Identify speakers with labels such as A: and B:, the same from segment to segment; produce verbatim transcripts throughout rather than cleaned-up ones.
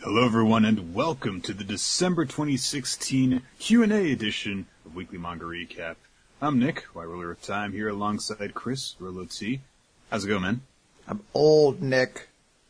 A: Hello everyone and welcome to the December twenty sixteen Q and A edition of Weekly Manga Recap. I'm Nick, White Ruler of Time, here alongside Chris, Rolo T. How's it going, man?
B: I'm old, Nick.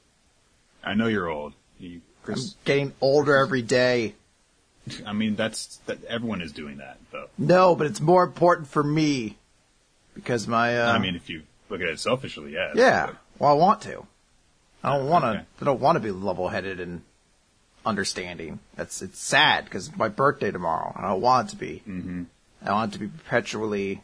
A: I know you're old. You, Chris?
B: I'm getting older every day.
A: I mean, that's that. Everyone is doing that, though.
B: No, but it's more important for me because my. Uh,
A: I mean, if you look at it selfishly, yes.
B: Yeah.
A: But...
B: Well, I want to. I don't want to.
A: Okay.
B: I don't want to be level-headed and understanding. That's it's sad because it's my birthday tomorrow, and I don't want it to be.
A: Mm-hmm.
B: I want it to be perpetually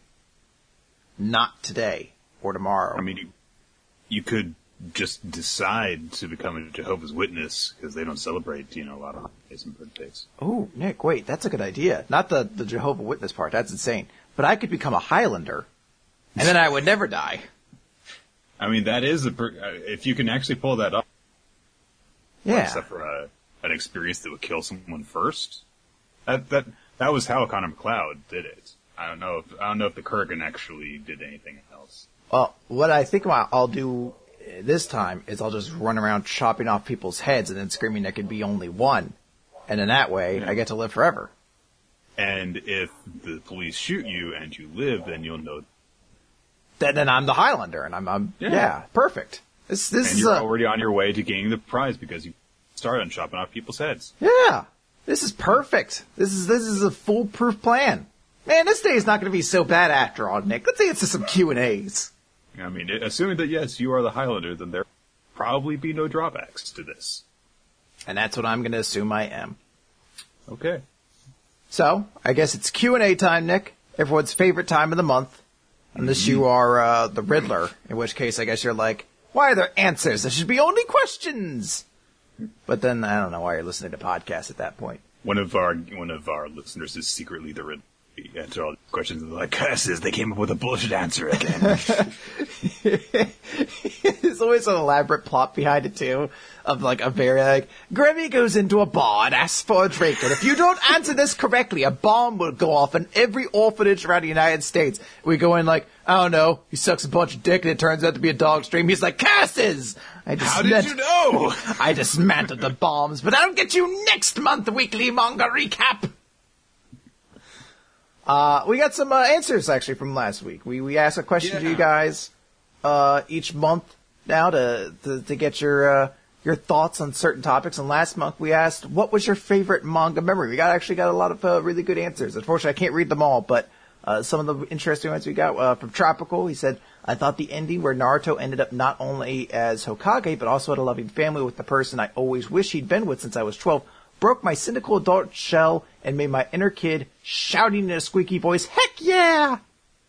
B: not today or tomorrow.
A: I mean, you, you could just decide to become a Jehovah's Witness because they don't celebrate, you know, a lot of holidays and birthdays.
B: Oh, Nick, wait, that's a good idea. Not the the Jehovah's Witness part. That's insane. But I could become a Highlander, and then I would never die.
A: I mean, that is a per- if you can actually pull that off.
B: Yeah.
A: Except for a, an experience that would kill someone first. That that that was how Connor McLeod did it. I don't know if I don't know if the Kurgan actually did anything else.
B: Well, what I think I'll do this time is I'll just run around chopping off people's heads and then screaming there could be only one, and in that way
A: Yeah.
B: I get to live forever.
A: And if the police shoot you and you live, then you'll know.
B: Then, then I'm the Highlander, and I'm, I'm yeah.
A: Yeah.
B: perfect. This this
A: And
B: is
A: you're
B: a,
A: already on your way to gaining the prize because you started on chopping off people's heads.
B: yeah. This is perfect. This is this is a foolproof plan. Man, this day is not going to be so bad after all, Nick. Let's answer some Q and A's.
A: I mean, assuming that yes, you are the Highlander, then there will probably be no drawbacks to this.
B: And that's what I'm going to assume I am.
A: Okay.
B: So, I guess it's Q and A time, Nick. Everyone's favorite time of the month. Unless you are uh, the Riddler, in which case I guess you're like, why are there answers? There should be only questions. But then I don't know why you're listening to podcasts at that point.
A: One of our one of our listeners is secretly the Riddler. He answered all the questions and they're like, curses, they came up with a bullshit answer again.
B: There's always an elaborate plot behind it, too, of like a very, like, Grammy goes into a bar and asks for a drink, and if you don't answer this correctly, a bomb will go off in every orphanage around the United States. We go in like, I don't know, he sucks a bunch of dick and it turns out to be a dog stream. He's like, curses! I
A: How did you know?
B: I dismantled the bombs, but I'll get you next month, Weekly Manga Recap! Uh, we got some uh, answers, actually, from last week. We we asked a question
A: Yeah.
B: to you guys uh, each month now to, to, to get your uh, your thoughts on certain topics. And last month we asked, what was your favorite manga memory? We got actually got a lot of uh, really good answers. Unfortunately, I can't read them all, but uh, some of the interesting ones we got uh, from Tropical. He said, I thought the ending where Naruto ended up not only as Hokage, but also had a loving family with the person I always wished he'd been with since I was twelve. Broke my cynical adult shell and made my inner kid shouting in a squeaky voice, heck yeah!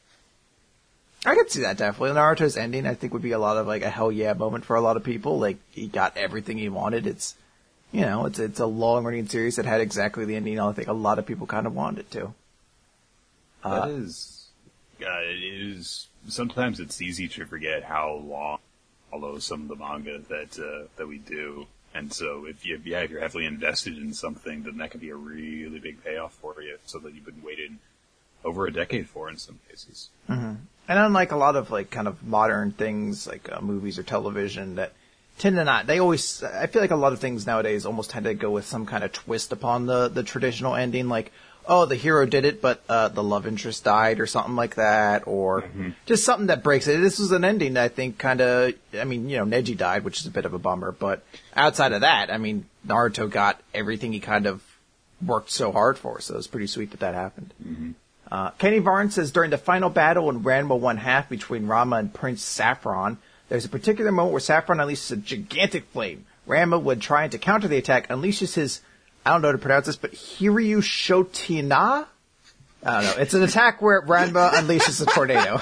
B: I could see that definitely. Naruto's ending, I think, would be a lot of like a hell yeah moment for a lot of people. Like, he got everything he wanted. It's, you know, it's it's a long running series that had exactly the ending I think a lot of people kind of wanted it to.
A: That
B: Uh,
A: is, uh, it is, sometimes it's easy to forget how long follow some of the manga that, uh, that we do. And so if you, yeah, if you're heavily invested in something, then that could be a really big payoff for you, so that you've been waiting over a decade for in some cases.
B: Mm-hmm. And unlike a lot of like kind of modern things like uh, movies or television that tend to not, they always, I feel like a lot of things nowadays almost tend to go with some kind of twist upon the, the traditional ending, like, oh, the hero did it, but uh, the love interest died or something like that, or
A: Mm-hmm.
B: just something that breaks it. This was an ending that I think kind of, I mean, you know, Neji died, which is a bit of a bummer, but outside of that, I mean, Naruto got everything he kind of worked so hard for, so it's pretty sweet that that happened.
A: Mm-hmm.
B: Uh, Kenny Varn says, during the final battle when Ranma won half between Rama and Prince Saffron, there's a particular moment where Saffron unleashes a gigantic flame. Ranma, when trying to counter the attack, unleashes his, I don't know how to pronounce this, but Hiryu Shotina? I don't know. It's an attack where Ranma unleashes a tornado.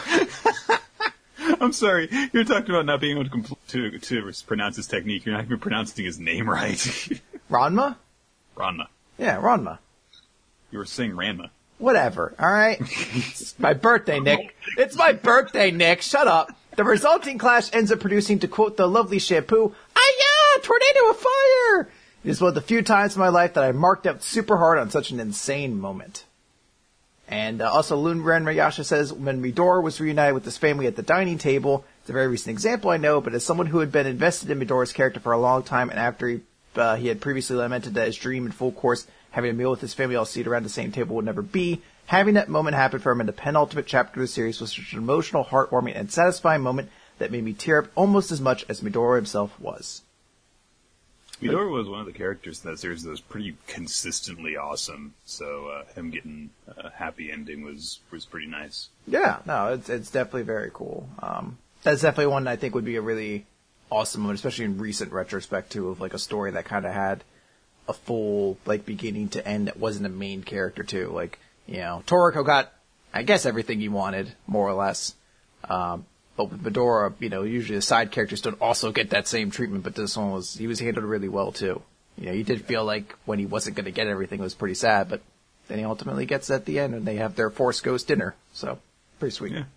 A: I'm sorry, you're talking about not being able to, compl- to, to pronounce his technique. You're not even pronouncing his name right.
B: Ranma?
A: Ranma.
B: Yeah, Ranma.
A: You were saying Ranma.
B: Whatever, alright? It's my birthday, Nick. It's my birthday, Nick. Shut up. The resulting clash ends up producing, to quote the lovely Shampoo, "Ah yeah, tornado of fire!" It is one of the few times in my life that I marked out super hard on such an insane moment. And uh, also, Loon Ren Rayasha says, when Midora was reunited with his family at the dining table, it's a very recent example, I know, but as someone who had been invested in Midora's character for a long time, and after he uh, he had previously lamented that his dream in full course, having a meal with his family all seated around the same table, would never be. Having that moment happen for him in the penultimate chapter of the series was such an emotional, heartwarming, and satisfying moment that made me tear up almost as much as Midoriya himself was.
A: Midoriya was one of the characters in that series that was pretty consistently awesome, so uh, him getting a happy ending was, was pretty nice.
B: Yeah, no, it's it's definitely very cool. Um, that's definitely one I think would be a really awesome moment, especially in recent retrospect, too, of like a story that kind of had a full, like, beginning to end that wasn't a main character, too. Like, you know, Toriko got, I guess, everything he wanted, more or less. Um, but with Midoriya, you know, usually the side characters don't also get that same treatment, but this one was, he was handled really well, too. You know, you did feel like when he wasn't going to get everything, it was pretty sad, but then he ultimately gets at the end, and they have their Force Ghost dinner. So, pretty sweet.
A: Yeah.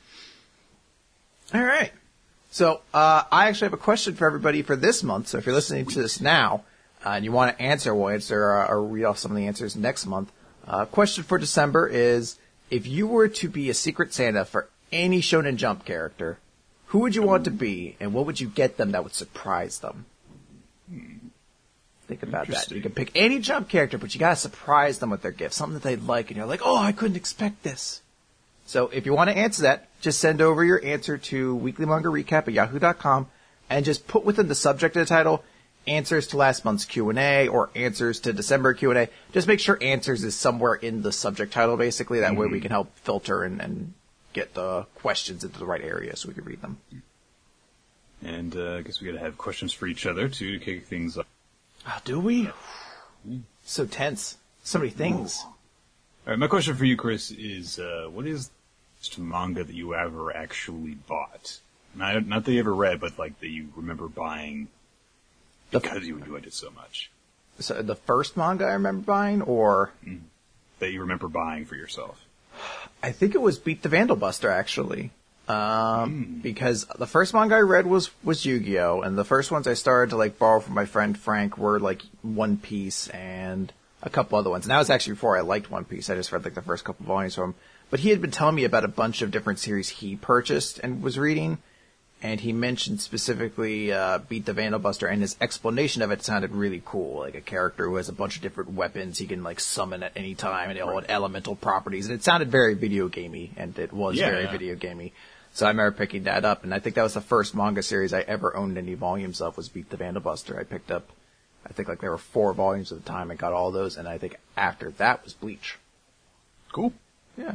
B: All right. So, uh, I actually have a question for everybody for this month. So if you're listening to this now, uh, and you want to answer, we'll answer, uh, or read off some of the answers next month. Uh, question for December is, if you were to be a Secret Santa for any Shonen Jump character, who would you want to be, and what would you get them that would surprise them?
A: Hmm.
B: Think about that. You can pick any Jump character, but you gotta surprise them with their gift, something that they like, and you're like, oh, I couldn't expect this. So if you want to answer that, just send over your answer to weekly manga recap at yahoo dot com, and just put within the subject of the title, answers to last month's Q and A, or answers to December Q and A. Just make sure answers is somewhere in the subject title, basically. That mm-hmm. way we can help filter and, and get the questions into the right area so we can read them.
A: And uh, I guess we gotta have questions for each other, too, to kick things off.
B: Oh, do we? So tense. So many things.
A: All right, my question for you, Chris, is uh, what is the manga that you ever actually bought? Not, not that you ever read, but like that you remember buying because you enjoyed it so much.
B: So the first manga I remember buying, or
A: mm. that you remember buying for yourself?
B: I think it was Beat the Vandal Buster, actually. Um, mm. Because the first manga I read was, was Yu-Gi-Oh! And the first ones I started to, like, borrow from my friend Frank were, like, One Piece and a couple other ones. And that was actually before I liked One Piece. I just read, like, the first couple volumes from him. But he had been telling me about a bunch of different series he purchased and was reading. And he mentioned specifically, uh, Beat the Vandal Buster, and his explanation of it sounded really cool. Like a character who has a bunch of different weapons he can, like, summon at any time, and they all had elemental properties. And it sounded very video gamey, and it was
A: yeah,
B: very
A: yeah.
B: video gamey. So I remember picking that up, and I think that was the first manga series I ever owned any volumes of, was Beat the Vandal Buster. I picked up, I think like there were four volumes at the time, and got all those, and I think after that was Bleach.
A: Cool.
B: Yeah.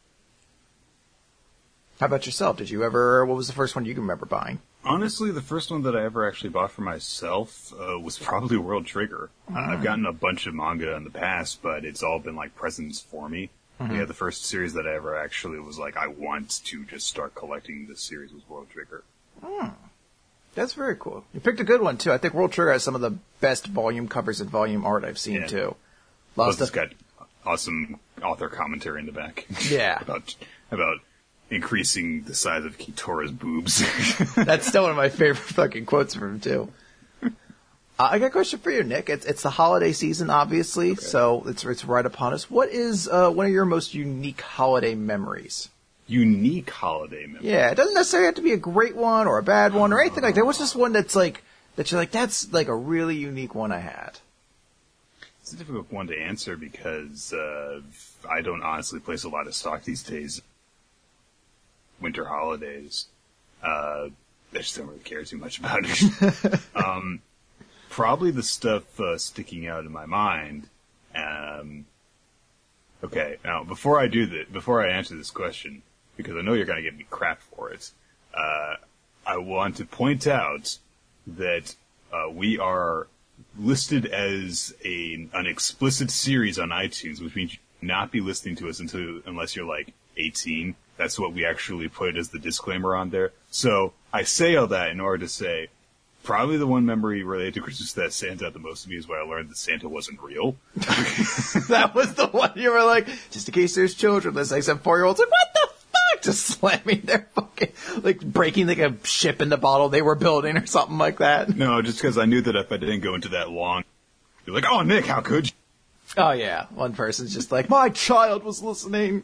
B: How about yourself? Did you ever, what was the first one you can remember buying?
A: Honestly, the first one that I ever actually bought for myself uh, was probably World Trigger. Mm. Uh, I've gotten a bunch of manga in the past, but it's all been like presents for me. Mm-hmm. Yeah, the first series that I ever actually was like, I want to just start collecting this series was World Trigger.
B: Hmm. That's very cool. You picked a good one, too. I think World Trigger has some of the best volume covers and volume art I've seen,
A: yeah.
B: too.
A: Plus, it's got awesome author commentary in the back.
B: Yeah.
A: about about increasing the size of Kitora's boobs.
B: That's still one of my favorite fucking quotes from him, too. Uh, I got a question for you, Nick. It's it's the holiday season, obviously, okay. so it's it's right upon us. What is uh, one of your most unique holiday memories?
A: Unique holiday memory?
B: Yeah, it doesn't necessarily have to be a great one or a bad one or anything like that. What's just one that's like that you're like, that's like a really unique one I had?
A: It's a difficult one to answer because uh, I don't honestly place a lot of stock these days. Winter holidays, uh, I just don't really care too much about it. um, Probably the stuff uh, sticking out in my mind. Um, okay, now before I do that, before I answer this question, because I know you're going to give me crap for it, uh, I want to point out that uh, we are listed as a an explicit series on iTunes, which means you should not be listening to us until unless you're like eighteen. That's what we actually put as the disclaimer on there. So I say all that in order to say, probably the one memory related to Christmas that stands out the most to me is when I learned that Santa wasn't real.
B: That was the one you were like, just in case there's children, there's like some four-year-olds like, what the fuck? Just slamming their fucking, like breaking like a ship in the bottle they were building or something like that.
A: No, just because I knew that if I didn't go into that long, you're like, oh, Nick, how could you?
B: Oh, yeah. One person's just like, my child was listening.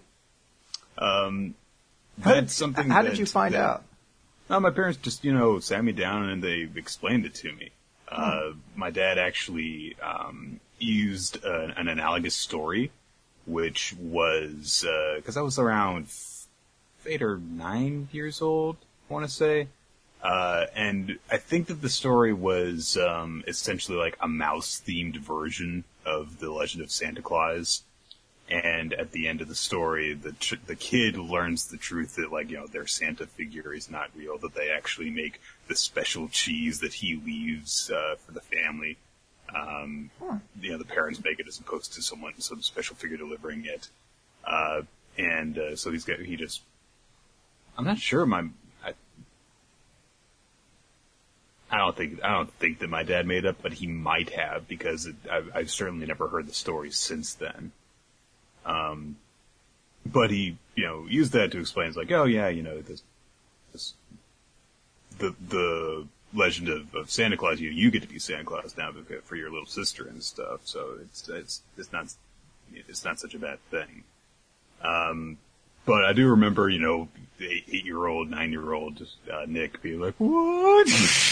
A: Um,
B: How
A: that's
B: did,
A: something
B: How
A: that,
B: did you find
A: that,
B: out?
A: No, my parents just, you know, sat me down and they explained it to me. Uh, my dad actually um, used a, an analogous story, which was because I was around eight or nine years old, I want to say. Uh, and I think that the story was um, essentially like a mouse-themed version of The Legend of Santa Claus. And at the end of the story, the tr- the kid learns the truth that, like, you know, their Santa figure is not real, that they actually make the special cheese that he leaves uh, for the family. Um, huh. You know, the parents make it as opposed to someone, some special figure delivering it. Uh, and uh, so he's got, he just, I'm not sure my, I, I don't think, I don't think that my dad made it up, but he might have, because it, I've, I've certainly never heard the story since then. Um, but he, you know, used that to explain, it's like, oh yeah, you know, this, this, the, the legend of, of Santa Claus, you, you get to be Santa Claus now for your little sister and stuff, so it's, it's, it's not, it's not such a bad thing. Um, but I do remember, you know, eight, eight-year-old, nine-year-old, uh, Nick being like, what?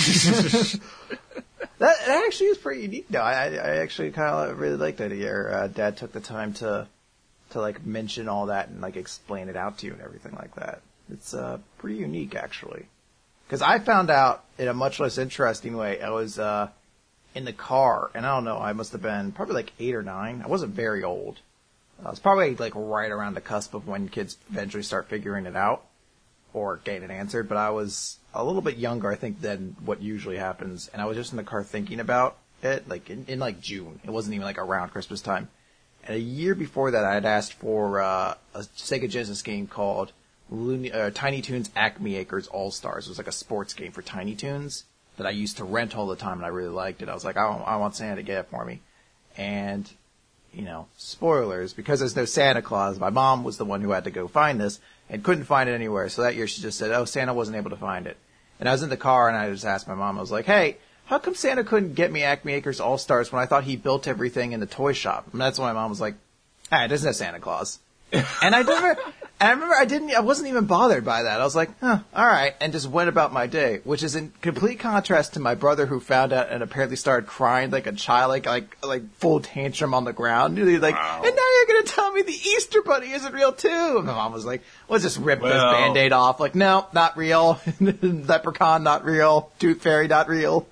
B: That, that actually is pretty unique, though. I, I actually kind of really like that your uh, dad took the time to, to like mention all that and like explain it out to you and everything like that. It's uh, pretty unique, actually. Because I found out in a much less interesting way. I was uh, in the car, and I don't know, I must have been probably like eight or nine. I wasn't very old. I was probably like right around the cusp of when kids eventually start figuring it out or getting it answered. But I was a little bit younger, I think, than what usually happens. And I was just in the car thinking about it, like in, in like June. It wasn't even like around Christmas time. And a year before that, I had asked for uh, a Sega Genesis game called Looney, uh, Tiny Toons Acme Acres All-Stars. It was like a sports game for Tiny Toons that I used to rent all the time, and I really liked it. I was like, I want, I want Santa to get it for me. And, you know, spoilers, because there's no Santa Claus, my mom was the one who had to go find this and couldn't find it anywhere. So that year she just said, oh, Santa wasn't able to find it. And I was in the car, and I just asked my mom, I was like, hey, how come Santa couldn't get me Acme Acres All-Stars when I thought he built everything in the toy shop? And that's why my mom was like, ah, there's no Santa Claus. And I never, and I remember I didn't, I wasn't even bothered by that. I was like, huh, alright, and just went about my day, which is in complete contrast to my brother who found out and apparently started crying like a child, like, like, like full tantrum on the ground. And he's like, wow. And now you're gonna tell me the Easter Bunny isn't real too? And my mom was like, let's just rip well, this Band-Aid off. Like, no, not real. Leprechaun, not real. Tooth Fairy, not real.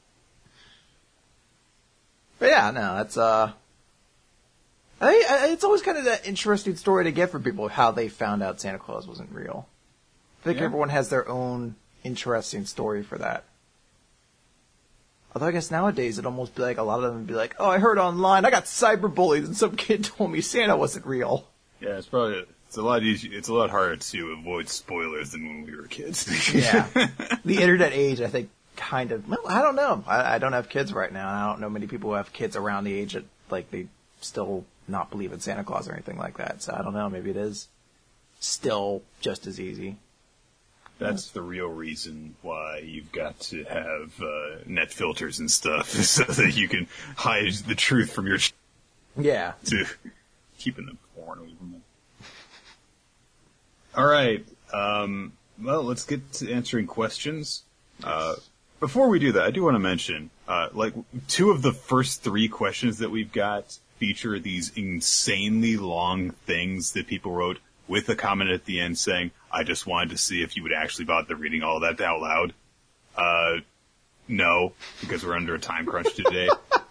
B: But yeah, no, that's, uh, I, I, it's always kind of that interesting story to get from people, how they found out Santa Claus wasn't real. I think yeah. everyone has their own interesting story for that. Although I guess nowadays it'd almost be like, a lot of them would be like, oh, I heard online, I got cyberbullied and some kid told me Santa wasn't real.
A: Yeah, it's probably, it's a lot easier, it's a lot harder to avoid spoilers than when we were kids.
B: Yeah. The internet age, I think, kind of, well, I don't know. I, I don't have kids right now, and I don't know many people who have kids around the age that, like, they still not believe in Santa Claus or anything like that. So I don't know. Maybe it is still just as easy.
A: That's the real reason why you've got to have uh, net filters and stuff, so that you can hide the truth from your ch-
B: yeah
A: to keeping the porn away from them. All right. Um, well, let's get to answering questions. Uh, before we do that, I do want to mention, uh, like, two of the first three questions that we've got feature these insanely long things that people wrote with a comment at the end saying, I just wanted to see if you would actually bother reading all that out loud. Uh, no, because we're under a time crunch today.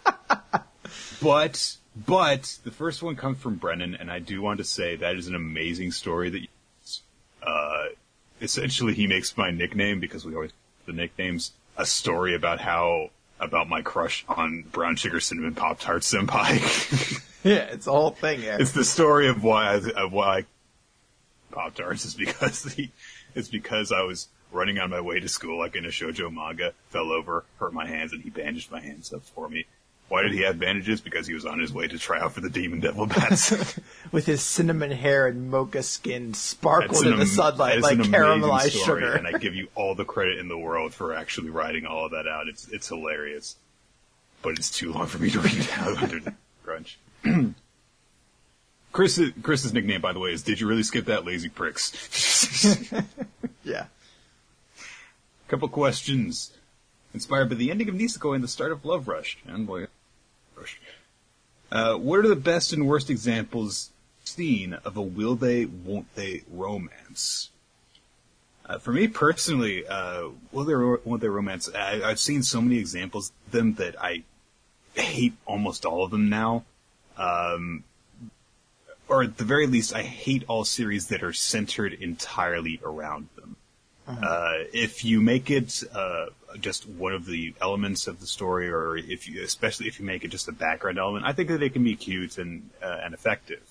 A: but, but, the first one comes from Brennan, and I do want to say that is an amazing story that, you, uh, essentially he makes my nickname, because we always the nicknames, a story about how, about my crush on Brown Sugar Cinnamon Pop-Tart Senpai.
B: Yeah, it's a whole thing, yeah.
A: It's the story of why I, of why I Pop-Tarts is because he, it's because I was running on my way to school, like in a shoujo manga, fell over, hurt my hands, and he bandaged my hands up for me. Why did he have bandages? Because he was on his way to try out for the Demon Devil bats.
B: With his cinnamon hair and mocha skin sparkled in the sunlight like caramelized story, sugar.
A: And I give you all the credit in the world for actually writing all of that out. It's it's hilarious. But it's too long for me to read out under the crunch. Chris, Chris's nickname, by the way, is Did You Really Skip That, Lazy Pricks?
B: Yeah.
A: Couple questions. inspired by the ending of Nisekoi and the start of Love Rush. And boy, Rush. Uh, what are the best and worst examples seen of a will they, won't they romance? Uh, for me personally, uh, will they, won't they romance? I, I've seen so many examples of them that I hate almost all of them now. Um, or at the very least, I hate all series that are centered entirely around them. Uh-huh. Uh, if you make it, uh, just one of the elements of the story, or if you, especially if you make it just a background element, I think that it can be cute and, uh, and effective.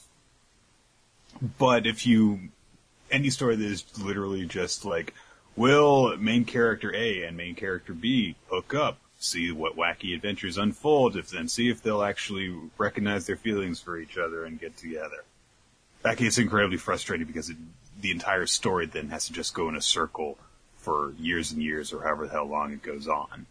A: But if you, any story that is literally just like, will main character A and main character B hook up, see what wacky adventures unfold, if then see if they'll actually recognize their feelings for each other and get together. That gets incredibly frustrating because it, the entire story then has to just go in a circle for years and years or however the hell long it goes on.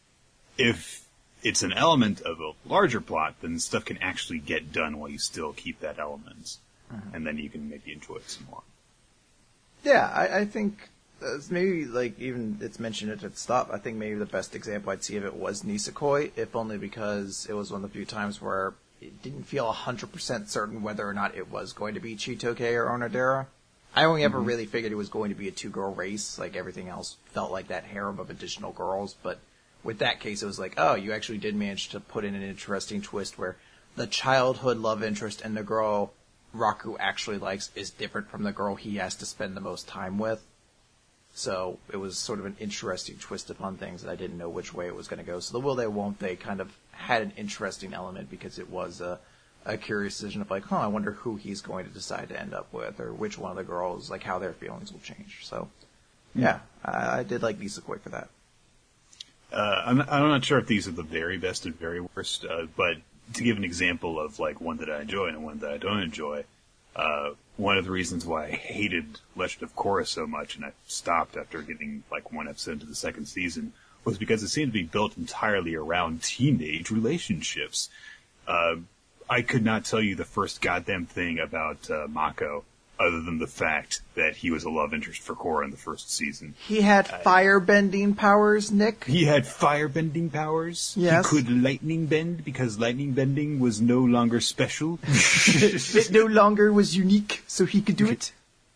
A: If it's an element of a larger plot, then stuff can actually get done while you still keep that element. Mm-hmm. And then you can maybe enjoy it some more.
B: Yeah, I, I think uh, maybe, like, even it's mentioned at the stop, I think maybe the best example I'd see of it was Nisekoi, if only because it was one of the few times where it didn't feel one hundred percent certain whether or not it was going to be Chitoge or Onodera. I only ever mm-hmm. really figured it was going to be a two-girl race, like everything else felt like that harem of additional girls, but with that case it was like, oh, you actually did manage to put in an interesting twist where the childhood love interest and the girl Raku actually likes is different from the girl he has to spend the most time with. So it was sort of an interesting twist upon things that I didn't know which way it was going to go. So the will they, won't they kind of had an interesting element because it was a, a curious decision of like, huh, I wonder who he's going to decide to end up with or which one of the girls, like how their feelings will change. So, yeah, I, I did like Nisekoi for that.
A: Uh, I'm, I'm not sure if these are the very best and very worst, uh, but to give an example of like one that I enjoy and one that I don't enjoy, uh, one of the reasons why I hated Legend of Korra so much and I stopped after getting like one episode into the second season was because it seemed to be built entirely around teenage relationships. Uh, I could not tell you the first goddamn thing about uh, Mako other than the fact that he was a love interest for Korra in the first season.
B: He had uh, fire-bending powers, Nick?
A: He had fire-bending powers.
B: Yes.
A: He could lightning bend because lightning bending was no longer special.
B: It no longer was unique, so he could do it.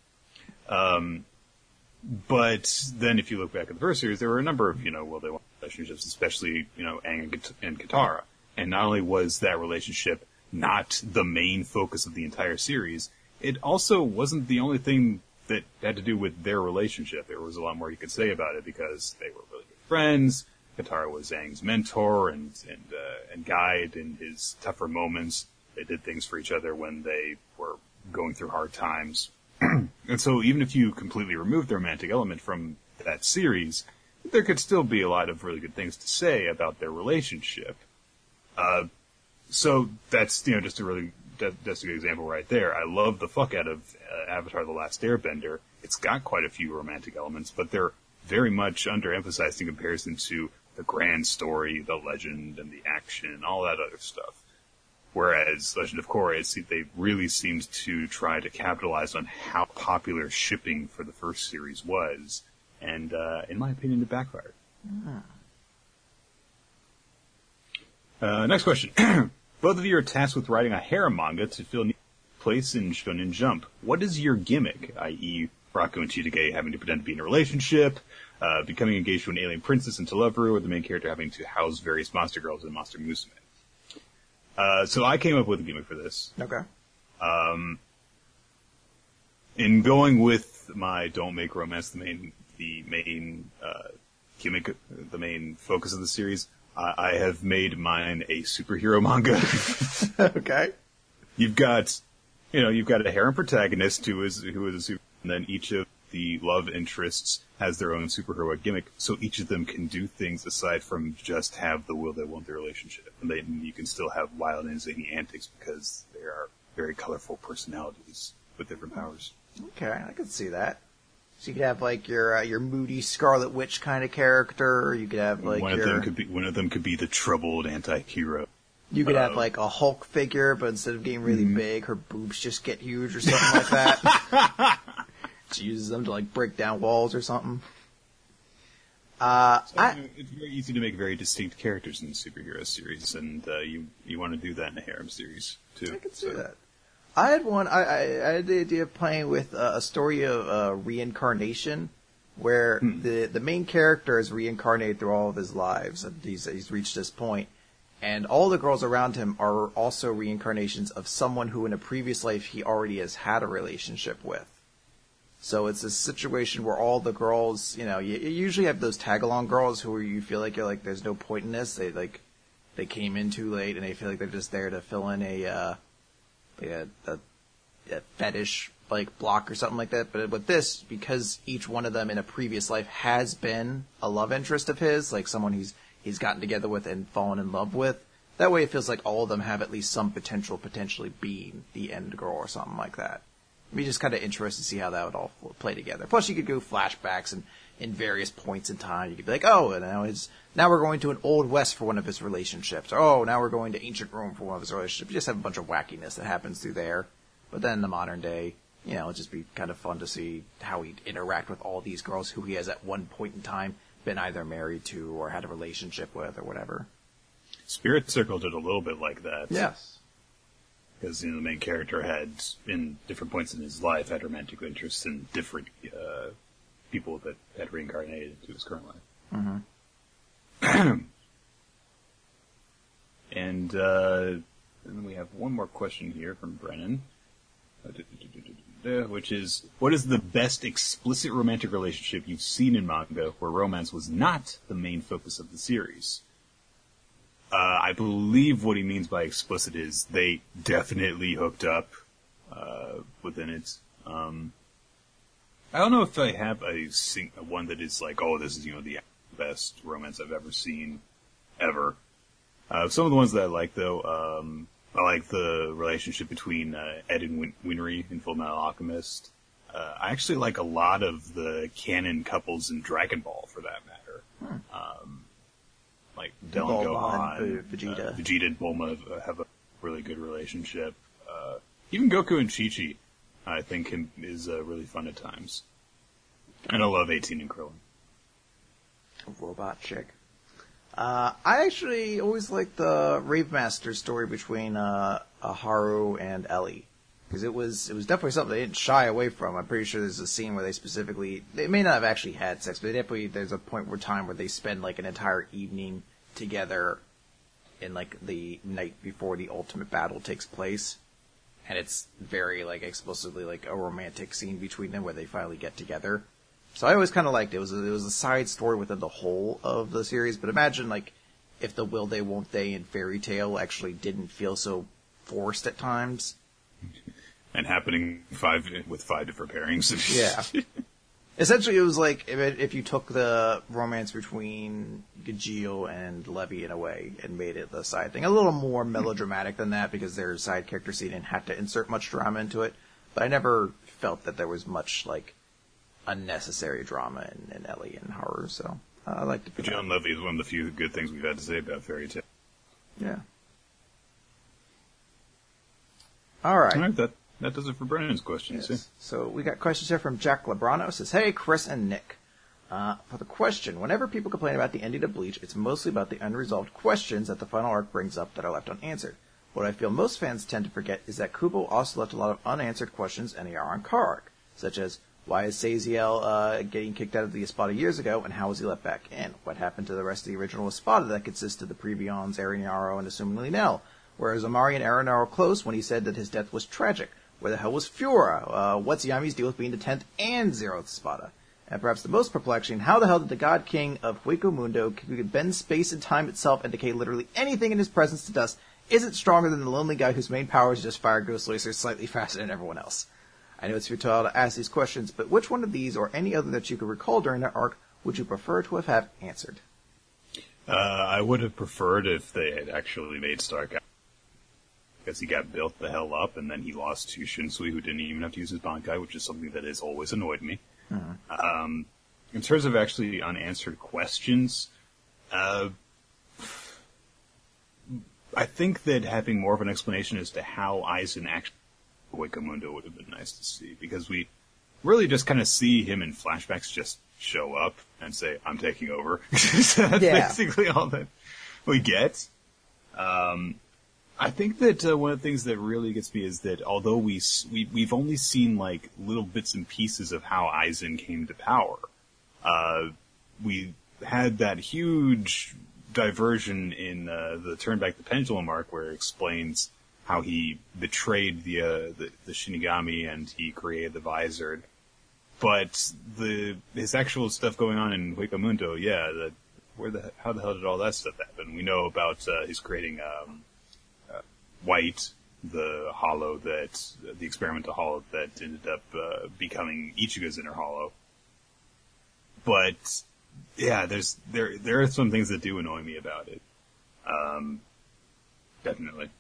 A: Um, but then if you look back at the first series, there were a number of, you know, well, they want relationships, especially, you know, Aang and Katara. And not only was that relationship not the main focus of the entire series, it also wasn't the only thing that had to do with their relationship. There was a lot more you could say about it because they were really good friends. Katara was Aang's mentor and and uh, and guide in his tougher moments. They did things for each other when they were going through hard times. And so even if you completely remove the romantic element from that series, there could still be a lot of really good things to say about their relationship. Uh, so that's, you know, just a really, that, that's a good example right there. I love the fuck out of uh, Avatar The Last Airbender. It's got quite a few romantic elements, but they're very much underemphasized in comparison to the grand story, the legend, and the action, and all that other stuff. Whereas Legend of Korra, it's, they really seemed to try to capitalize on how popular shipping for the first series was, and uh, in my opinion, it backfired. Mm. Uh, next question. Both of you are tasked with writing a harem manga to fill a place in Shonen Jump. What is your gimmick, that is, Raku and Chitoge having to pretend to be in a relationship, uh, becoming engaged to an alien princess in Televeru, or the main character having to house various monster girls in Monster Musume? Uh, so I came up with a gimmick for this.
B: Okay.
A: Um, in going with my don't make romance the main, the main, uh, gimmick, the main focus of the series, I, I have made mine a superhero manga.
B: Okay.
A: You've got, you know, you've got a harem protagonist who is, who is a super, and then each of the love interests has their own superhero gimmick, so each of them can do things aside from just have the will they want their relationship. And then you can still have wild and zany antics because they are very colorful personalities with different powers.
B: Okay, I can see that. So you could have like your uh, your moody Scarlet Witch kind of character, or you could have like
A: one
B: your...
A: of them could be one of them could be the troubled anti-hero.
B: You could
A: uh,
B: have like a Hulk figure, but instead of getting really mm-hmm. big, her boobs just get huge or something like that. She uses them to like break down walls or something. Uh,
A: so,
B: I,
A: you know, it's very easy to make very distinct characters in superhero series, and uh, you you want to do that in a harem series too.
B: I could see
A: so.
B: that. I had one. I, I, I had the idea of playing with uh, a story of uh, reincarnation, where
A: hmm.
B: the the main character is reincarnated through all of his lives, and he's he's reached this point, and all the girls around him are also reincarnations of someone who, in a previous life, he already has had a relationship with. So it's a situation where all the girls, you know, you, you usually have those tag-along girls who you feel like you're like, there's no point in this. They like, they came in too late, and they feel like they're just there to fill in a, uh, a, a, a fetish like block or something like that. But with this, because each one of them in a previous life has been a love interest of his, like someone he's he's gotten together with and fallen in love with. That way, it feels like all of them have at least some potential, potentially being the end girl or something like that. I'd be just kind of interested to see how that would all play together. Plus, you could do flashbacks and in various points in time. You could be like, oh, and now it's now we're going to an Old West for one of his relationships. Or, oh, now we're going to Ancient Rome for one of his relationships. You just have a bunch of wackiness that happens through there. But then in the modern day, you know, it'd just be kind of fun to see how he'd interact with all these girls who he has at one point in time been either married to or had a relationship with or whatever.
A: Spirit Circle did a little bit like that.
B: Yes.
A: Because, you know, the main character had, in different points in his life, had romantic interests in different uh, people that had reincarnated into his current life.
B: Mm-hmm.
A: and, uh, and then we have one more question here from Brennan, which is, what is the best explicit romantic relationship you've seen in manga where romance was not the main focus of the series? Uh, I believe what he means by explicit is they definitely hooked up uh, within it. Um, I don't know if I have a sing- one that is like, oh, this is, you know, the best romance I've ever seen, ever. Uh, some of the ones that I like, though, um, I like the relationship between uh, Ed and Win- Winry in Fullmetal Alchemist. Uh, I actually like a lot of the canon couples in Dragon Ball, for that matter.
B: Hmm.
A: Um, Like Del and Gohan,
B: and Vegeta.
A: Uh, Vegeta and Bulma have a really good relationship. Uh, even Goku and Chi-Chi, I think, can, is uh, really fun at times. And I love eighteen and Krillin.
B: Robot chick. Uh, I actually always liked the Rave Master story between uh, Haru and Ellie. Because it was it was definitely something they didn't shy away from. I'm pretty sure there's a scene where they specifically... They may not have actually had sex, but definitely there's a point where time where they spend like an entire evening together in like the night before the ultimate battle takes place. And it's very like explicitly like a romantic scene between them where they finally get together. So I always kind of liked it. It was, a, it was a side story within the whole of the series. But imagine like if the Will They Won't They in Fairy Tail actually didn't feel so forced at times.
A: And happening five with five different pairings.
B: Yeah. Essentially, it was like if, it, if you took the romance between Gajeel and Levy in a way and made it the side thing. A little more melodramatic than that because their side character scene didn't have to insert much drama into it. But I never felt that there was much like unnecessary drama in, in Ellie and Haru. So uh, I like to.
A: Gajeel and Levy is one of the few good things we've had to say about Fairy Tail.
B: Yeah. All right.
A: All right. That. That does it for Brennan's questions.
B: Yes. So we got questions here from Jack Lebrano. It says, hey, Chris and Nick. Uh, for the question, whenever people complain about the ending of Bleach, it's mostly about the unresolved questions that the final arc brings up that are left unanswered. What I feel most fans tend to forget is that Kubo also left a lot of unanswered questions in the Aron Carr arc, such as, why is Saziel uh, getting kicked out of the Espada years ago, and how was he let back in? What happened to the rest of the original Espada that consists of the Previons, Eren Yaro, and assumingly Nell? Whereas Amari and Eren are close when he said that his death was tragic. Where the hell was Fiora? Uh, what's Yami's deal with being the tenth and zeroth Espada? And perhaps the most perplexing, how the hell did the God King of Hueco Mundo, who could bend space and time itself and decay literally anything in his presence to dust, isn't stronger than the lonely guy whose main power is just fire ghost lasers slightly faster than everyone else? I know it's futile to ask these questions, but which one of these, or any other that you could recall during that arc, would you prefer to have had answered?
A: Uh, I would have preferred if they had actually made Stark out. Because he got built the hell up, and then he lost to Shinsui, who didn't even have to use his Bankai, which is something that has always annoyed me. Mm-hmm. Um, in terms of actually unanswered questions, uh, I think that having more of an explanation as to how Aizen actually Hueco Mundo would have been nice to see, because we really just kind of see him in flashbacks just show up and say, I'm taking over. So that's
B: Yeah.
A: basically all that we get. Um, I think that uh, one of the things that really gets me is that although we, s- we, we've only seen like little bits and pieces of how Aizen came to power, uh, we had that huge diversion in uh, the Turn Back the Pendulum arc where it explains how he betrayed the, uh, the the Shinigami and he created the Vizard. But the his actual stuff going on in Hueco Mundo, yeah, the, where the how the hell did all that stuff happen? We know about uh, his creating um, uh, White, the Hollow that the experimental Hollow that ended up uh, becoming Ichigo's inner Hollow. But yeah, there's there there are some things that do annoy me about it. Um, definitely.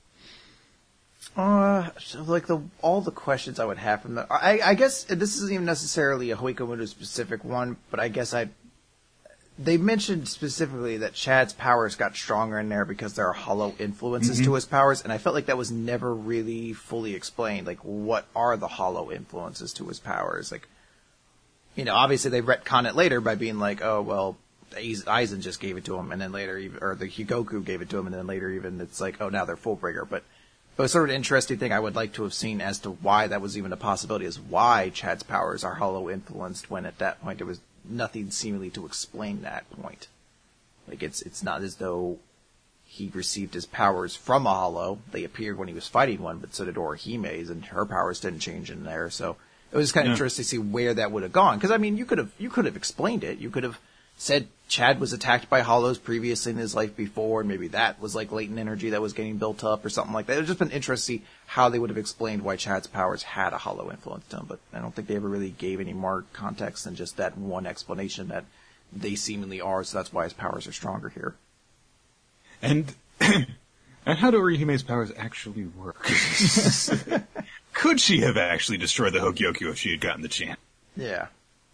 B: Uh, so like the all the questions I would have from the, I, I guess this isn't even necessarily a Hueco Mundo specific one, but I guess I, they mentioned specifically that Chad's powers got stronger in there because there are hollow influences
A: Mm-hmm.
B: to his powers, and I felt like that was never really fully explained. Like, what are the hollow influences to his powers? Like, you know, obviously they retcon it later by being like, oh well, Aiz- Aizen just gave it to him, and then later, even, or the Higoku gave it to him, and then later even it's like, oh, now they're Fullbringer, but. It was sort of an interesting thing I would like to have seen as to why that was even a possibility, is why Chad's powers are hollow influenced when at that point there was nothing seemingly to explain that point. Like, it's it's not as though he received his powers from a hollow. They appeared when he was fighting one, but so did Orihime's, and her powers didn't change in there. So it was just kind of
A: Yeah.
B: interesting to see where that would have gone. Because, I mean, you could have you could have explained it. You could have said Chad was attacked by hollows previously in his life before, and maybe that was like latent energy that was getting built up or something like that. It would just been interesting to see how they would have explained why Chad's powers had a hollow influence to him, but I don't think they ever really gave any more context than just that one explanation that they seemingly are, so that's why his powers are stronger here.
A: And and how do Orihime's powers actually work? Could she have actually destroyed the Hogyoku if she had gotten the chance?
B: Yeah.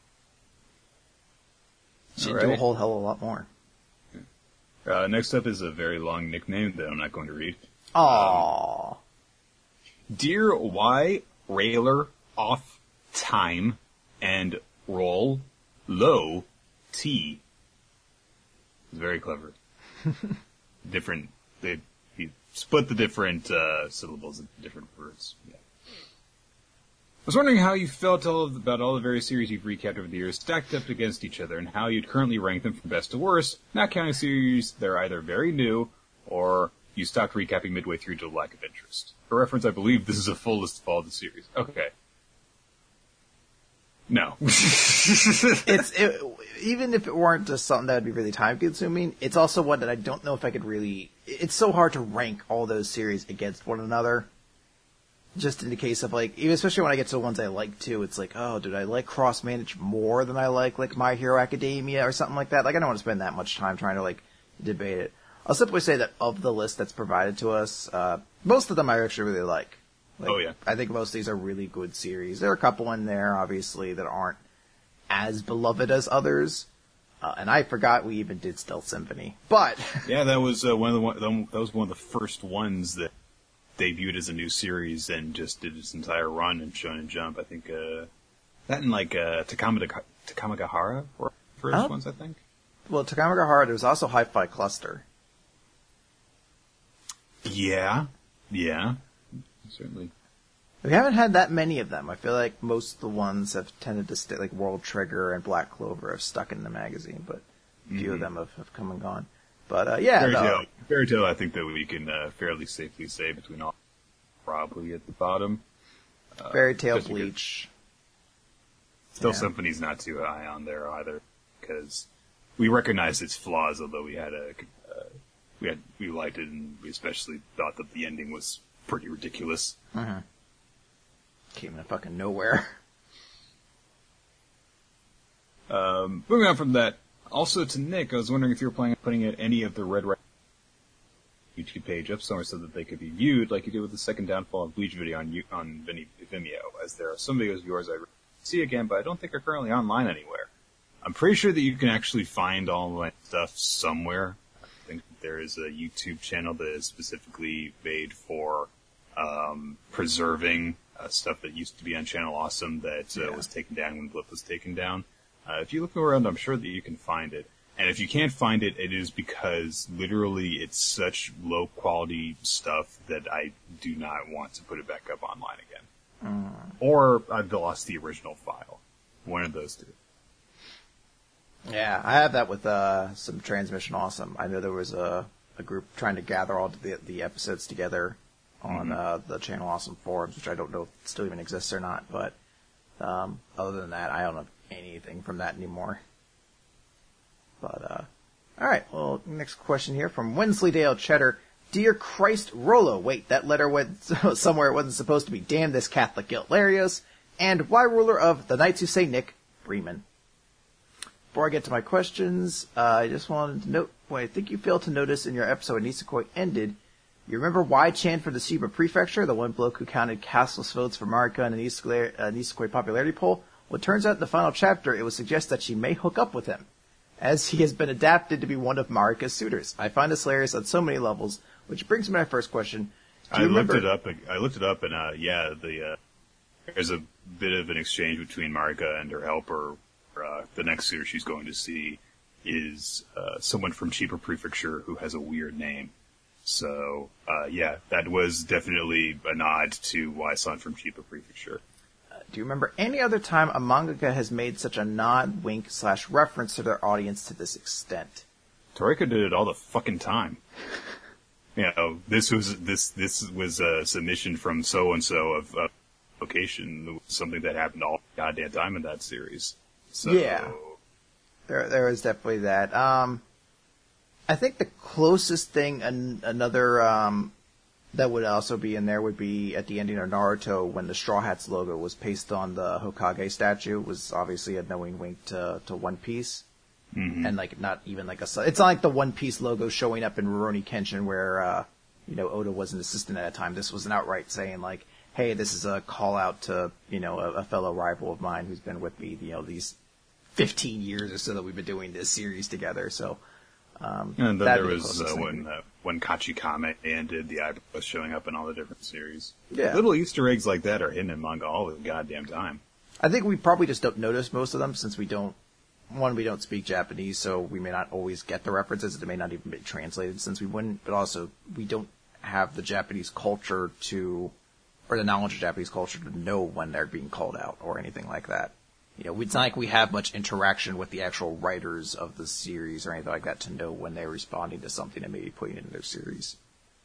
B: She'd
A: All
B: do a
A: right.
B: whole hell of a lot more.
A: Uh, next up is a very long nickname that I'm not going to read.
B: Aww.
A: Dear Y. Railer Off Time and Roll Low T. It's very clever. Different. They he split the different uh, syllables into different words. Yeah. I was wondering how you felt all of, about all the various series you've recapped over the years stacked up against each other, and how you'd currently rank them from best to worst, not counting series that are either very new, or you stopped recapping midway through due to lack of interest. For reference, I believe this is a full list of all the series. Okay. No.
B: It's it, even if it weren't just something that would be really time consuming, it's also one that I don't know if I could really. It's so hard to rank all those series against one another. Just in the case of like, even especially when I get to the ones I like too, it's like, oh, did I like Cross Manage more than I like like My Hero Academia or something like that? Like, I don't want to spend that much time trying to like debate it. I'll simply say that of the list that's provided to us, uh, most of them I actually really like. Like,
A: Oh, yeah.
B: I think most of these are really good series. There are a couple in there, obviously, that aren't as beloved as others. Uh, and I forgot we even did Stealth Symphony. But
A: Yeah, that was uh, one of the one, that was one of the first ones that debuted as a new series and just did its entire run in Shonen Jump. I think uh, that and like uh, Takama Takamagahara were the first
B: Oh.
A: ones. I think.
B: well, Takamagahara, there was also Hi-Fi Cluster.
A: Yeah, yeah, certainly.
B: We haven't had that many of them. I feel like most of the ones have tended to stay, like World Trigger and Black Clover have stuck in the magazine, but a few of them have, have come and gone. But uh, yeah,
A: Fairy
B: no,
A: Tail, Fairy Tail. I think that we can uh, fairly safely say between all, probably at the bottom. Uh,
B: Fairy Tail,
A: just because-
B: Bleach.
A: Still,
B: Yeah.
A: Symphony's not too high on there either, because we recognize its flaws. Although we had a, uh, we had we liked it, and we especially thought that the ending was pretty ridiculous.
B: Came in fucking nowhere.
A: Um, moving on from that, also to Nick, I was wondering if you were planning on putting it any of the Red Red YouTube page up somewhere so that they could be viewed, like you did with the second downfall of Bleach video on you, on Vini- Vimeo, as there are some videos of yours I see again, but I don't think are currently online anywhere. I'm pretty sure that you can actually find all my stuff somewhere. I think there is a YouTube channel that is specifically made for um, preserving uh, stuff that used to be on Channel Awesome that uh,
B: Yeah.
A: was taken down when Blip was taken down. Uh, if you look around, I'm sure that you can find it. And if you can't find it, it is because literally it's such low quality stuff that I do not want to put it back up online again. Mm. Or I've lost the original file. One of those two.
B: Yeah, I have that with uh, some Transmission Awesome. I know there was a, a group trying to gather all the, the episodes together on mm-hmm. uh, the Channel Awesome forums, which I don't know if it still even exists or not. But um, other than that, I don't have anything from that anymore. But, uh, all right, well, next question here from Wensleydale Cheddar. Dear Christ, Rollo. Wait, that letter went somewhere it wasn't supposed to be. Damn this Catholic guilt. Larios. And why ruler of the Knights Who Say Nick, Bremen. Before I get to my questions, uh, I just wanted to note, what I think you failed to notice in your episode when Nisekoi ended, you remember why Chan for the Shiba Prefecture, the one bloke who counted castless votes for Marika in a Nisekoi, uh, Nisekoi popularity poll? Well, it turns out in the final chapter, it would suggest that she may hook up with him, as he has been adapted to be one of Marika's suitors. I find this hilarious on so many levels, which brings me to my first question.
A: I looked remember- it up, I looked it up, and, uh, yeah, the, uh, there's a bit of an exchange between Marika and her helper. Uh, the next suitor she's going to see is uh, someone from Chiba Prefecture who has a weird name. So, uh, yeah, that was definitely a nod to Wai-san from Chiba Prefecture.
B: Uh, do you remember any other time a mangaka has made such a nod, wink, slash reference to their audience to this extent?
A: Toriko did it all the fucking time. You know, this was this this was a submission from so and so of uh, location, something that happened all the goddamn time in that series. So.
B: Yeah, there there was definitely that. Um, I think the closest thing, an, another um, that would also be in there would be at the ending of Naruto when the Straw Hats logo was pasted on the Hokage statue. It was obviously a knowing wink to, to One Piece. Mm-hmm. And like not even like a, it's not like the One Piece logo showing up in Rurouni Kenshin where, uh, you know, Oda was an assistant at a time. This was an outright saying like, hey, this is a call out to, you know, a, a fellow rival of mine who's been with me, you know, these fifteen years or so that we've been doing this series together. So, um,
A: and then there was uh, when uh, when Kachikame ended, the eyebrows showing up in all the different series.
B: Yeah,
A: little Easter eggs like that are hidden in manga all the goddamn time.
B: I think we probably just don't notice most of them since we don't. One, we don't speak Japanese, so we may not always get the references. It may not even be translated since we wouldn't. But also, we don't have the Japanese culture to, or the knowledge of Japanese culture to know when they're being called out or anything like that. You know, it's not like we have much interaction with the actual writers of the series or anything like that to know when they're responding to something and maybe putting it in their series.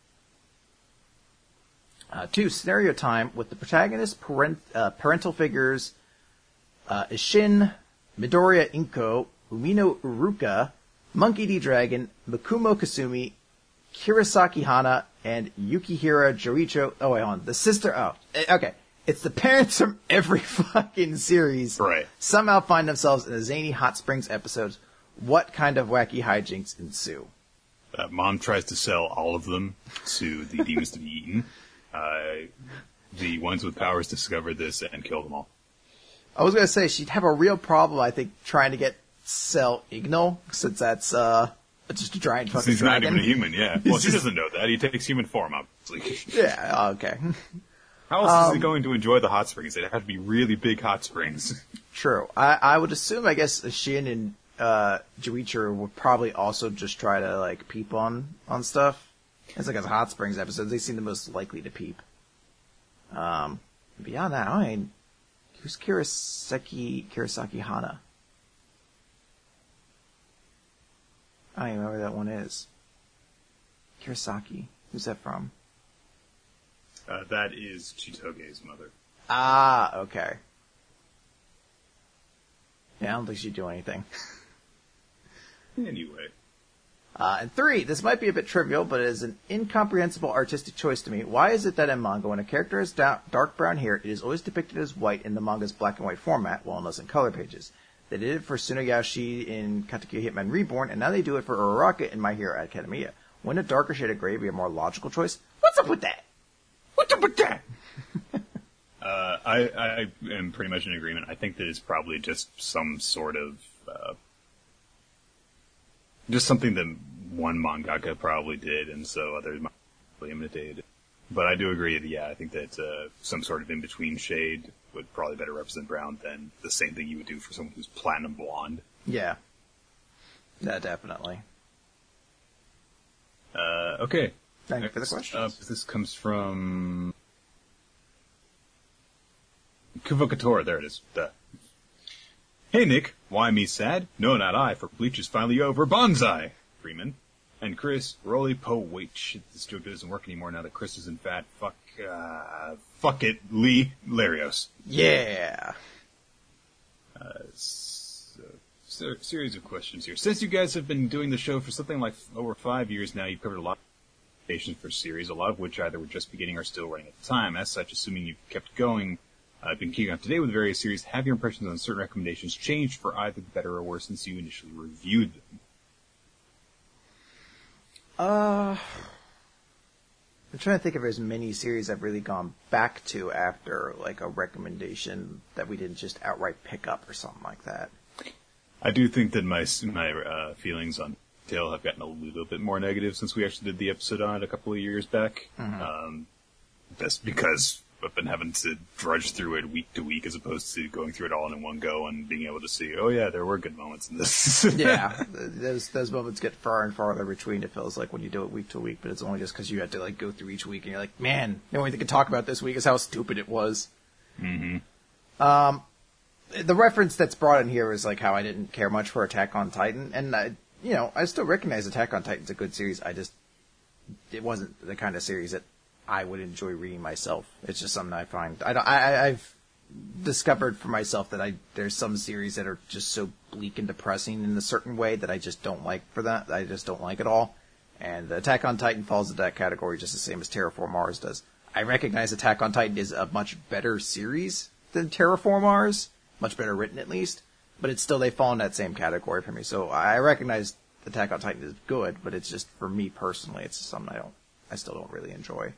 B: Uh, two, scenario time with the protagonist parent, uh, parental figures, uh, Ishin, Midoriya Inko, Umino Uruka, Monkey D. Dragon, Makumo Kasumi, Kirasaki Hana, and Yukihira Joicho. Oh, wait, hold on. The sister. Oh, okay. It's the parents from every fucking series.
A: Right.
B: Somehow find themselves in a zany Hot Springs episode. What kind of wacky hijinks ensue?
A: Uh, Mom tries to sell all of them to the demons to be eaten. Uh, the ones with powers discover this and kill them all.
B: I was going to say, she'd have a real problem, I think, trying to get sell Ignal, since that's uh, just a giant fucking
A: He's
B: dragon.
A: not even a human, yeah. Well, she doesn't know that. He takes human form, obviously.
B: Yeah, okay.
A: How else
B: um,
A: is he going to enjoy the hot springs? They'd have to be really big hot springs.
B: True. I, I would assume, I guess, Shin and uh, Joichiro would probably also just try to, like, peep on, on stuff. It's like a Hot Springs episode. They seem the most likely to peep. Um, beyond that, I mean, who's Kirasaki, Kirasaki Hana? I don't even know where that one is. Kirasaki. Who's that from?
A: Uh, that is Chitoge's mother.
B: Ah, okay. Yeah, I don't think she'd do anything.
A: Anyway.
B: Uh, and three, this might be a bit trivial, but it is an incomprehensible artistic choice to me. Why is it that in manga, when a character has da- dark brown hair, it is always depicted as white in the manga's black and white format, while unless in color pages? They did it for Tsunoyashi in Katekyo Hitman Reborn, and now they do it for Uraraka in My Hero Academia. Wouldn't a darker shade of gray be a more logical choice? What's up with that? What's up with that?
A: uh, I, I am pretty much in agreement. I think that it's probably just some sort of, uh, just something that one mangaka probably did, and so others might have imitated. But I do agree that, yeah, I think that uh, some sort of in-between shade would probably better represent brown than the same thing you would do for someone who's platinum blonde.
B: Yeah. Yeah, definitely.
A: Uh, okay.
B: Thank you for the question.
A: Up, this comes from Kuvokatora. There it is. Duh. Hey, Nick. Why me sad? No, not I, for Bleach is finally over. Bonsai! Freeman. And Chris, Rolly Poe, wait, shit, this joke doesn't work anymore now that Chris isn't fat. Fuck, uh, fuck it, Lee Larios.
B: Yeah.
A: Uh, so, so, series of questions here. Since you guys have been doing the show for something like over five years now, you've covered a lot of recommendations for series, a lot of which either were just beginning or still running at the time. As such, assuming you've kept going, I've uh, been keeping up to date with various series. Have your impressions on certain recommendations changed for either better or worse since you initially reviewed them?
B: Uh, I'm trying to think if there's many series I've really gone back to after, like, a recommendation that we didn't just outright pick up or something like that.
A: I do think that my my uh, feelings on Tale have gotten a little bit more negative since we actually did the episode on it a couple of years back. Mm-hmm. Um, that's because I've been having to drudge through it week to week as opposed to going through it all in one go and being able to see, oh yeah, there were good moments in this.
B: Yeah, those those moments get far and farther between, it feels like, when you do it week to week, but it's only just because you had to, like, go through each week and you're like, man, the only thing to talk about this week is how stupid it was.
A: Mm-hmm.
B: Um, the reference that's brought in here is, like, how I didn't care much for Attack on Titan, and, I, you know, I still recognize Attack on Titan's a good series, I just, it wasn't the kind of series that I would enjoy reading myself. It's just something I find, I don't, I, I've discovered for myself that I, there's some series that are just so bleak and depressing in a certain way that I just don't like for that, I just don't like at all. And Attack on Titan falls into that category just the same as Terraform Mars does. I recognize Attack on Titan is a much better series than Terraform Mars, much better written at least, but it's still, they fall in that same category for me. So I recognize Attack on Titan is good, but it's just, for me personally, it's just something I don't, I still don't really enjoy.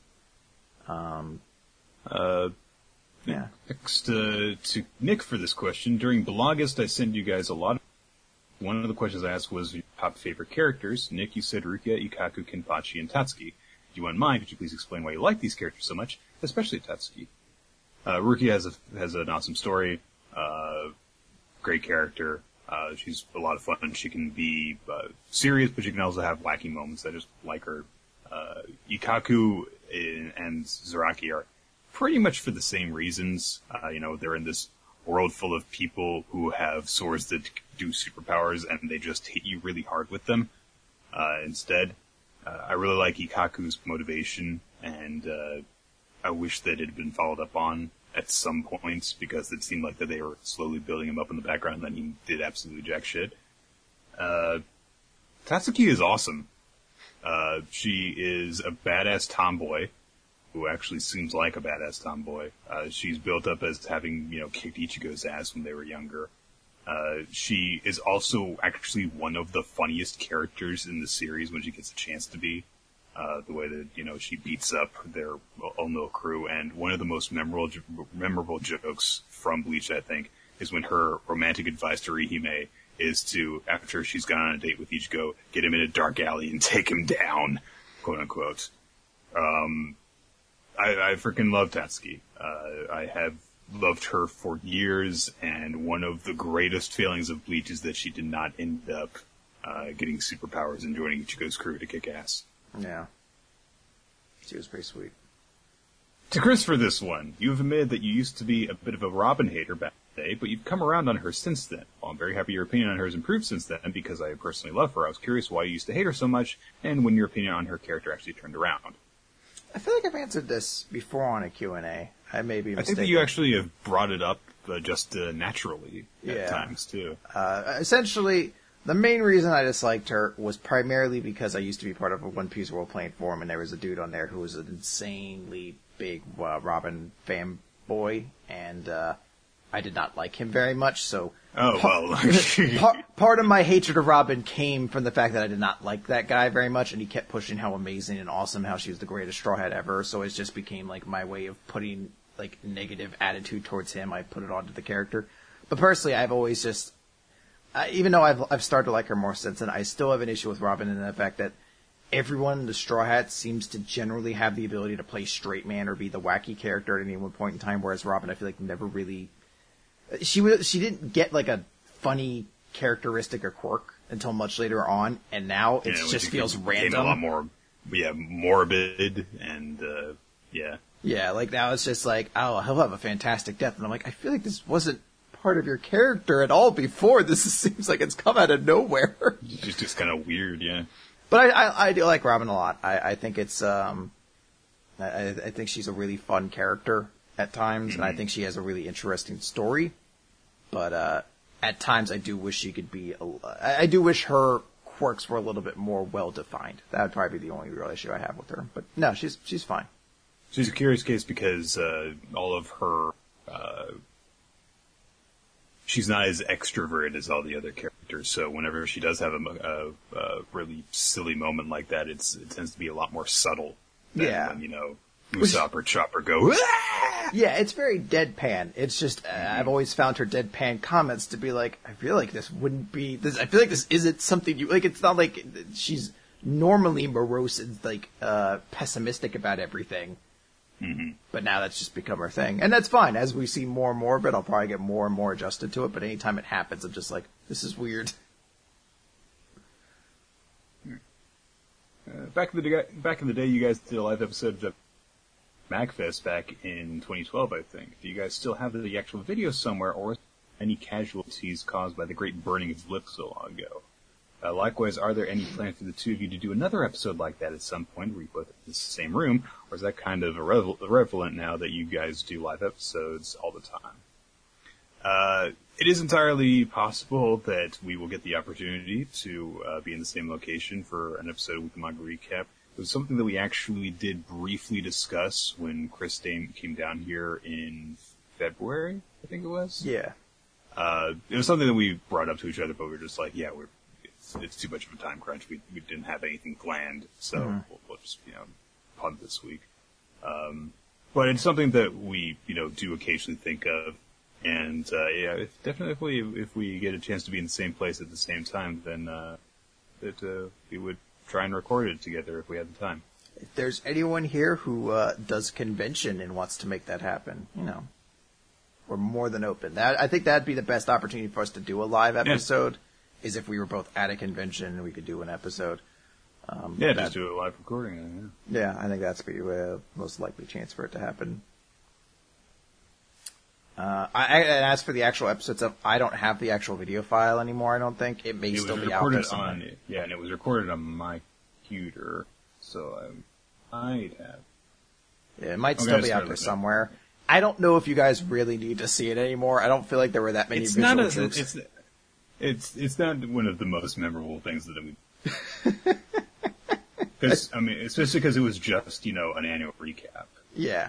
B: Um,
A: uh,
B: yeah.
A: Next, uh, to Nick for this question. During Blogist, I sent you guys a lot of, one of the questions I asked was your top favorite characters. Nick, you said Rukia, Ikaku, Kenpachi, and Tatsuki. If you wouldn't mind, could you please explain why you like these characters so much, especially Tatsuki? Uh, Rukia has a, has an awesome story, uh, great character, uh, she's a lot of fun. She can be, uh, serious, but she can also have wacky moments. I just like her. Uh, Ikaku and Zaraki are pretty much for the same reasons. Uh, you know, they're in this world full of people who have swords that do superpowers, and they just hit you really hard with them. Uh, instead, uh, I really like Ikaku's motivation, and uh, I wish that it had been followed up on at some points, because it seemed like that they were slowly building him up in the background, and then he did absolutely jack shit. Uh, Tatsuki is awesome. Uh, she is a badass tomboy who actually seems like a badass tomboy. Uh, she's built up as having, you know, kicked Ichigo's ass when they were younger. Uh, she is also actually one of the funniest characters in the series when she gets a chance to be. Uh, the way that, you know, she beats up their Ulmo crew, and one of the most memorable, memorable jokes from Bleach, I think, is when her romantic advice to Rihime is to, after she's gone on a date with Ichigo, get him in a dark alley and take him down, quote unquote. Um, I, I freaking love Tatsuki. Uh, I have loved her for years, and one of the greatest failings of Bleach is that she did not end up, uh, getting superpowers and joining Ichigo's crew to kick ass.
B: Yeah. She was pretty sweet.
A: To Chris for this one, you have admitted that you used to be a bit of a Robin hater back in the day, but you've come around on her since then. While I'm very happy your opinion on her has improved since then, because I personally love her, I was curious why you used to hate her so much, and when your opinion on her character actually turned around.
B: I feel like I've answered this before on a Q and A. I may be mistaken.
A: I think that you actually have brought it up uh, just uh, naturally at
B: yeah.
A: times, too.
B: Uh, essentially, the main reason I disliked her was primarily because I used to be part of a One Piece role-playing forum, and there was a dude on there who was an insanely big uh, Robin fanboy, and uh, I did not like him very much, so...
A: Oh, well...
B: part, part of my hatred of Robin came from the fact that I did not like that guy very much, and he kept pushing how amazing and awesome, how she was the greatest Straw Hat ever, so it just became like my way of putting like negative attitude towards him. I put it onto the character. But personally, I've always just... Uh, even though I've I've started to like her more since then, I still have an issue with Robin in the fact that everyone in the Straw Hats seems to generally have the ability to play straight man or be the wacky character at any one point in time, whereas Robin, I feel like, never really... She was, she didn't get, like, a funny characteristic or quirk until much later on, and now it
A: yeah,
B: just feels random.
A: A lot more, yeah, morbid, and, uh, yeah.
B: Yeah, like, now it's just like, oh, he'll have a fantastic death, and I'm like, I feel like this wasn't part of your character at all before. This seems like it's come out of nowhere.
A: It's just, just kind of weird, yeah.
B: But I, I, I do like Robin a lot. I, I think it's, um, I, I think she's a really fun character at times, mm-hmm. and I think she has a really interesting story. But, uh, at times I do wish she could be, a, I, I do wish her quirks were a little bit more well-defined. That would probably be the only real issue I have with her. But no, she's, she's fine.
A: She's a curious case because, uh, all of her, uh, she's not as extroverted as all the other characters, so whenever she does have a, a, a really silly moment like that, it's, it tends to be a lot more subtle than
B: yeah.
A: when, you know, Usopp or Chopper go, ah!
B: Yeah, it's very deadpan. It's just, uh, mm-hmm. I've always found her deadpan comments to be like, I feel like this wouldn't be, this. I feel like this isn't something you, like, it's not like she's normally morose and, like, uh, pessimistic about everything.
A: Mm-hmm.
B: But now that's just become her thing. And that's fine. As we see more and more of it, I'll probably get more and more adjusted to it. But anytime it happens, I'm just like, this is weird.
A: Uh, back in the day, back in the day, you guys did a live episode of MagFest back in twenty twelve, I think. Do you guys still have the actual video somewhere, or any casualties caused by the great burning of Zlip so long ago? Uh, likewise, are there any plans for the two of you to do another episode like that at some point, where you both in the same room, or is that kind of irrevel- irrelevant now that you guys do live episodes all the time? Uh, it is entirely possible that we will get the opportunity to uh, be in the same location for an episode with the Manga Recap. It was something that we actually did briefly discuss when Chris Dame came down here in February, I think it was.
B: Yeah.
A: Uh, it was something that we brought up to each other, but we were just like, yeah, we're it's, it's too much of a time crunch. We we didn't have anything planned, so mm-hmm. we'll, we'll just you know punt this week. Um, but it's something that we you know do occasionally think of, and uh, yeah, if, definitely if, if we get a chance to be in the same place at the same time, then uh, that uh, we would try and record it together if we had the time.
B: If there's anyone here who uh, does convention and wants to make that happen, you know, we're more than open. That I think that'd be the best opportunity for us to do a live episode. Yeah. Is if we were both at a convention and we could do an episode. Um,
A: yeah,
B: that,
A: just do a live recording.
B: Yeah, yeah I think that's the uh, most likely chance for it to happen. Uh, I, I, and as for the actual episodes, of, I don't have the actual video file anymore. I don't think it may
A: it
B: still
A: was
B: be out there
A: somewhere. On, yeah, and it was recorded on my computer, so I might have.
B: Yeah, it might still be out there somewhere. I don't know if you guys really need to see it anymore. I don't feel like there were that many
A: it's
B: visual
A: not a,
B: jokes.
A: It's, it's it's not one of the most memorable things that we. Because I mean, especially because it was just you know an annual recap.
B: Yeah.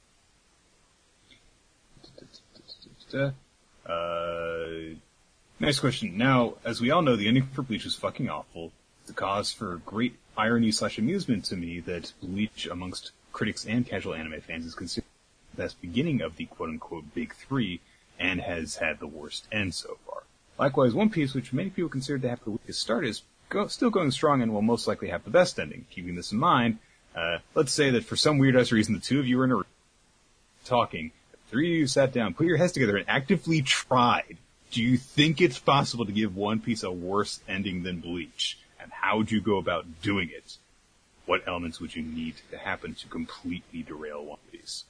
A: Uh, next question. Now, as we all know, the ending for Bleach was fucking awful. The cause for great irony slash amusement to me that Bleach, amongst critics and casual anime fans, is considered the best beginning of the quote-unquote Big Three, and has had the worst end so far. Likewise, One Piece, which many people consider to have the weakest start, is go- still going strong and will most likely have the best ending. Keeping this in mind, uh, let's say that for some weird-ass reason the two of you were in a room talking, the three of you sat down, put your heads together, and actively tried. Do you think it's possible to give One Piece a worse ending than Bleach? And how would you go about doing it? What elements would you need to happen to completely derail One Piece?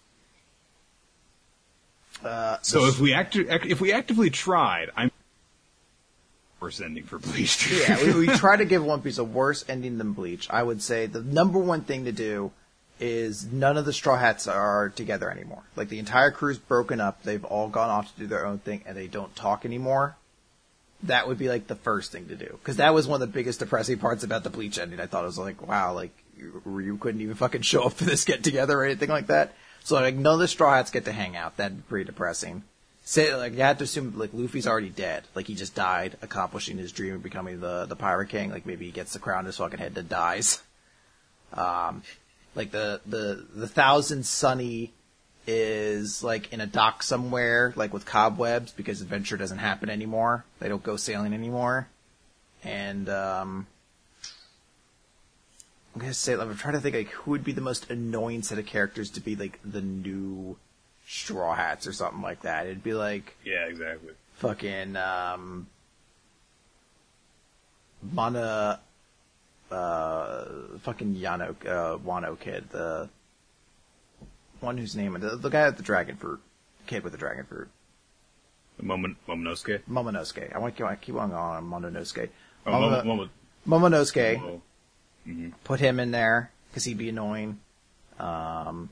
B: Uh,
A: so if we act- if we actively tried, I'm worse ending for Bleach.
B: Yeah, we, we try to give One Piece a worse ending than Bleach. I would say the number one thing to do is none of the Straw Hats are together anymore. Like, the entire crew's broken up, they've all gone off to do their own thing, and they don't talk anymore. That would be, like, the first thing to do. Because that was one of the biggest depressing parts about the Bleach ending. I thought it was like, wow, like, you, you couldn't even fucking show up for this get-together or anything like that. So, like, none of the Straw Hats get to hang out. That'd be pretty depressing. Say, like, you have to assume, like, Luffy's already dead. Like, he just died, accomplishing his dream of becoming the, the Pirate King. Like, maybe he gets the crown in his fucking head and dies. Um, like, the, the, the Thousand Sunny is, like, in a dock somewhere, like, with cobwebs, because adventure doesn't happen anymore. They don't go sailing anymore. And, um... I'm gonna say, like, I'm trying to think, like, who would be the most annoying set of characters to be, like, the new Straw Hats or something like that. It'd be like...
A: Yeah, exactly.
B: Fucking, um... Mana... Uh... Fucking Yano, uh, Wano kid, the... one whose name... The, the guy with the dragon fruit. Kid with the dragon fruit.
A: Momon- Momonosuke?
B: Momonosuke. I want to keep, keep on going on Momonosuke.
A: Oh,
B: Momo-
A: Momo-
B: Momonosuke.
A: Momo- mm-hmm.
B: Put him in there, because he'd be annoying. Um...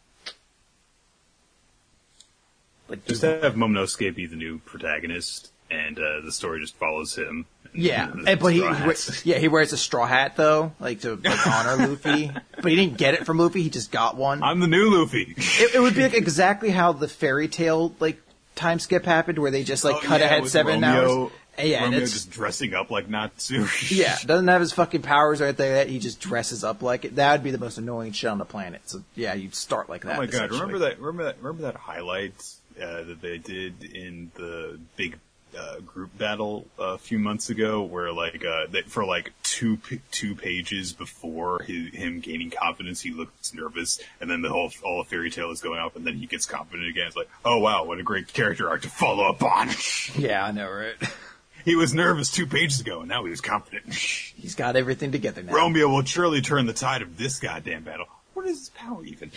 B: Like,
A: just have Momonosuke be the new protagonist, and uh, the story just follows him.
B: Yeah, and, but he, he wears, yeah he wears a straw hat though, like to like, honor Luffy. But he didn't get it from Luffy; he just got one.
A: I'm the new Luffy.
B: it, it would be like exactly how the fairy tale like time skip happened, where they just like
A: oh,
B: cut
A: yeah,
B: ahead seven
A: Romeo,
B: hours. And, yeah,
A: Romeo
B: and it's,
A: just dressing up like Natsu.
B: yeah, doesn't have his fucking powers right there. He just dresses up like it. That would be the most annoying shit on the planet. So yeah, you'd start like that.
A: Oh my god! Remember that? Remember that? Remember that highlight uh, that they did in the big uh, group battle uh, a few months ago, where like uh, they, for like two two pages before his, him gaining confidence, he looks nervous, and then the whole all the fairy tale is going up, and then he gets confident again. It's like, oh wow, what a great character arc to follow up on.
B: Yeah, I know, right?
A: He was nervous two pages ago, and now he was confident.
B: He's got everything together now.
A: Romeo will surely turn the tide of this goddamn battle. What is his power even?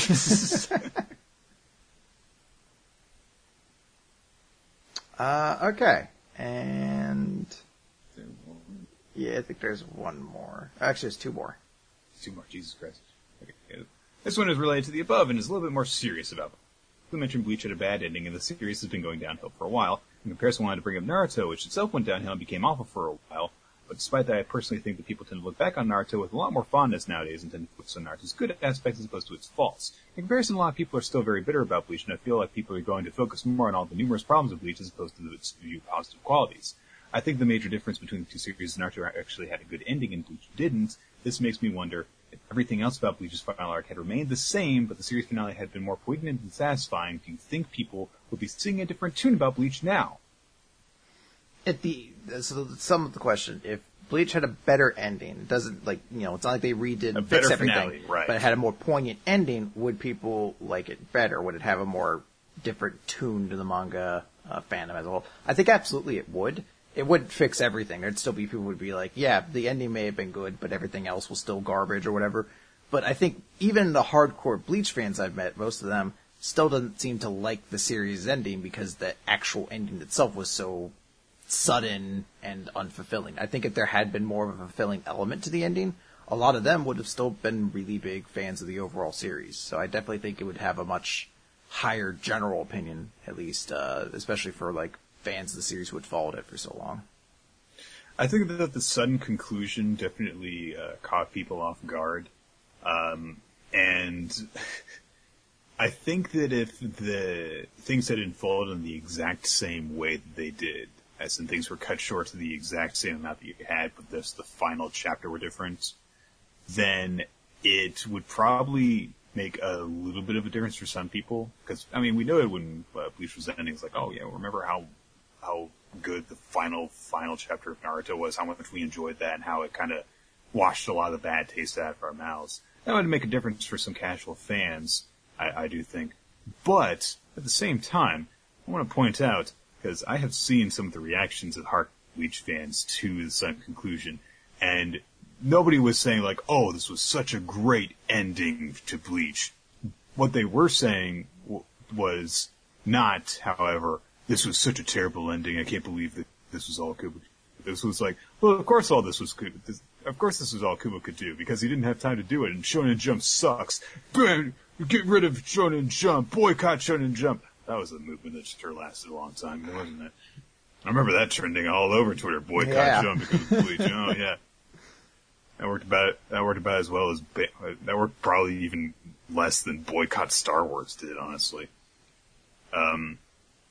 B: uh, okay. And... yeah, I think there's one more. Actually, there's two more.
A: Two more, Jesus Christ. Okay. This one is related to the above and is a little bit more serious about it. We mentioned Bleach had a bad ending, and the series has been going downhill for a while. In comparison, I wanted to bring up Naruto, which itself went downhill and became awful for a while. But despite that, I personally think that people tend to look back on Naruto with a lot more fondness nowadays and tend to focus on Naruto's good aspects as opposed to its faults. In comparison, a lot of people are still very bitter about Bleach, and I feel like people are going to focus more on all the numerous problems of Bleach as opposed to its few positive qualities. I think the major difference between the two series is Naruto actually had a good ending and Bleach didn't. This makes me wonder if everything else about Bleach's final arc had remained the same, but the series finale had been more poignant and satisfying. Do you think people would be singing a different tune about Bleach now?
B: At the so the sum of the question, if Bleach had a better ending, it doesn't like you know, it's not like they redid
A: a
B: fix
A: better
B: everything,
A: finale, right.
B: but it had a more poignant ending. Would people like it better? Would it have a more different tune to the manga uh, fandom as a whole? I think absolutely it would. It wouldn't fix everything. There'd still be people who would be like, yeah, the ending may have been good, but everything else was still garbage or whatever. But I think even the hardcore Bleach fans I've met, most of them still doesn't seem to like the series ending because the actual ending itself was so sudden and unfulfilling. I think if there had been more of a fulfilling element to the ending, a lot of them would have still been really big fans of the overall series. So I definitely think it would have a much higher general opinion, at least, uh, especially for like fans of the series who had followed it for so long.
A: I think that the sudden conclusion definitely uh, caught people off guard. Um, and I think that if the things had unfolded in the exact same way that they did, as in things were cut short to the exact same amount that you had, but this the final chapter were different, then it would probably make a little bit of a difference for some people. Because, I mean, we know it when uh, Bleach was ending. It's like, oh yeah, remember how how good the final, final chapter of Naruto was, how much we enjoyed that, and how it kind of washed a lot of the bad taste out of our mouths. That would make a difference for some casual fans, I, I do think. But, at the same time, I want to point out, because I have seen some of the reactions of hard Bleach fans to the sudden conclusion, and nobody was saying like, oh, this was such a great ending to Bleach. What they were saying w- was not, however, this was such a terrible ending, I can't believe that this was all Kubo. This was like, well, of course all this was Kubo. This, of course this was all Kubo could do, because he didn't have time to do it, and Shonen Jump sucks. Bam! Get rid of Shonen Jump! Boycott Shonen Jump! That was a movement that sure lasted a long time, wasn't it? I remember that trending all over Twitter, boycott
B: yeah.
A: Jump because of Bleach. Oh, yeah. That worked about, that worked about as well as, that worked probably even less than boycott Star Wars did, honestly. Um,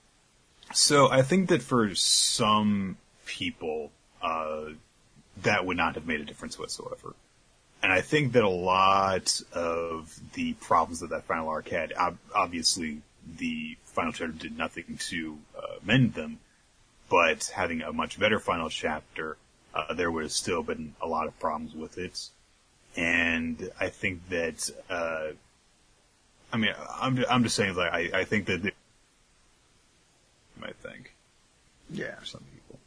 A: so I think that for some people, uh, that would not have made a difference whatsoever. And I think that a lot of the problems that that final arc had, ob- obviously the final chapter did nothing to uh, mend them, but having a much better final chapter, uh, there would have still been a lot of problems with it. and I think that, uh, I mean, I'm, I'm just saying, like, I, I think that they might think.
B: Yeah.
A: For some people.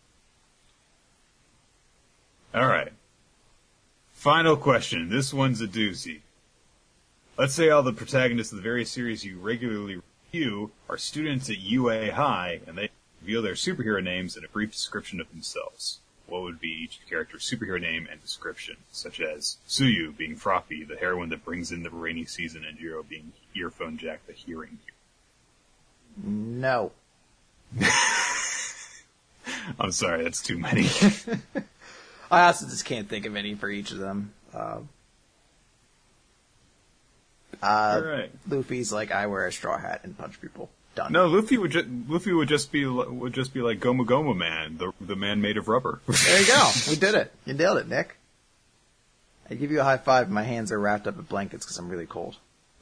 A: Alright. Final question. This one's a doozy. Let's say all the protagonists of the various series you regularly review are students at U A High, and they reveal their superhero names and a brief description of themselves. What would be each character's superhero name and description, such as Suyu being Frothy, the heroine that brings in the rainy season, and Jiro being Earphone Jack, the hearing hero?
B: No.
A: I'm sorry, that's too many.
B: I also just can't think of any for each of them. Uh, uh,
A: right.
B: Luffy's like, I wear a straw hat and punch people. Done.
A: No, Luffy would just Luffy would just be would just be like Goma Goma Man, the the man made of rubber.
B: There you go. We did it. You nailed it, Nick. I give you a high five. My hands are wrapped up in blankets because I'm really cold.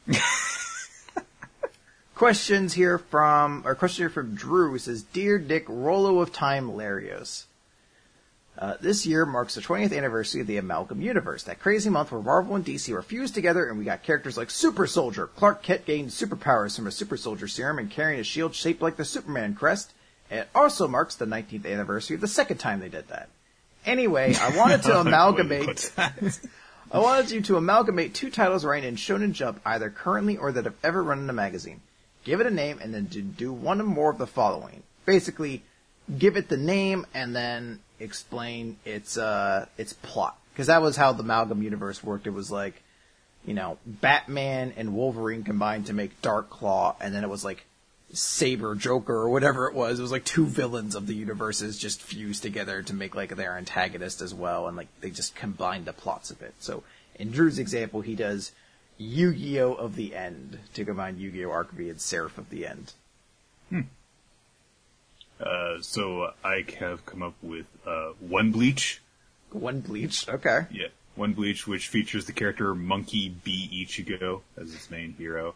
B: Questions here from, or question here from Drew. It says, Dear Dick, Rollo of Time Larios. Uh, this year marks the twentieth anniversary of the Amalgam Universe, that crazy month where Marvel and D C were fused together and we got characters like Super Soldier. Clark Kent gained superpowers from a Super Soldier serum and carrying a shield shaped like the Superman crest. And it also marks the nineteenth anniversary of the second time they did that. Anyway, I wanted to amalgamate... I wanted you to amalgamate two titles writing in Shonen Jump, either currently or that have ever run in a magazine. Give it a name and then do one or more of the following. Basically, give it the name and then explain its uh its plot, because that was how the Amalgam universe worked. It was like, you know, Batman and Wolverine combined to make Dark Claw, and then it was like Saber, Joker, or whatever it was. It was like two villains of the universes just fused together to make like their antagonist as well, and like they just combined the plots of it. So in Drew's example, he does Yu-Gi-Oh! Of the End to combine Yu-Gi-Oh! Arc-V and Seraph of the End.
A: Hmm. Uh, so I have come up with uh, One Bleach.
B: One Bleach, okay.
A: Yeah, One Bleach, which features the character Monkey B. Ichigo as its main hero.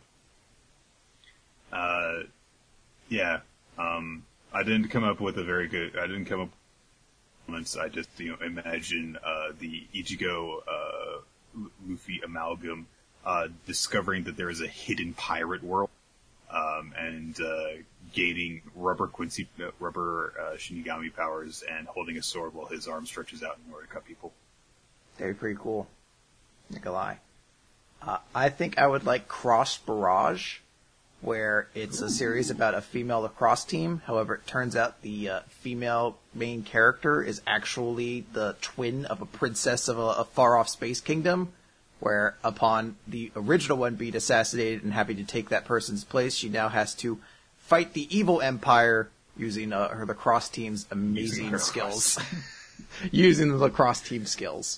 A: Uh, yeah, um, I didn't come up with a very good. I didn't come up with. I just, you know, imagine uh, the Ichigo uh, Luffy amalgam uh, discovering that there is a hidden pirate world. Um, and, uh, gaining rubber Quincy, uh, rubber, uh, Shinigami powers and holding a sword while his arm stretches out in order to cut people.
B: That'd be pretty cool. Nikolai. Uh, I think I would like Cross Barrage, where it's a series about a female lacrosse team. However, it turns out the, uh, female main character is actually the twin of a princess of a, a far-off space kingdom, where upon the original one being assassinated and having to take that person's place, she now has to fight the evil empire using uh, her lacrosse team's amazing skills. Using the lacrosse team skills.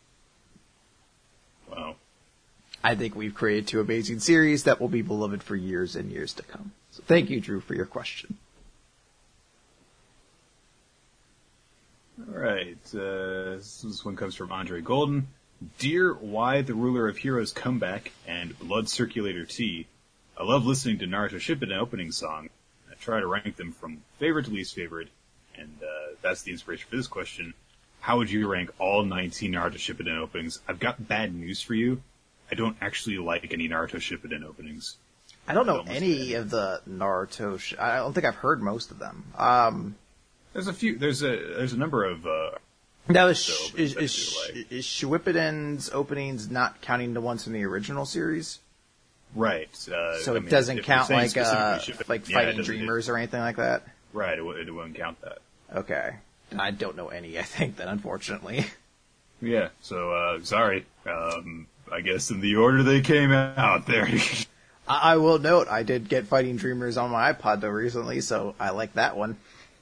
A: Wow.
B: I think we've created two amazing series that will be beloved for years and years to come. So thank you, Drew, for your question.
A: All right. Uh, this one comes from Andre Golden. Dear Why the Ruler of Heroes Comeback and Blood Circulator T, I love listening to Naruto Shippuden opening song. I try to rank them from favorite to least favorite, and uh, that's the inspiration for this question. How would you rank all nineteen Naruto Shippuden openings? I've got bad news for you. I don't actually like any Naruto Shippuden openings.
B: I don't know any of the Naruto. Sh- I don't think I've heard most of them. Um,
A: there's a few. There's a there's a number of. Uh,
B: Now, is, sh- is, is, like. is Shippuden openings not counting the ones from the original series?
A: Right. Uh,
B: so
A: I
B: it
A: mean,
B: doesn't count like uh, like
A: yeah,
B: Fighting Dreamers it, or anything like that?
A: Right, it, it wouldn't count that.
B: Okay. I don't know any, I think, then, unfortunately.
A: Yeah, so, uh, sorry. Um, I guess in the order they came out there.
B: I, I will note, I did get Fighting Dreamers on my iPod, though, recently, so I like that one.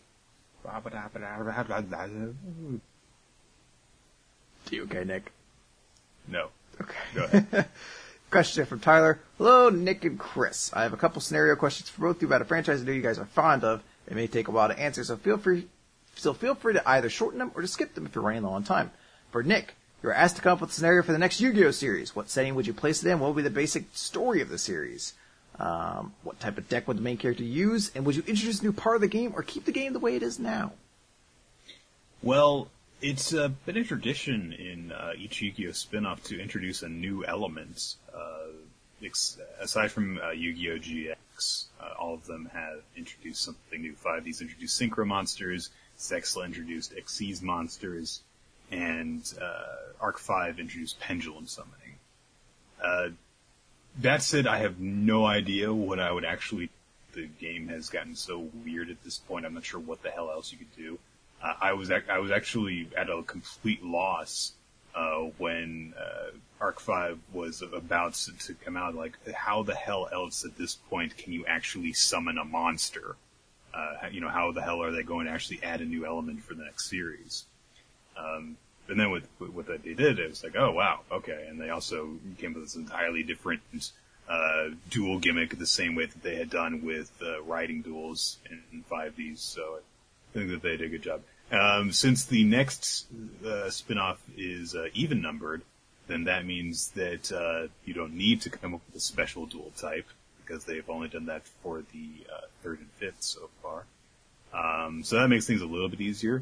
B: You okay, Nick?
A: No.
B: Okay.
A: Go ahead.
B: Question from Tyler. Hello, Nick and Chris. I have a couple scenario questions for both of you about a franchise I know you guys are fond of. It may take a while to answer, so feel free, so feel free to either shorten them or to skip them if you're running low on time. For Nick, you're asked to come up with a scenario for the next Yu-Gi-Oh! Series. What setting would you place it in? What would be the basic story of the series? Um, what type of deck would the main character use? And would you introduce a new part of the game or keep the game the way it is now?
A: Well, It's uh, been a tradition in uh, each Yu-Gi-Oh spin-off to introduce a new element. Uh, ex- aside from uh, Yu-Gi-Oh! G X, uh, all of them have introduced something new. five Ds introduced Synchro Monsters, Zexal introduced Xyz Monsters, and uh, Arc five introduced Pendulum Summoning. Uh, that said, I have no idea what I would actually... The game has gotten so weird at this point, I'm not sure what the hell else you could do. Uh, I was ac- I was actually at a complete loss uh, when uh, Arc five was about to come out. Like, how the hell else at this point can you actually summon a monster? Uh, you know, how the hell are they going to actually add a new element for the next series? Um, and then with, with what they did, it was like, oh wow, okay. And they also came up with this entirely different uh, duel gimmick, the same way that they had done with uh, riding duels in, in five Ds. So I think that they did a good job. Um, since the next uh, spin-off is uh, even-numbered, then that means that uh, you don't need to come up with a special dual type, because they've only done that for the uh, third and fifth so far. Um, so that makes things a little bit easier.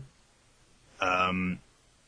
A: Um,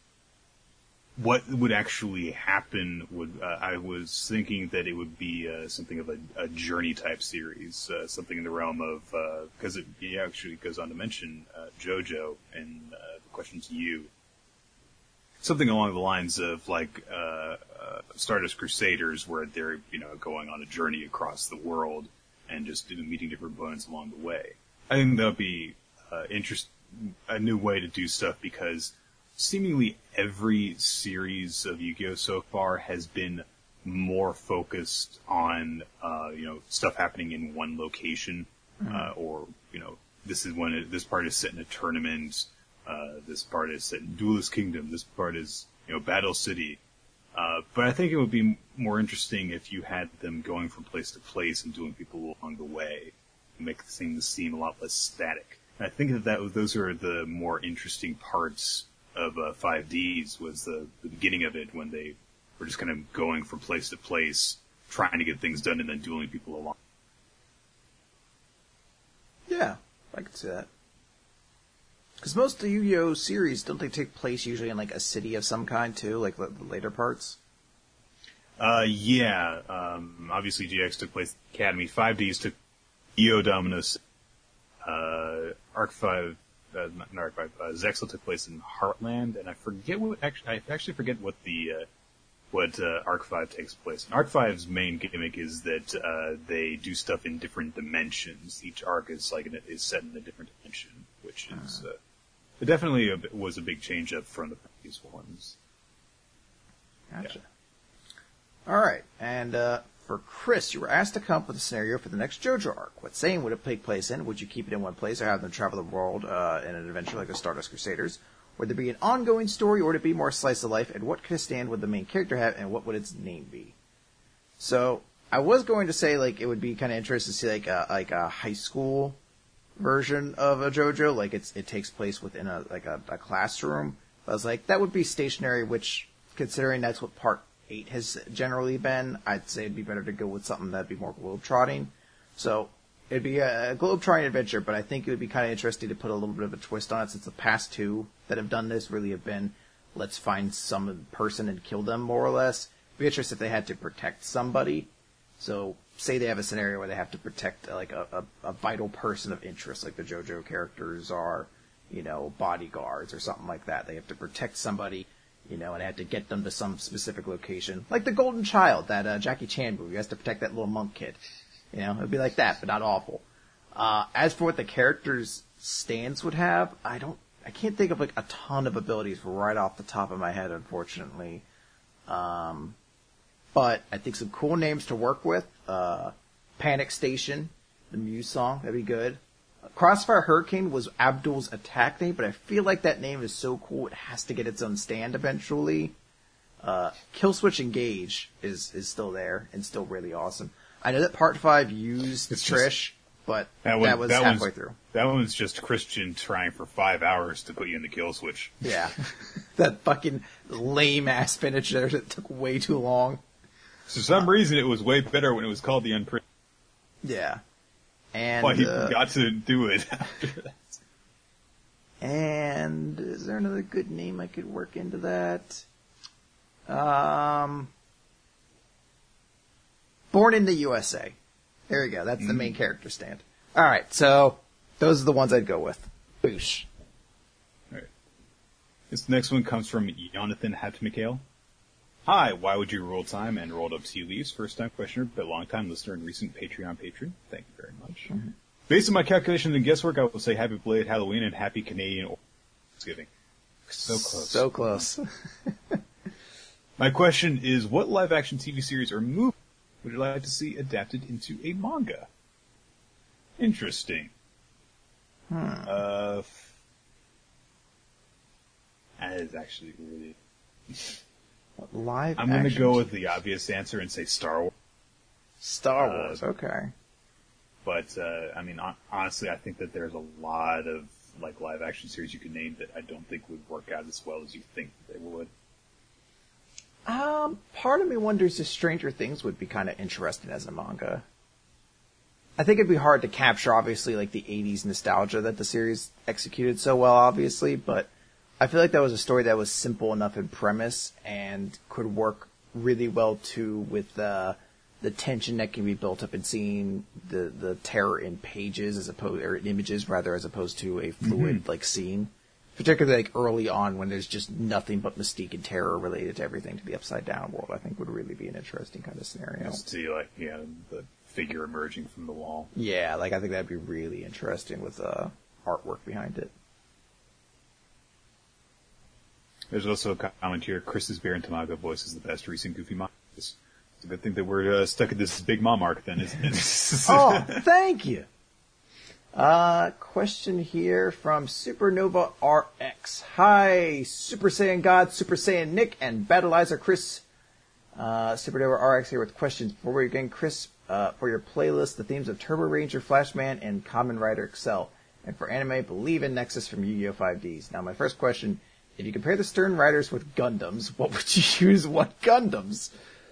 A: what would actually happen would, uh, I was thinking that it would be uh, something of a, a journey-type series, uh, something in the realm of, because uh, it yeah, actually goes on to mention uh, JoJo, and uh, the question to you, something along the lines of like uh, uh, Stardust Crusaders, where they're you know going on a journey across the world and just meeting different opponents along the way. I think that would be uh, interest a new way to do stuff, because seemingly every series of Yu-Gi-Oh so far has been more focused on uh, you know stuff happening in one location, mm-hmm. uh, or you know this is when it, this part is set in a tournament. Uh, this part is set in Duelist Kingdom. This part is, you know, Battle City. Uh, but I think it would be more interesting if you had them going from place to place and doing people along the way, and make things seem a lot less static. And I think that, that those are the more interesting parts of uh, five Ds, was the, the beginning of it, when they were just kind of going from place to place, trying to get things done, and then dueling people along.
B: Yeah, I could see that. Because most of the Yu-Gi-Oh series, don't they take place usually in like a city of some kind too, like the, the later parts?
A: Uh, yeah. Um, obviously G X took place at Academy. five Ds took Eo Dominus. Uh, Arc five, uh, not Arc five, uh, Zexal took place in Heartland, and I forget what, actually, I actually forget what the, uh, what, uh, Arc five takes place in. Arc five's main gimmick is that, uh, they do stuff in different dimensions. Each arc is like, an, is set in a different dimension, which is, uh, It definitely a, was a big change up from the previous ones.
B: Gotcha. Yeah. All right, and uh, for Chris, you were asked to come up with a scenario for the next JoJo arc. What setting would it take place in? Would you keep it in one place or have them travel the world uh, in an adventure like the Stardust Crusaders? Would there be an ongoing story, or would it be more slice of life? And what kind of stand would the main character have, and what would its name be? So I was going to say like it would be kind of interesting to see like a, like a high school version of a JoJo, like it's it takes place within a like a, a classroom. I was like, that would be stationary, which, considering that's what part eight has generally been, I'd say it'd be better to go with something that'd be more globetrotting. So it'd be a, a globetrotting adventure, but I think it would be kind of interesting to put a little bit of a twist on it, since the past two that have done this really have been, let's find some person and kill them, more or less. It'd be interesting if they had to protect somebody. So say they have a scenario where they have to protect like a, a, a vital person of interest, like the JoJo characters are, you know, bodyguards or something like that. They have to protect somebody, you know, and they have to get them to some specific location. Like the Golden Child, that uh, Jackie Chan movie. He has to protect that little monk kid. You know, it'd be like that, but not awful. Uh, as for what the characters' stands would have, I don't, I can't think of like a ton of abilities right off the top of my head, unfortunately. Um... But I think some cool names to work with. Uh, Panic Station, the Muse song, that'd be good. Uh, Crossfire Hurricane was Abdul's attack name, but I feel like that name is so cool it has to get its own stand eventually. Uh, Killswitch Engage is, is still there and still really awesome. I know that Part five used it's Trish, just, but that, one, that was that halfway through.
A: That one's just Christian trying for five hours to put you in the kill switch.
B: Yeah. That fucking lame-ass finisher that took way too long.
A: For some reason, it was way better when it was called the Unprisoned.
B: Yeah. And,
A: but he
B: uh,
A: forgot to do it after that.
B: And is there another good name I could work into that? Um, Born in the U S A. There you go. That's mm. the main character stand. All right, so those are the ones I'd go with. Boosh.
A: All right. This next one comes from Jonathan Hatmikael. Hi, why would you roll time and rolled up tea leaves? First time questioner, but long time listener and recent Patreon patron. Thank you very much. Mm-hmm. Based on my calculations and guesswork, I will say happy belated Halloween and happy Canadian Thanksgiving. So close.
B: So close.
A: My question is, what live action T V series or movie would you like to see adapted into a manga? Interesting.
B: Hmm.
A: Uh, that is actually really...
B: Live
A: I'm going to go with the obvious answer and say Star Wars.
B: Star Wars, uh, okay.
A: But, uh, I mean, honestly, I think that there's a lot of, like, live action series you could name that I don't think would work out as well as you think they would.
B: Um, part of me wonders if Stranger Things would be kind of interesting as a manga. I think it'd be hard to capture, obviously, like, the eighties nostalgia that the series executed so well, obviously, but I feel like that was a story that was simple enough in premise and could work really well, too, with uh, the tension that can be built up in seeing the, the terror in pages as opposed, or in images, rather, as opposed to a fluid, mm-hmm. like, scene. Particularly, like, early on when there's just nothing but mystique and terror related to everything to the upside-down world, I think would really be an interesting kind of scenario.
A: Just see, like, yeah, the figure emerging from the wall.
B: Yeah, like, I think that'd be really interesting with uh, artwork behind it.
A: There's also a comment here, Chris's Baron Tamago voice is the best recent Goofy Mom. It's a good thing that we're uh, stuck at this big mom arc then, isn't it?
B: Oh, thank you! Uh, question here from Supernova R X. Hi, Super Saiyan God, Super Saiyan Nick, and Battleizer Chris. Uh, Supernova R X here with questions for we again, Chris, uh, for your playlist, the themes of Turbo Ranger, Flashman, and Kamen Rider Excel. And for anime, Believe in Nexus from Yu-Gi-Oh! five Ds. Now, my first question, if you compare the Stern Riders with Gundams, what would you choose? What Gundams?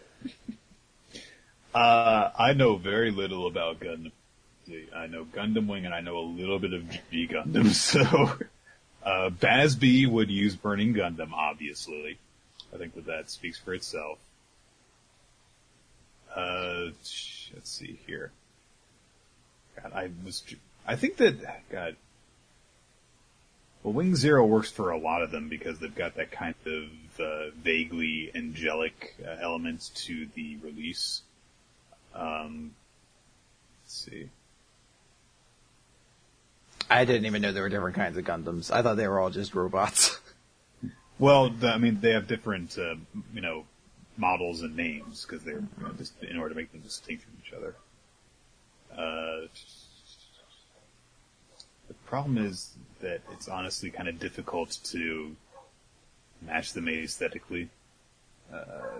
A: uh, I know very little about Gundam. I know Gundam Wing and I know a little bit of G Gundam, so, uh, Baz B would use Burning Gundam, obviously. I think that that speaks for itself. Uh, let's see here. God, I was, I think that, God, well, Wing Zero works for a lot of them because they've got that kind of, uh, vaguely angelic uh, element to the release. Um, let's see.
B: I didn't even know there were different kinds of Gundams. I thought they were all just robots.
A: Well, the, I mean, they have different, uh, you know, models and names because they're, you know, just in order to make them distinct from each other. Uh, the problem is that it's honestly kind of difficult to match them aesthetically. Uh,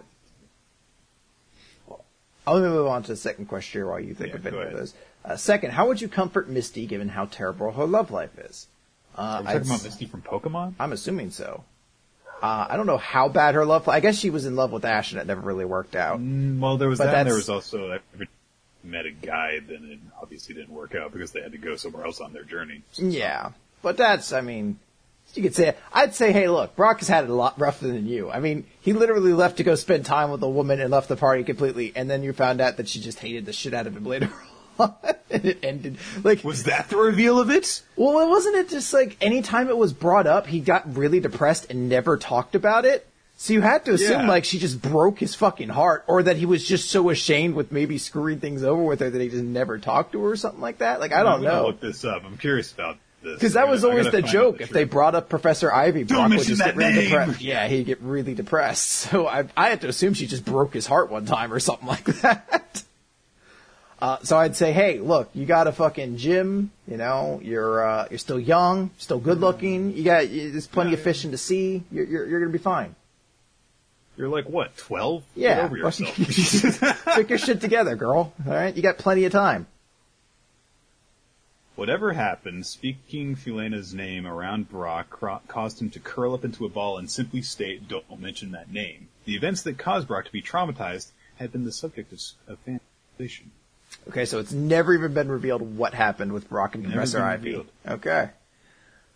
B: I'll move on to the second question here while you think
A: yeah,
B: of any
A: of
B: those. Uh, second, how would you comfort Misty given how terrible her love life is? Uh,
A: Are we talking about Misty from Pokemon?
B: I'm assuming so. Uh, I don't know how bad her love life... I guess she was in love with Ash and it never really worked out.
A: Mm, well, there was but that and there was also... I met a guy, then it obviously didn't work out because they had to go somewhere else on their journey. So.
B: Yeah. But that's, I mean... You could say... I'd say, hey, look, Brock has had it a lot rougher than you. I mean, he literally left to go spend time with a woman and left the party completely, and then you found out that she just hated the shit out of him later on. And it ended. Like,
A: was that the reveal of it?
B: Well, it wasn't it just like anytime it was brought up, he got really depressed and never talked about it. So you had to assume yeah. like she just broke his fucking heart, or that he was just so ashamed with maybe screwing things over with her that he just never talked to her or something like that. Like I don't
A: I'm gonna
B: know.
A: Look this up. I'm curious about this.
B: Because that was always the joke. If they brought up Professor Ivy, Brock would just get really
A: name.
B: depressed. Yeah, he'd get really depressed. So I, I had to assume she just broke his heart one time or something like that. Uh, so I'd say, hey, look, you got a fucking gym, you know, you're, uh, you're still young, still good looking, you got, you, there's plenty yeah, of fishing to see, you're, you're, you're gonna be fine.
A: You're like, what, twelve?
B: Yeah.
A: Get over yourself.
B: Pick your shit together, girl, alright? You got plenty of time.
A: Whatever happened, speaking Filena's name around Brock cro- caused him to curl up into a ball and simply state, don't mention that name. The events that caused Brock to be traumatized had been the subject of, of fanfiction.
B: Okay, so it's never even been revealed what happened with Brock and Professor Ivy. Okay.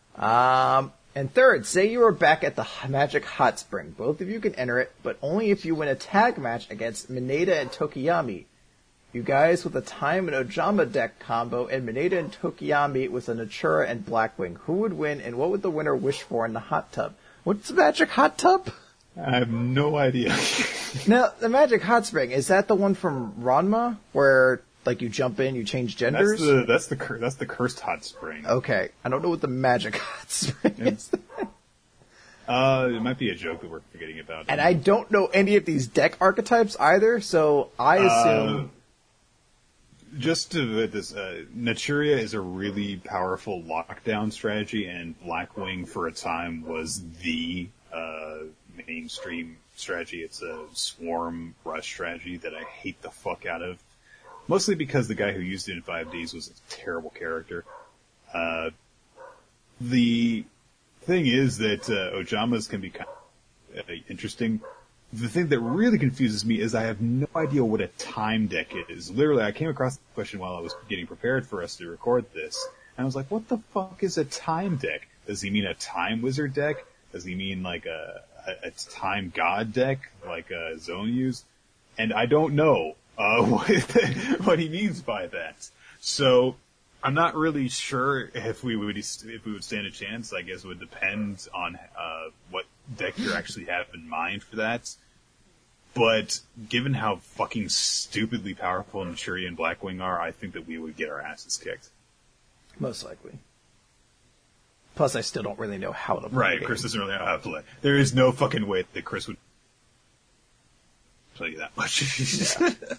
B: Um, and third, say you are back at the Magic Hot Spring. Both of you can enter it, but only if you win a tag match against Mineta and Tokiyami. You guys with a Time and Ojama deck combo, and Mineta and Tokiyami with a Natura and Blackwing. Who would win, and what would the winner wish for in the hot tub? What's the Magic Hot Tub?
A: I have no idea.
B: Now, the Magic Hot Spring, is that the one from Ranma, where, like, you jump in, you change genders?
A: That's the, that's the, cur- that's the cursed hot spring.
B: Okay. I don't know what the Magic Hot Spring
A: Yeah.
B: is.
A: Uh, it might be a joke that we're forgetting about.
B: And I don't know any of these deck archetypes either, so I assume...
A: Uh, just to this, uh, Naturia is a really powerful lockdown strategy, and Blackwing for a time was the uh, mainstream strategy. It's a swarm rush strategy that I hate the fuck out of. Mostly because the guy who used it in five Ds was a terrible character. Uh, the thing is that uh, Ojamas can be kind of uh, interesting. The thing that really confuses me is I have no idea what a time deck is. Literally, I came across the question while I was getting prepared for us to record this, and I was like, what the fuck is a time deck? Does he mean a time wizard deck? Does he mean like a, a, a time god deck, like a Zone used? And I don't know uh, what, what he means by that. So I'm not really sure if we would if we would stand a chance. I guess it would depend on uh, what deck you actually have in mind for that. But given how fucking stupidly powerful Naturia and Blackwing are, I think that we would get our asses kicked.
B: Most likely. Plus, I still don't really know how to play.
A: Right, Chris doesn't really know how to play. There is no fucking way that Chris would play you that much.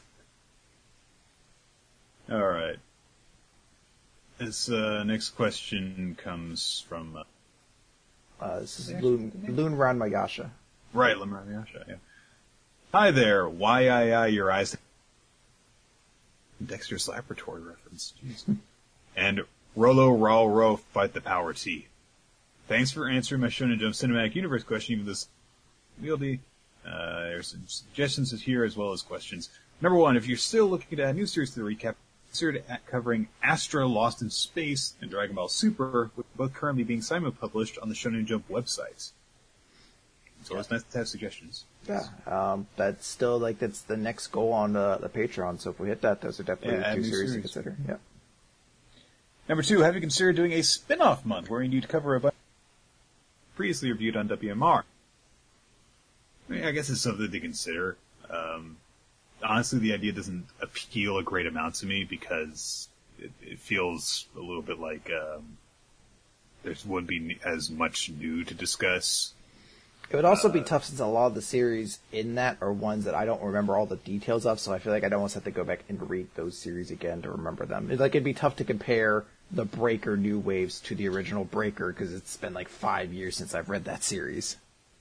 A: All right. This uh, next question comes from... Uh,
B: Uh, this is Loon, Loon Ranmayasha.
A: right, Lemur Yasha, yeah. Hi there, why I I your eyes... Dexter's Laboratory reference, jeez. And Rolo Raw Ro fight the Power T. Thanks for answering my Shonen Jump Cinematic Universe question, even this wieldy. Uh, there's some suggestions here as well as questions. Number one, if you're still looking to add new series to the recap, consider covering Astra Lost in Space and Dragon Ball Super, with both currently being simulpublished on the Shonen Jump website. So it's nice to have suggestions.
B: Yeah, um, that's still, like, that's the next goal on the, the Patreon, so if we hit that, those are definitely
A: Yeah,
B: two
A: new
B: series,
A: series.
B: to consider. Yeah.
A: Number two, have you considered doing a spin-off month wherein you'd cover a bunch previously reviewed on W M R? I mean, I guess it's something to consider. Um, honestly, the idea doesn't appeal a great amount to me because it, it feels a little bit like um, there wouldn't be as much new to discuss.
B: It would also uh, be tough since a lot of the series in that are ones that I don't remember all the details of, so I feel like I'd almost have to go back and read those series again to remember them. It, like, it'd be tough to compare the Breaker New Waves to the original Breaker because it's been like five years since I've read that series.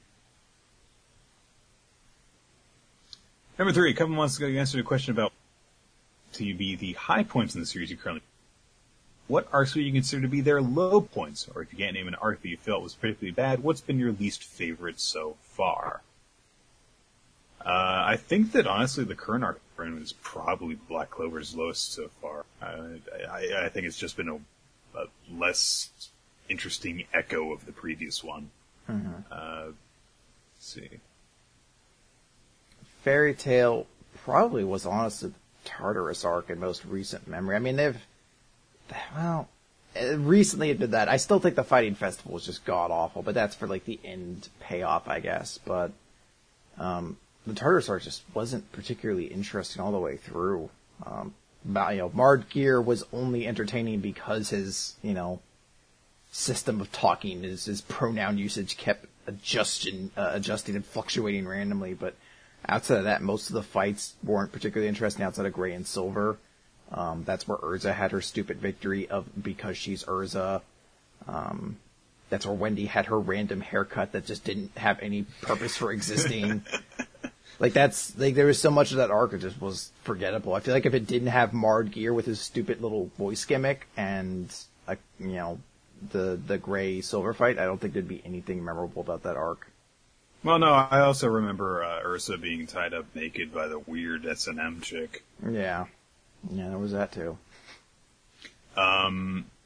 A: Number three, a couple months ago you answered a question about to be the high points in the series you currently. What arcs would you consider to be their low points? Or if you can't name an arc that you felt was particularly bad, what's been your least favorite so far? Uh, I think that honestly the current arc is probably Black Clover's lowest so far. Uh, I, I think it's just been a, a less interesting echo of the previous one.
B: Mm-hmm.
A: Uh, let's see.
B: Fairy Tail probably was honestly the Tartarus arc in most recent memory. I mean, they've, well, recently it did that. I still think the Fighting Festival was just god-awful, but that's for, like, the end payoff, I guess. But um, the Tartarus arc just wasn't particularly interesting all the way through. Um, but, you know, Mard Gear was only entertaining because his, you know, system of talking, his, his pronoun usage kept adjusting, uh, adjusting and fluctuating randomly, but outside of that, most of the fights weren't particularly interesting outside of Gray and Silver. Um, that's where Urza had her stupid victory of because she's Urza. Um, that's where Wendy had her random haircut that just didn't have any purpose for existing. Like that's like there was so much of that arc that just was forgettable. I feel like if it didn't have Mard Gear with his stupid little voice gimmick and uh, you know the the Gray Silver fight, I don't think there'd be anything memorable about that arc.
A: Well, no, I also remember uh, Ursa being tied up naked by the weird S and M chick.
B: Yeah. Yeah, there was that too.
A: Um,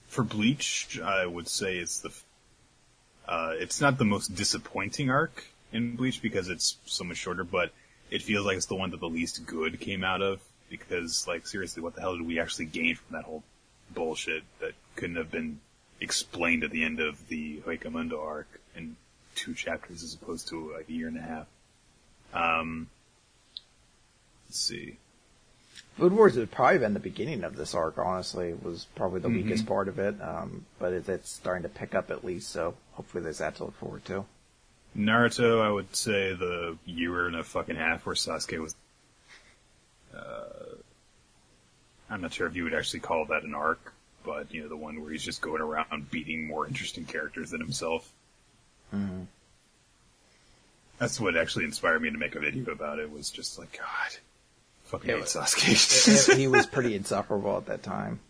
A: For Bleach, I would say it's the, uh, it's not the most disappointing arc in Bleach because it's so much shorter, but it feels like it's the one that the least good came out of because, like, seriously, what the hell did we actually gain from that whole bullshit that couldn't have been explained at the end of the Huecamundo arc in two chapters as opposed to like a year and a half. Um, let's see.
B: Food Wars would probably been the beginning of this arc, honestly. It was probably the mm-hmm. weakest part of it, um, but it, it's starting to pick up at least, so hopefully there's that to look forward to.
A: Naruto, I would say the year and a fucking half where Sasuke was... Uh, I'm not sure if you would actually call that an arc, but, you know, the one where he's just going around beating more interesting characters than himself.
B: Mm-hmm.
A: That's what actually inspired me to make a video about it, was just like, God, fucking
B: it
A: hate
B: was,
A: Sasuke.
B: it, it, he was pretty insufferable at that time.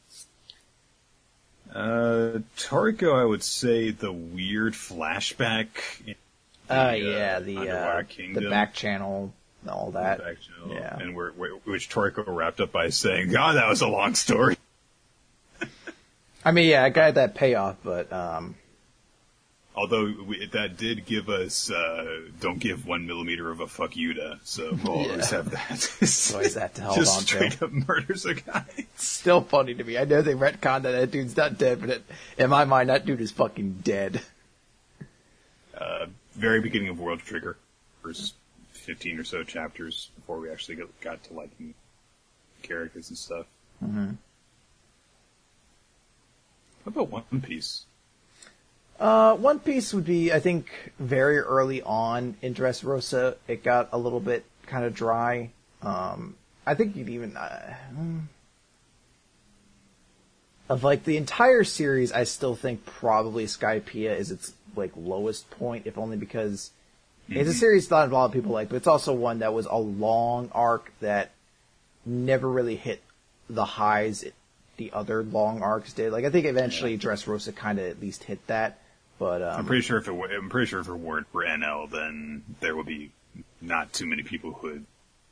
A: Uh, Toriko, I would say the weird flashback.
B: Oh, uh, yeah, the, uh,
A: Kingdom.
B: the back channel, all that.
A: The back channel,
B: yeah.
A: And where, where, which Toriko wrapped up by saying, God, that was a long story.
B: I mean, yeah, I got that payoff, but, um...
A: although we, that did give us, uh, don't give one millimeter of a fuck you to, so we'll
B: yeah.
A: always have that.
B: Always have to hold
A: Just
B: on to.
A: straight up murders a guy.
B: It's still funny to me. I know they retconned that that dude's not dead, but it, in my mind, that dude is fucking dead.
A: Uh, very beginning of World Trigger, first fifteen or so chapters before we actually got, got to liking characters and stuff.
B: Mm-hmm.
A: How about One Piece?
B: Uh, One Piece would be, I think, very early on in Dressrosa. It got a little bit kind of dry. Um, I think you'd even, uh, of like the entire series, I still think probably Skypiea is its like lowest point, if only because mm-hmm. it's a series that a lot of people like, but it's also one that was a long arc that never really hit the highs the other long arcs did. Like, I think eventually yeah. Dressrosa kind of at least hit that, but um,
A: I'm pretty sure if it were, I'm pretty sure if it weren't for N L, then there would be not too many people who would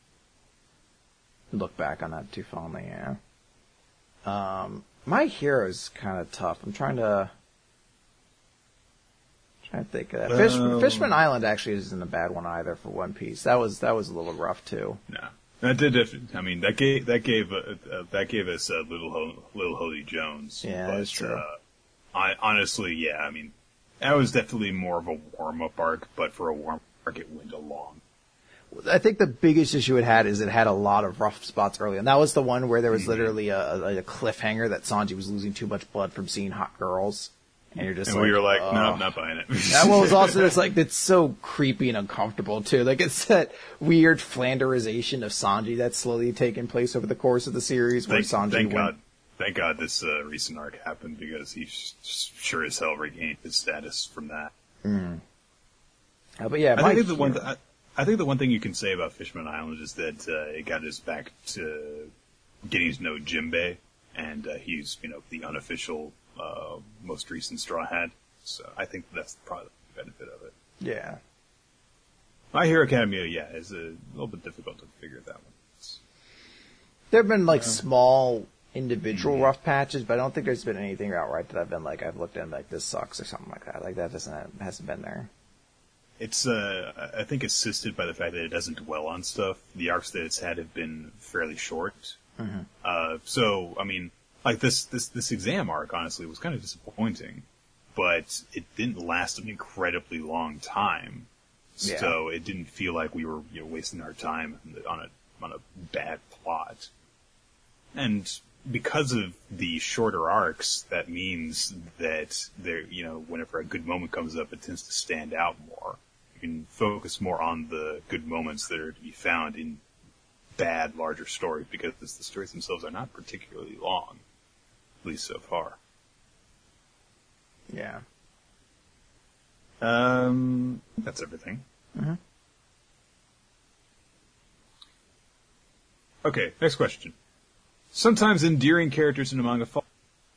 B: look back on that too fondly. Yeah. Um, My Hero is kind of tough. I'm trying to trying to think of that. Fish, um, Fishman Island actually isn't a bad one either for One Piece. That was that was a little rough too.
A: No. That did. I mean, that gave that gave uh, uh, that gave us uh, little Ho- little Holy Jones.
B: Yeah,
A: but,
B: that's true.
A: Uh, I honestly, yeah. I mean, that was definitely more of a warm up arc, but for a warm arc, it went along.
B: I think the biggest issue it had is it had a lot of rough spots early, and that was the one where there was mm-hmm. literally a, a, a cliffhanger that Sanji was losing too much blood from seeing hot girls. And you're just
A: and
B: like,
A: we were like,
B: oh.
A: no, I'm not buying it.
B: That one was also just like, it's so creepy and uncomfortable too. Like, it's that weird Flanderization of Sanji that's slowly taken place over the course of the series where
A: thank,
B: Sanji
A: thank
B: went...
A: God, thank God this uh, recent arc happened because he sh- sure as hell regained his status from that.
B: Mm. Uh, but yeah,
A: I think the one th- I, I think the one thing you can say about Fishman Island is that uh, it got us back to getting to know Jimbei, and uh, he's, you know, the unofficial Uh, most recent Straw Hat, so I think that's probably the benefit of it.
B: Yeah.
A: My Hero Academia, yeah, is a little bit difficult to figure that one. It's,
B: there have been like uh, small individual
A: mm-hmm.
B: rough patches, but I don't think there's been anything outright that I've been like, I've looked at and like, this sucks or something like that. Like, that doesn't, hasn't been there.
A: It's, uh, I think assisted by the fact that it doesn't dwell on stuff. The arcs that it's had have been fairly short.
B: Mm-hmm.
A: Uh, so, I mean, Like, this, this, this exam arc, honestly, was kind of disappointing, but it didn't last an incredibly long time.
B: Yeah.
A: So it didn't feel like we were, you know, wasting our time on a, on a bad plot. And because of the shorter arcs, that means that there, you know, whenever a good moment comes up, it tends to stand out more. You can focus more on the good moments that are to be found in bad, larger stories, because the stories themselves are not particularly long. At least so far.
B: Yeah.
A: Um, that's everything.
B: Mm-hmm.
A: Okay, next question. Sometimes endearing characters in a manga fall.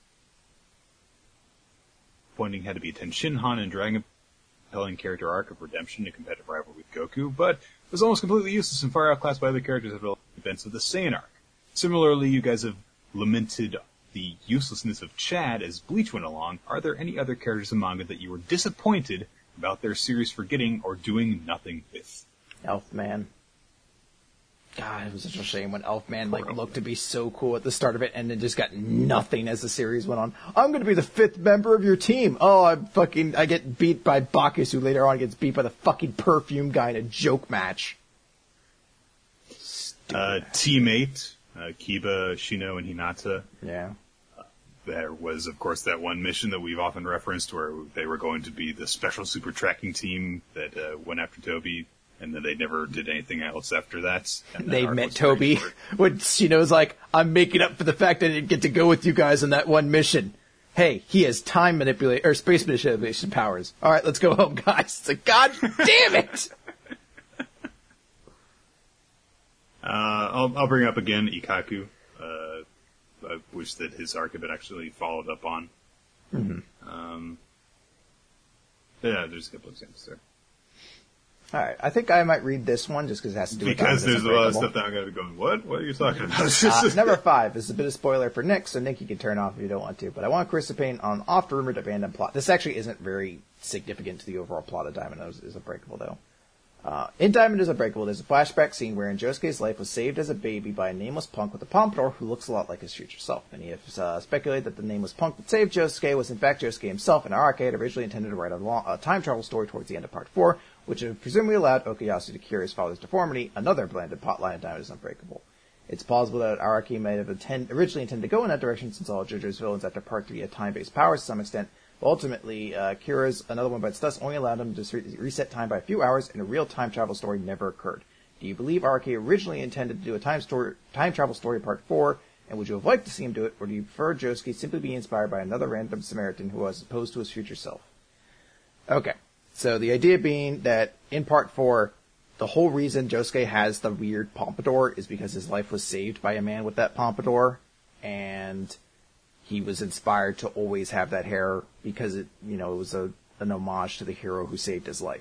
A: Pointing had to be Ten Shinhan and Dragon, compelling character arc of redemption and competitive rivalry with Goku, but was almost completely useless and far outclassed by other characters of the events of the Saiyan arc. Similarly, you guys have lamented the uselessness of Chad as Bleach went along, are there any other characters in manga that you were disappointed about their series for getting or doing nothing with?
B: Elfman. God, it was such a shame when Elfman like looked to be so cool at the start of it and then just got nothing as the series went on. I'm going to be the fifth member of your team. Oh, I fucking I get beat by Bacchus, who later on gets beat by the fucking perfume guy in a joke match.
A: Uh, teammate, uh, Kiba, Shino, and Hinata.
B: Yeah.
A: Uh, there was, of course, that one mission that we've often referenced where they were going to be the special super tracking team that uh, went after Toby. And then they never did anything else after that. And
B: they met Toby when Shino's like, I'm making up for the fact I didn't get to go with you guys on that one mission. Hey, he has time manipulation, or space manipulation powers. All right, let's go home, guys. It's like, God damn it!
A: uh, I'll, I'll bring up again Ikaku. Uh, I wish that his arc had been actually followed up on.
B: Mm-hmm.
A: Um, yeah, there's a couple examples there.
B: All right, I think I might read this one just because it has to do with
A: because there's a lot of stuff that I'm going to be going, what? What are you talking about?
B: uh, number five is a bit of spoiler for Nick, so Nick, you can turn off if you don't want to. But I want Chris to paint on oft-rumored abandoned plot. This actually isn't very significant to the overall plot of Diamond is Unbreakable, though. Uh, in Diamond is Unbreakable, there's a flashback scene wherein Josuke's life was saved as a baby by a nameless punk with a pompadour who looks a lot like his future self. And he has uh, speculated that the nameless punk that saved Josuke was in fact Josuke himself, and Araki had originally intended to write a, long, a time travel story towards the end of part four, which would presumably allowed Okuyasu to cure his father's deformity, another blended plotline in Diamond is Unbreakable. It's plausible that Araki might have intend, originally intended to go in that direction since all of JoJo's villains after part three had time-based powers to some extent, but ultimately, uh, Kira's Another One Bites Dust only allowed him to re- reset time by a few hours, and a real time travel story never occurred. Do you believe Araki originally intended to do a time, story, time travel story part four, and would you have liked to see him do it, or do you prefer Josuke simply be inspired by another random Samaritan who was opposed to his future self? Okay. So the idea being that in part four, the whole reason Josuke has the weird pompadour is because his life was saved by a man with that pompadour, and he was inspired to always have that hair because it, you know, it was a, an homage to the hero who saved his life.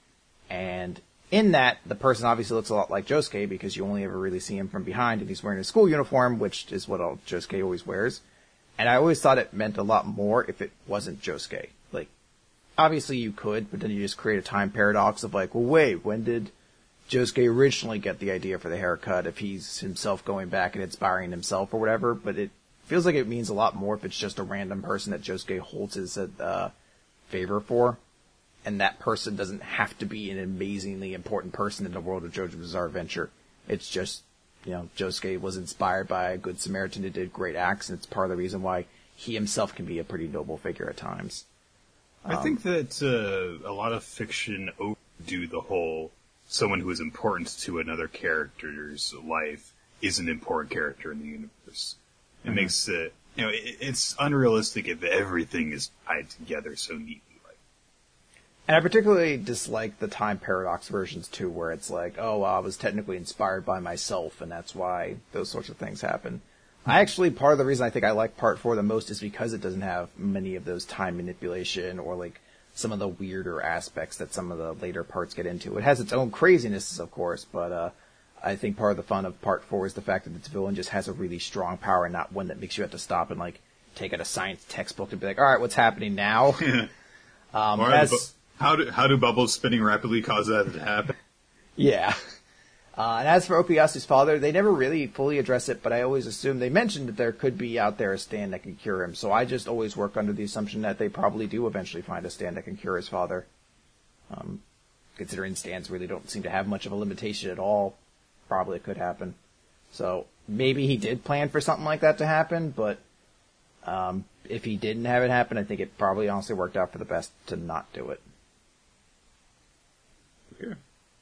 B: And in that, the person obviously looks a lot like Josuke because you only ever really see him from behind, and he's wearing a school uniform, which is what all Josuke always wears. And I always thought it meant a lot more if it wasn't Josuke. Like, obviously you could, but then you just create a time paradox of like, well, wait, when did Josuke originally get the idea for the haircut if he's himself going back and inspiring himself or whatever? But it feels like it means a lot more if it's just a random person that Josuke holds his uh, favor for, and that person doesn't have to be an amazingly important person in the world of JoJo's Bizarre Adventure. It's just, you know, Josuke was inspired by a good Samaritan who did great acts, and it's part of the reason why he himself can be a pretty noble figure at times.
A: I think that uh, a lot of fiction overdo the whole someone who is important to another character's life is an important character in the universe. It mm-hmm. makes it, you know, it, it's unrealistic if everything is tied together so neatly. Like.
B: And I particularly dislike the time paradox versions too, where it's like, oh, well, I was technically inspired by myself, and that's why those sorts of things happen. I actually, part of the reason I think I like part four the most is because it doesn't have many of those time manipulation or like some of the weirder aspects that some of the later parts get into. It has its own craziness, of course, but uh, I think part of the fun of part four is the fact that its villain just has a really strong power and not one that makes you have to stop and like take out a science textbook and be like, all right, what's happening now? um,
A: right,
B: as,
A: bu- how do how do bubbles spinning rapidly cause that to happen?
B: Yeah. Uh, and as for Okuyasu's father, they never really fully address it, but I always assume they mentioned that there could be out there a stand that can cure him. So I just always work under the assumption that they probably do eventually find a stand that can cure his father. Um, considering stands really don't seem to have much of a limitation at all, probably it could happen. So maybe he did plan for something like that to happen, but um, if he didn't have it happen, I think it probably honestly worked out for the best to not do it.
A: Okay.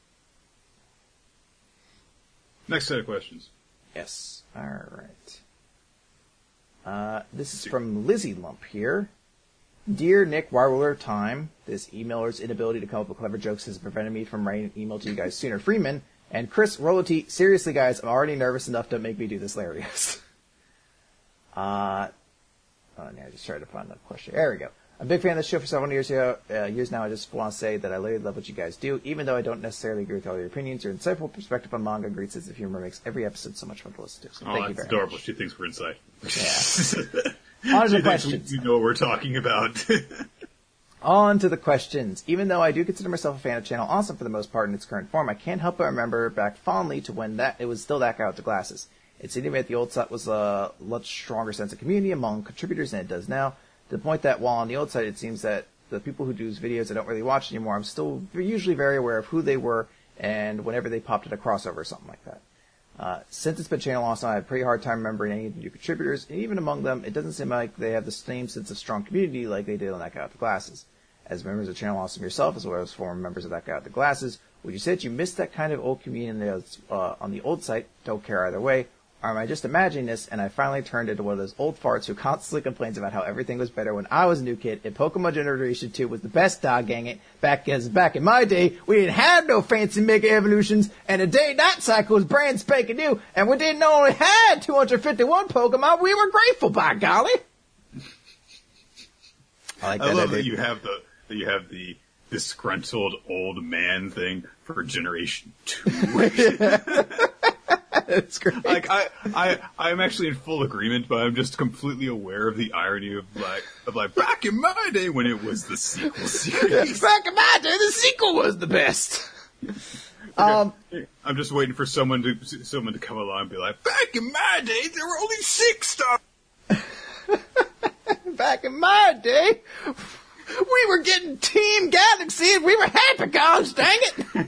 A: Next set of questions.
B: Yes. All right. Uh, this is from Lizzie Lump here. Dear Nick, Warwiller, time. This emailer's inability to come up with clever jokes has prevented me from writing an email to you guys sooner. Freeman and Chris Rolity. Seriously, guys, I'm already nervous enough to make me do this hilarious. uh, oh, now I just tried to find the question. There we go. I'm a big fan of the show for several years, uh, years now. I just want to say that I really love what you guys do, even though I don't necessarily agree with all your opinions. Your insightful perspective on manga and great sense of humor makes every episode so much fun to listen to. So
A: oh,
B: thank you
A: that's
B: very
A: adorable.
B: much.
A: She thinks we're inside.
B: Yeah. On to the questions.
A: You know what we're talking about.
B: On to the questions. Even though I do consider myself a fan of Channel Awesome for the most part in its current form, I can't help but remember back fondly to when that it was still that guy with the glasses. It seemed to me that the old site was a much stronger sense of community among contributors than it does now, to the point that while on the old site it seems that the people who do videos I don't really watch anymore, I'm still usually very aware of who they were and whenever they popped in a crossover or something like that. Uh, since it's been Channel Awesome, I have a pretty hard time remembering any of the new contributors, and even among them, it doesn't seem like they have the same sense of strong community like they did on that guy with the glasses. As members of Channel Awesome yourself, as well as former members of that guy with the glasses, would you say that you missed that kind of old community uh, on the old site? Don't care either way. Or am I just imagining this, and I finally turned into one of those old farts who constantly complains about how everything was better when I was a new kid, and Pokemon Generation two was the best, dog dang it. Back, as back in my day, we didn't have no fancy Mega Evolutions, and the day-night cycle was brand spanking new, and we didn't only have two hundred fifty-one Pokemon, we were grateful, by golly.
A: I like that. I love that you have the, that you have the disgruntled old man thing for Generation two.
B: That's great.
A: Like I, I, I'm actually in full agreement, but I'm just completely aware of the irony of like, of like back in my day when it was the sequel series.
B: Back in my day, the sequel was the best. um,
A: I'm just waiting for someone to, someone to come along and be like, back in my day, there were only six stars.
B: Back in my day, we were getting Team Galaxy and we were happy, gosh dang it.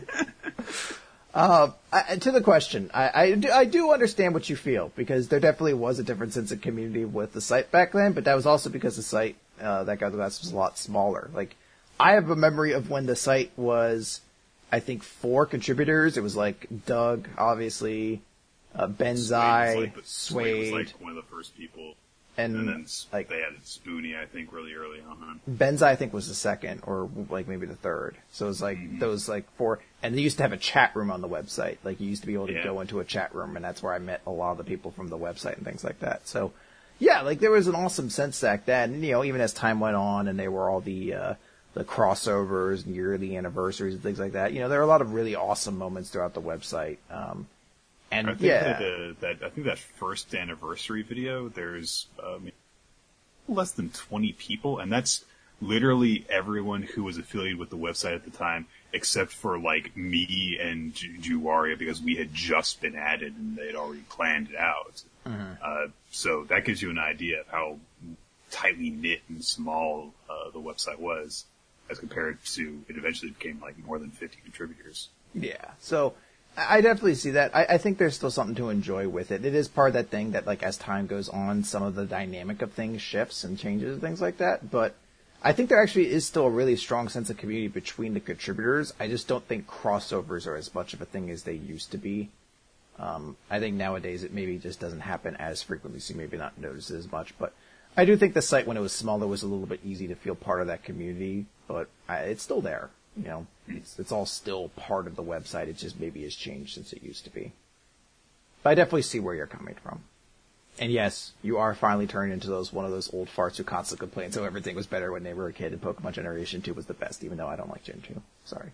B: Uh, I, to the question, I, I, do, I do understand what you feel, because there definitely was a different sense of community with the site back then, but that was also because the site, uh, that got the best was a lot smaller. Like, I have a memory of when the site was, I think, four contributors. It was like Doug, obviously, uh, Benzai,
A: Suede,
B: Suede.
A: was like one of the first people.
B: And,
A: and then
B: like,
A: they added Spoonie, I think, really early on.
B: Benzai, I think, was the second, or like maybe the third. So it was like mm-hmm. those like four, and they used to have a chat room on the website. Like you used to be able to yeah. go into a chat room, and that's where I met a lot of the people from the website and things like that. So yeah, like there was an awesome sense back then. And, you know, even as time went on, and they were all the uh, the crossovers and yearly anniversaries and things like that. You know, there were a lot of really awesome moments throughout the website. Um, And
A: I think
B: yeah,
A: that, uh, that I think that first anniversary video, there's um, less than twenty people, and that's literally everyone who was affiliated with the website at the time, except for like me and Ju- Juwaria, because we had just been added and they had already planned it out. Mm-hmm. Uh, so that gives you an idea of how tightly knit and small uh, the website was, as compared to it eventually became like more than fifty contributors.
B: Yeah, so. I definitely see that. I, I think there's still something to enjoy with it. It is part of that thing that, like, as time goes on, some of the dynamic of things shifts and changes and things like that. But I think there actually is still a really strong sense of community between the contributors. I just don't think crossovers are as much of a thing as they used to be. Um, I think nowadays it maybe just doesn't happen as frequently, so you maybe not notice it as much. But I do think the site, when it was smaller, was a little bit easy to feel part of that community. But I, it's still there. You know, it's, it's all still part of the website. It just maybe has changed since it used to be. But I definitely see where you're coming from. And yes, you are finally turning into those one of those old farts who constantly complain so everything was better when they were a kid and Pokemon Generation two was the best, even though I don't like Gen two. Sorry.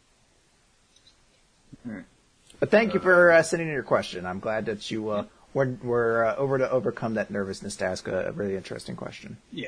A: Right.
B: But thank you for uh, sending in your question. I'm glad that you uh, were, were uh, over to overcome that nervousness to ask a, a really interesting question.
A: Yeah.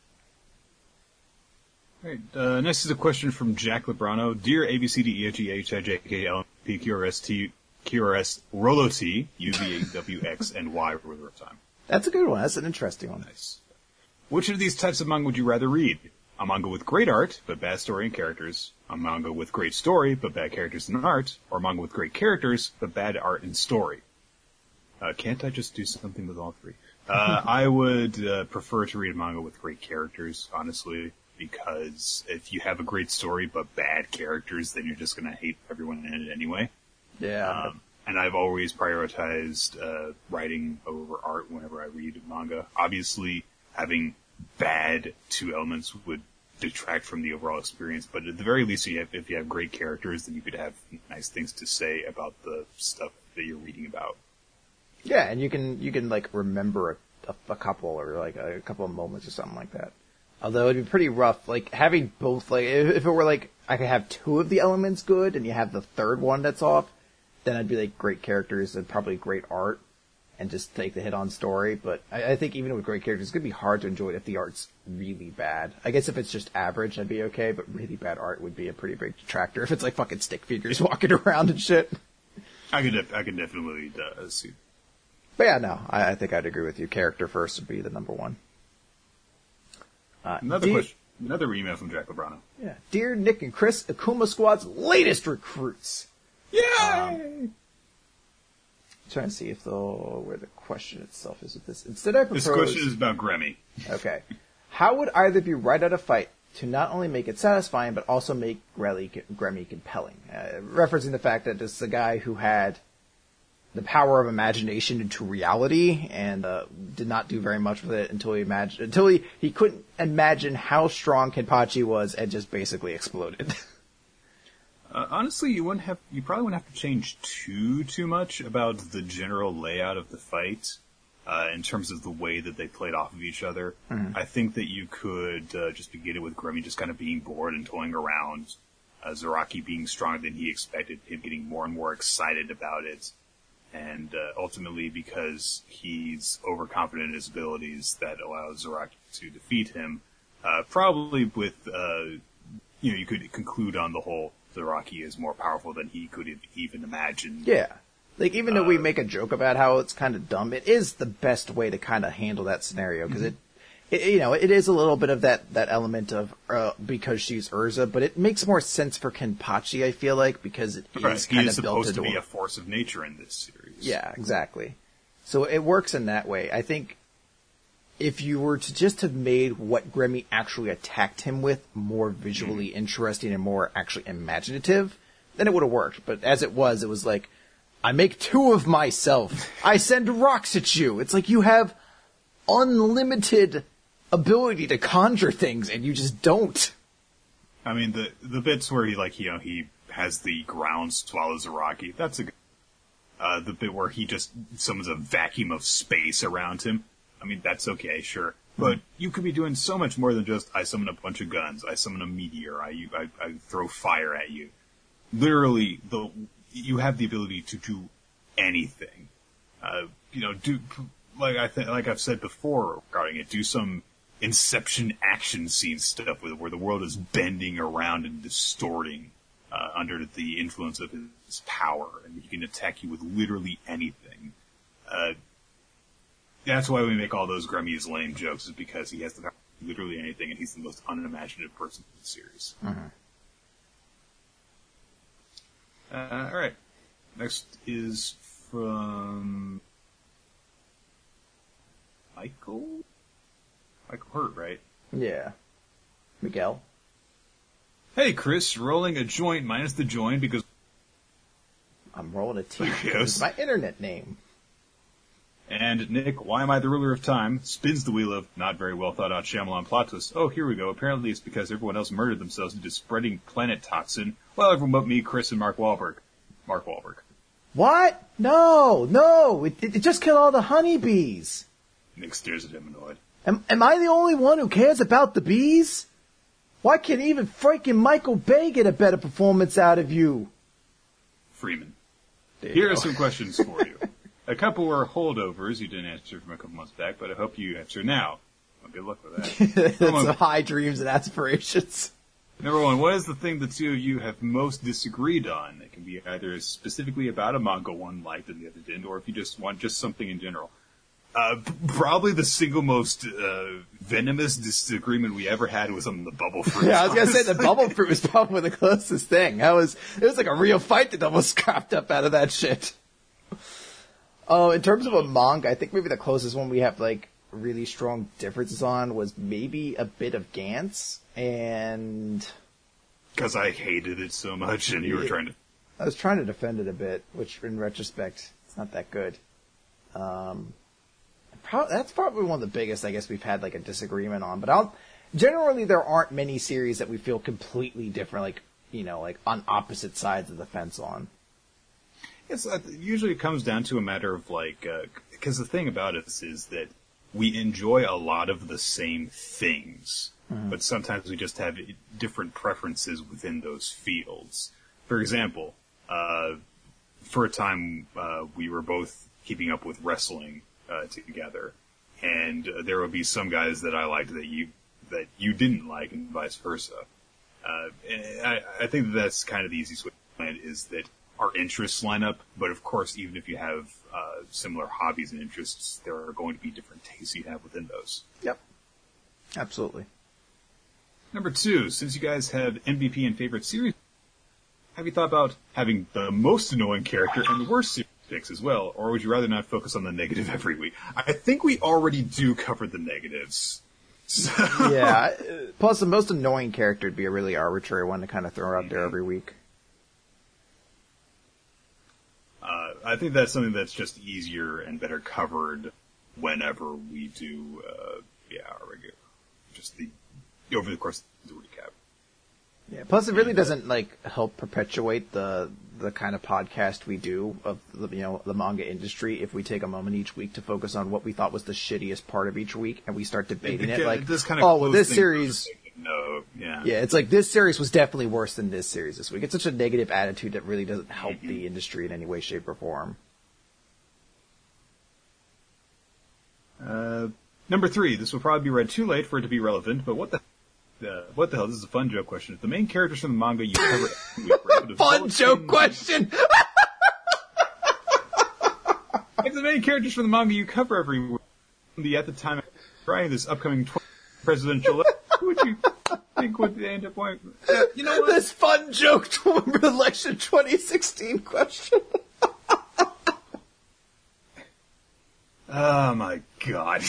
A: All right, uh, next is a question from Jack Lebrano. Dear A, B, C, D, E, F, G, H, I, J, K, L, M, P, Q, R, S, T, Q, R, S, Rolo T, U, V, W, X, and Y, ruler of time.
B: That's a good one. That's an interesting one.
A: Nice. Which of these types of manga would you rather read? A manga with great art, but bad story and characters. A manga with great story, but bad characters and art. Or a manga with great characters, but bad art and story. Uh, can't I just do something with all three? Uh, I would uh, prefer to read a manga with great characters, honestly. Because if you have a great story but bad characters, then you're just going to hate everyone in it anyway.
B: Yeah.
A: Um, and I've always prioritized uh, writing over art whenever I read manga. Obviously, having bad two elements would detract from the overall experience, but at the very least, you have, if you have great characters, then you could have nice things to say about the stuff that you're reading about.
B: Yeah, and you can you can like remember a, a, a couple or like a, a couple of moments or something like that. Although it'd be pretty rough, like, having both, like, if, if it were like, I could have two of the elements good, and you have the third one that's off, then I'd be like, great characters and probably great art, and just take the hit on story, but I, I think even with great characters, it's gonna be hard to enjoy it if the art's really bad. I guess if it's just average, I'd be okay, but really bad art would be a pretty big detractor if it's like fucking stick figures walking around and shit.
A: I could, def- I could definitely uh, see.
B: But yeah, no, I, I think I'd agree with you. Character first would be the number one. Uh,
A: another
B: dear,
A: question, another email from Jack Lebrano.
B: Yeah, dear Nick and Chris, Akuma Squad's latest recruits.
A: Yay!
B: Um, trying to see if the where the question itself is with this. Instead, I propose.
A: This question is about Gremmy.
B: Okay, how would either of you write out a fight to not only make it satisfying but also make Grelly, Gremmy compelling? Uh, referencing the fact that this is a guy who had the power of imagination into reality, and uh, did not do very much with it until he imagined until he, he couldn't imagine how strong Kenpachi was, and just basically exploded.
A: uh, honestly, you wouldn't have you probably wouldn't have to change too too much about the general layout of the fight uh, in terms of the way that they played off of each other. Mm-hmm. I think that you could uh, just begin it with Gremmy just kind of being bored and toying around, uh, Zaraki being stronger than he expected, him getting more and more excited about it. And uh, ultimately, because he's overconfident in his abilities, that allows Zaraki to defeat him. Uh, probably with, uh, you know, you could conclude on the whole, Zaraki is more powerful than he could have even imagined.
B: Yeah. Like, even though
A: uh,
B: we make a joke about how it's kind of dumb, it is the best way to kind of handle that scenario, because mm-hmm. it, it, you know, it is a little bit of that, that element of, uh, because she's Urza, but it makes more sense for Kenpachi, I feel like, because it
A: right.
B: is kind
A: he
B: of
A: is
B: built
A: supposed to
B: into
A: be a force of nature in this series.
B: Yeah, exactly. So it works in that way. I think if you were to just have made what Gremmy actually attacked him with more visually mm-hmm. interesting and more actually imaginative, then it would have worked. But as it was, it was like, I make two of myself. I send rocks at you. It's like you have unlimited ability to conjure things, and you just don't.
A: I mean, the the bits where he, like, you know, he has the ground swallow Zaraki, that's a good. Uh, the bit where he just summons a vacuum of space around him. I mean, that's okay, sure. But mm-hmm. you could be doing so much more than just, I summon a bunch of guns, I summon a meteor, I, I, I throw fire at you. Literally, the, you have the ability to do anything. Uh, you know, do, like I th- like I've said before regarding it, do some Inception action scene stuff where, where the world is bending around and distorting. Uh, under the influence of his power, and he can attack you with literally anything. Uh, that's why we make all those Gremmy's lame jokes, is because he has the power to do literally anything, and he's the most unimaginative person in the series.
B: Mm-hmm.
A: Uh, alright. Next is from Michael? Michael Hurt, right?
B: Yeah. Miguel.
A: Hey, Chris, rolling a joint minus the join because...
B: I'm rolling a T because it's my internet name.
A: And Nick, why am I the ruler of time? Spins the wheel of not very well thought out Shyamalan plot twist. Oh, here we go. Apparently it's because everyone else murdered themselves into spreading planet toxin. Well, everyone but me, Chris, and Mark Wahlberg. Mark Wahlberg.
B: What? No, no. It, it just killed all the honeybees.
A: Nick stares at him annoyed.
B: Am, am I the only one who cares about the bees? Why can't even freaking Michael Bay get a better performance out of you?
A: Freeman. Here are some questions for you. A couple were holdovers you didn't answer from a couple months back, but I hope you answer now. Well, good luck with that.
B: Some high dreams and aspirations.
A: Number one, what is the thing the two of you have most disagreed on? It can be either specifically about a manga one liked and the other didn't, or if you just want just something in general. Uh, probably the single most uh, venomous disagreement we ever had was on the bubble fruit.
B: Yeah, I was gonna say the bubble fruit was probably the closest thing. That was it was like a real fight that almost scrapped up out of that shit. Oh, uh, in terms of a manga, I think maybe the closest one we have like really strong differences on was maybe a bit of Gantz, and
A: because I hated it so much, and you were trying to.
B: I was trying to defend it a bit, which in retrospect, it's not that good. Um. That's probably one of the biggest, I guess, we've had like a disagreement on. But I'll, generally, there aren't many series that we feel completely different, like you know, like on opposite sides of the fence on.
A: Yes, uh, usually it comes down to a matter of like, because uh, the thing about it is that we enjoy a lot of the same things,
B: mm-hmm.
A: but sometimes we just have different preferences within those fields. For example, uh, for a time, uh, we were both keeping up with wrestling, uh, together. And uh, there would be some guys that I liked that you, that you didn't like and vice versa. Uh, and I, I think that that's kind of the easiest way to explain it, is that our interests line up, but of course, even if you have, uh, similar hobbies and interests, there are going to be different tastes you have within those.
B: Yep. Absolutely.
A: Number two, since you guys have M V P and favorite series, have you thought about having the most annoying character and the worst series picks as well, or would you rather not focus on the negative every week? I think we already do cover the negatives. So.
B: Yeah. Plus, the most annoying character would be a really arbitrary one to kind of throw out mm-hmm. there every week.
A: Uh, I think that's something that's just easier and better covered whenever we do, uh, yeah, our regular, just the, over the course of the recap.
B: Yeah, plus it really doesn't, like, help perpetuate the the kind of podcast we do of, the, you know, the manga industry if we take a moment each week to focus on what we thought was the shittiest part of each week and we start debating it, it, like,
A: it kind of
B: oh, well, this series...
A: No, yeah.
B: Yeah, it's like, this series was definitely worse than this series this week. It's such a negative attitude that really doesn't help mm-hmm. the industry in any way, shape, or form.
A: Uh, number three, this will probably be read too late for it to be relevant, but what the Uh, what the hell? This is a fun joke question. If the main characters from the manga you cover every week were able to
B: fun joke in... question!
A: If the main characters from the manga you cover every week, at the time of writing this upcoming tw- presidential election, who would you think would end up winning? Uh, you know what?
B: This fun joke election twenty sixteen question.
A: Oh my god.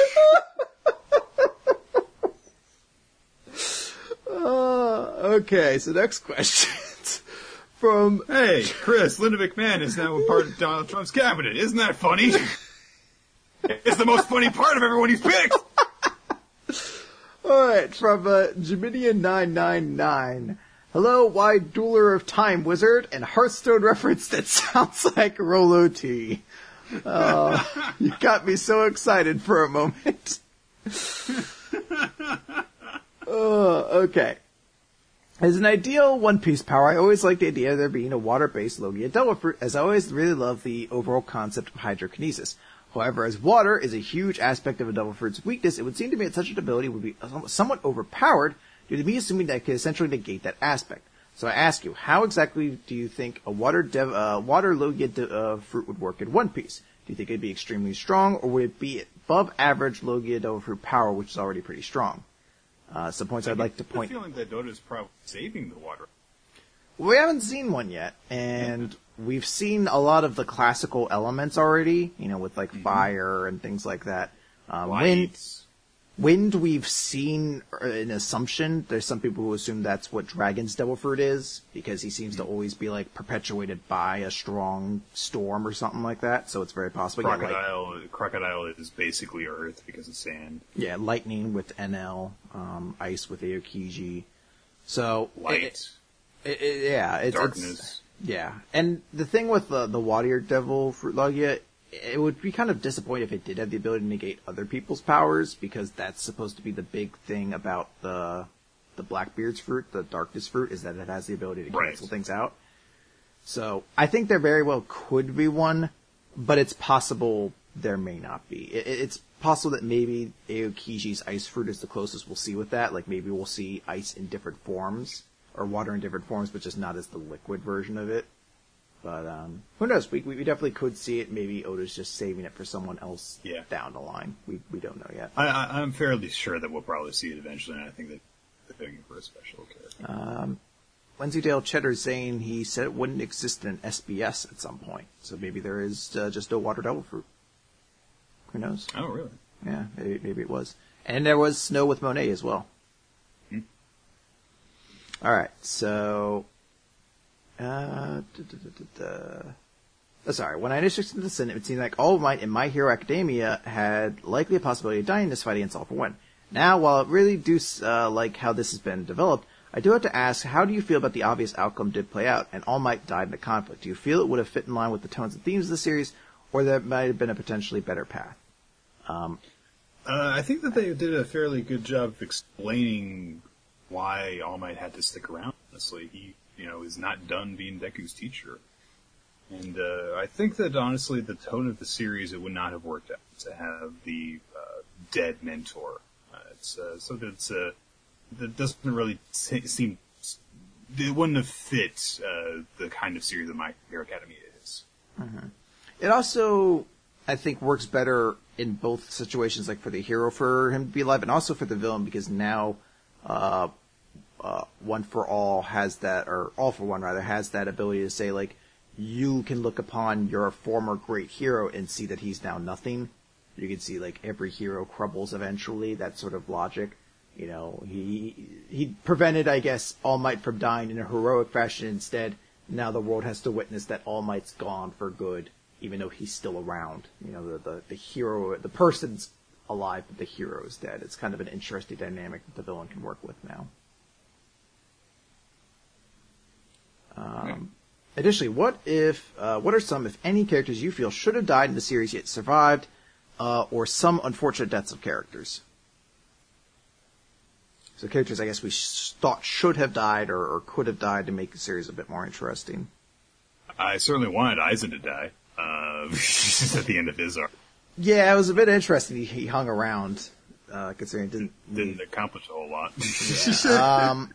B: Uh, okay, so next question from...
A: Hey, Chris, Linda McMahon is now a part of Donald Trump's cabinet. Isn't that funny? It's the most funny part of everyone he's picked!
B: Alright, from uh, Jamidian nine nine nine. Hello, wide dueler of time wizard, and Hearthstone reference that sounds like Rolo T. Uh, you got me so excited for a moment. Uh, okay. As an ideal One Piece power, I always like the idea of there being a water-based Logia Devil Fruit, as I always really love the overall concept of hydrokinesis. However, as water is a huge aspect of a Devil Fruit's weakness, it would seem to me that such an ability would be somewhat overpowered due to me assuming that it could essentially negate that aspect. So I ask you, how exactly do you think a water dev, uh, water Logia de- uh, Fruit would work in One Piece? Do you think it'd be extremely strong, or would it be above average Logia Devil Fruit power, which is already pretty strong? Uh, some points I I'd like to point.
A: I have the feeling that Dota's probably saving the water.
B: We haven't seen one yet, and we've seen a lot of the classical elements already, you know, with like mm-hmm. fire and things like that. Um, wind, wind, we've seen an assumption. There's some people who assume that's what Dragon's Devil Fruit is, because he seems mm-hmm. to always be like perpetuated by a strong storm or something like that. So it's very possible.
A: Crocodile, yeah, like, Crocodile is basically Earth because of sand.
B: Yeah, lightning with N L, um, ice with Aokiji. So
A: light.
B: It, it, it, yeah, it's,
A: darkness.
B: It's, yeah, and the thing with the the Water Devil Fruit Logia, it would be kind of disappointing if it did have the ability to negate other people's powers, because that's supposed to be the big thing about the the Blackbeard's fruit, the Darkness fruit, is that it has the ability to cancel right. things out. So I think there very well could be one, but it's possible there may not be. It, it's possible that maybe Aokiji's ice fruit is the closest we'll see with that. Like maybe we'll see ice in different forms, or water in different forms, but just not as the liquid version of it. But um, who knows? We we definitely could see it. Maybe Oda's just saving it for someone else
A: yeah.
B: down the line. We we don't know yet.
A: I, I, I'm fairly sure that we'll probably see it eventually, and I think that they're doing it for a special character.
B: Um, Wensleydale Cheddar's saying he said it wouldn't exist in S B S at some point. So maybe there is uh, just a Water Devil Fruit. Who knows?
A: Oh, really?
B: Yeah, maybe, maybe it was. And there was Snow with Monet as well.
A: Hmm.
B: All right, so... Uh, da, da, da, da, da. Oh, sorry, when I initially listened to this, it seemed like All Might and My Hero Academia had likely a possibility of dying in this fight against All for One. Now, while I really do uh, like how this has been developed, I do have to ask, how do you feel about the obvious outcome did play out, and All Might died in the conflict? Do you feel it would have fit in line with the tones and themes of the series, or there might have been a potentially better path? Um,
A: Uh, I think that they did a fairly good job of explaining why All Might had to stick around. Honestly, he, you know, is not done being Deku's teacher, and uh, I think that honestly, the tone of the series, it would not have worked out to have the uh, dead mentor. Uh, it's uh, so that's uh, that doesn't really seem. It wouldn't have fit uh, the kind of series that My Hero Academia is.
B: Mm-hmm. It also, I think, works better in both situations, like for the hero for him to be alive, and also for the villain, because now uh, uh, One for All has that, or All for One rather, has that ability to say, like, you can look upon your former great hero and see that he's now nothing. You can see, like, every hero crumbles eventually, that sort of logic. You know, he he prevented, I guess, All Might from dying in a heroic fashion. Instead, now the world has to witness that All Might's gone for good, even though he's still around. You know, the, the, the hero, the person's alive, but the hero is dead. It's kind of an interesting dynamic that the villain can work with now. Um, additionally, what if, uh, what are some, if any, characters you feel should have died in the series yet survived, uh, or some unfortunate deaths of characters? So characters, I guess, we sh- thought should have died or, or could have died to make the series a bit more interesting.
A: I certainly wanted Aizen to die uh, at the end of his arc.
B: Yeah, it was a bit interesting. He, he hung around, uh, considering it didn't
A: didn't accomplish a whole lot.
B: Yeah. um,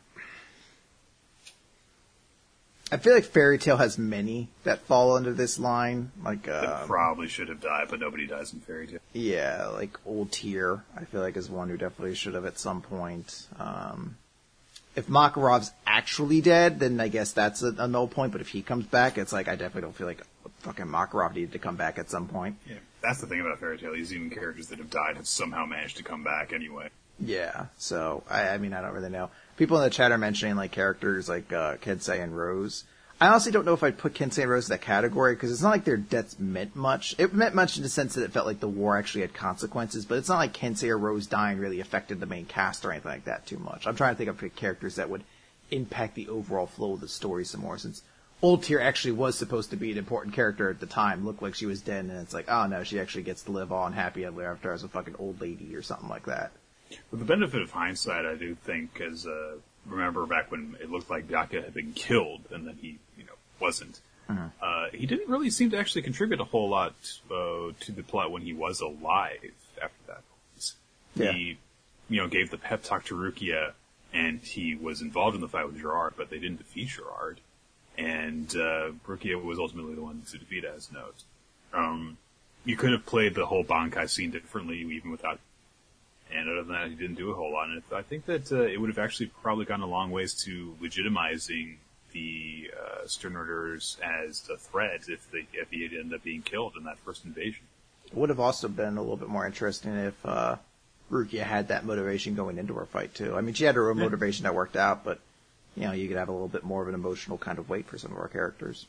B: I feel like Fairy Tail has many that fall under this line. Like, uh,
A: probably should have died, but nobody dies in Fairy Tail.
B: Yeah, like Old Tier, I feel like is one who definitely should have at some point. Um, if Makarov's actually dead, then I guess that's a, a null point. But if he comes back, it's like I definitely don't feel like fucking Makarov needed to come back at some point.
A: Yeah, that's the thing about Fairy Tail. These even characters that have died have somehow managed to come back anyway.
B: Yeah, so I, I mean, I don't really know. People in the chat are mentioning like characters like uh, Kensei and Rose. I honestly don't know if I'd put Kensei and Rose in that category, because it's not like their deaths meant much. It meant much in the sense that it felt like the war actually had consequences, but it's not like Kensei or Rose dying really affected the main cast or anything like that too much. I'm trying to think of characters that would impact the overall flow of the story some more, since Old Tier actually was supposed to be an important character at the time. Looked like she was dead, and it's like, oh no, she actually gets to live on happy ever after as a fucking old lady or something like that.
A: With the benefit of hindsight, I do think, as uh, remember back when it looked like Byakuya had been killed, and then he, you know, wasn't. Mm-hmm. Uh, he didn't really seem to actually contribute a whole lot uh, to the plot when he was alive. After that,
B: yeah.
A: He, you know, gave the pep talk to Rukia, and he was involved in the fight with Gerard, but they didn't defeat Gerard. And uh, Rukia was ultimately the one to defeat Asnote. Um, you could have played the whole Bankai scene differently, even without. And other than that, he didn't do a whole lot. And I think that uh, it would have actually probably gone a long ways to legitimizing the uh, Sternorders as a threat if they if he had ended up being killed in that first invasion.
B: It would have also been a little bit more interesting if uh, Rukia had that motivation going into her fight too. I mean, she had her own yeah. motivation that worked out, but you know, you could have a little bit more of an emotional kind of weight for some of our characters.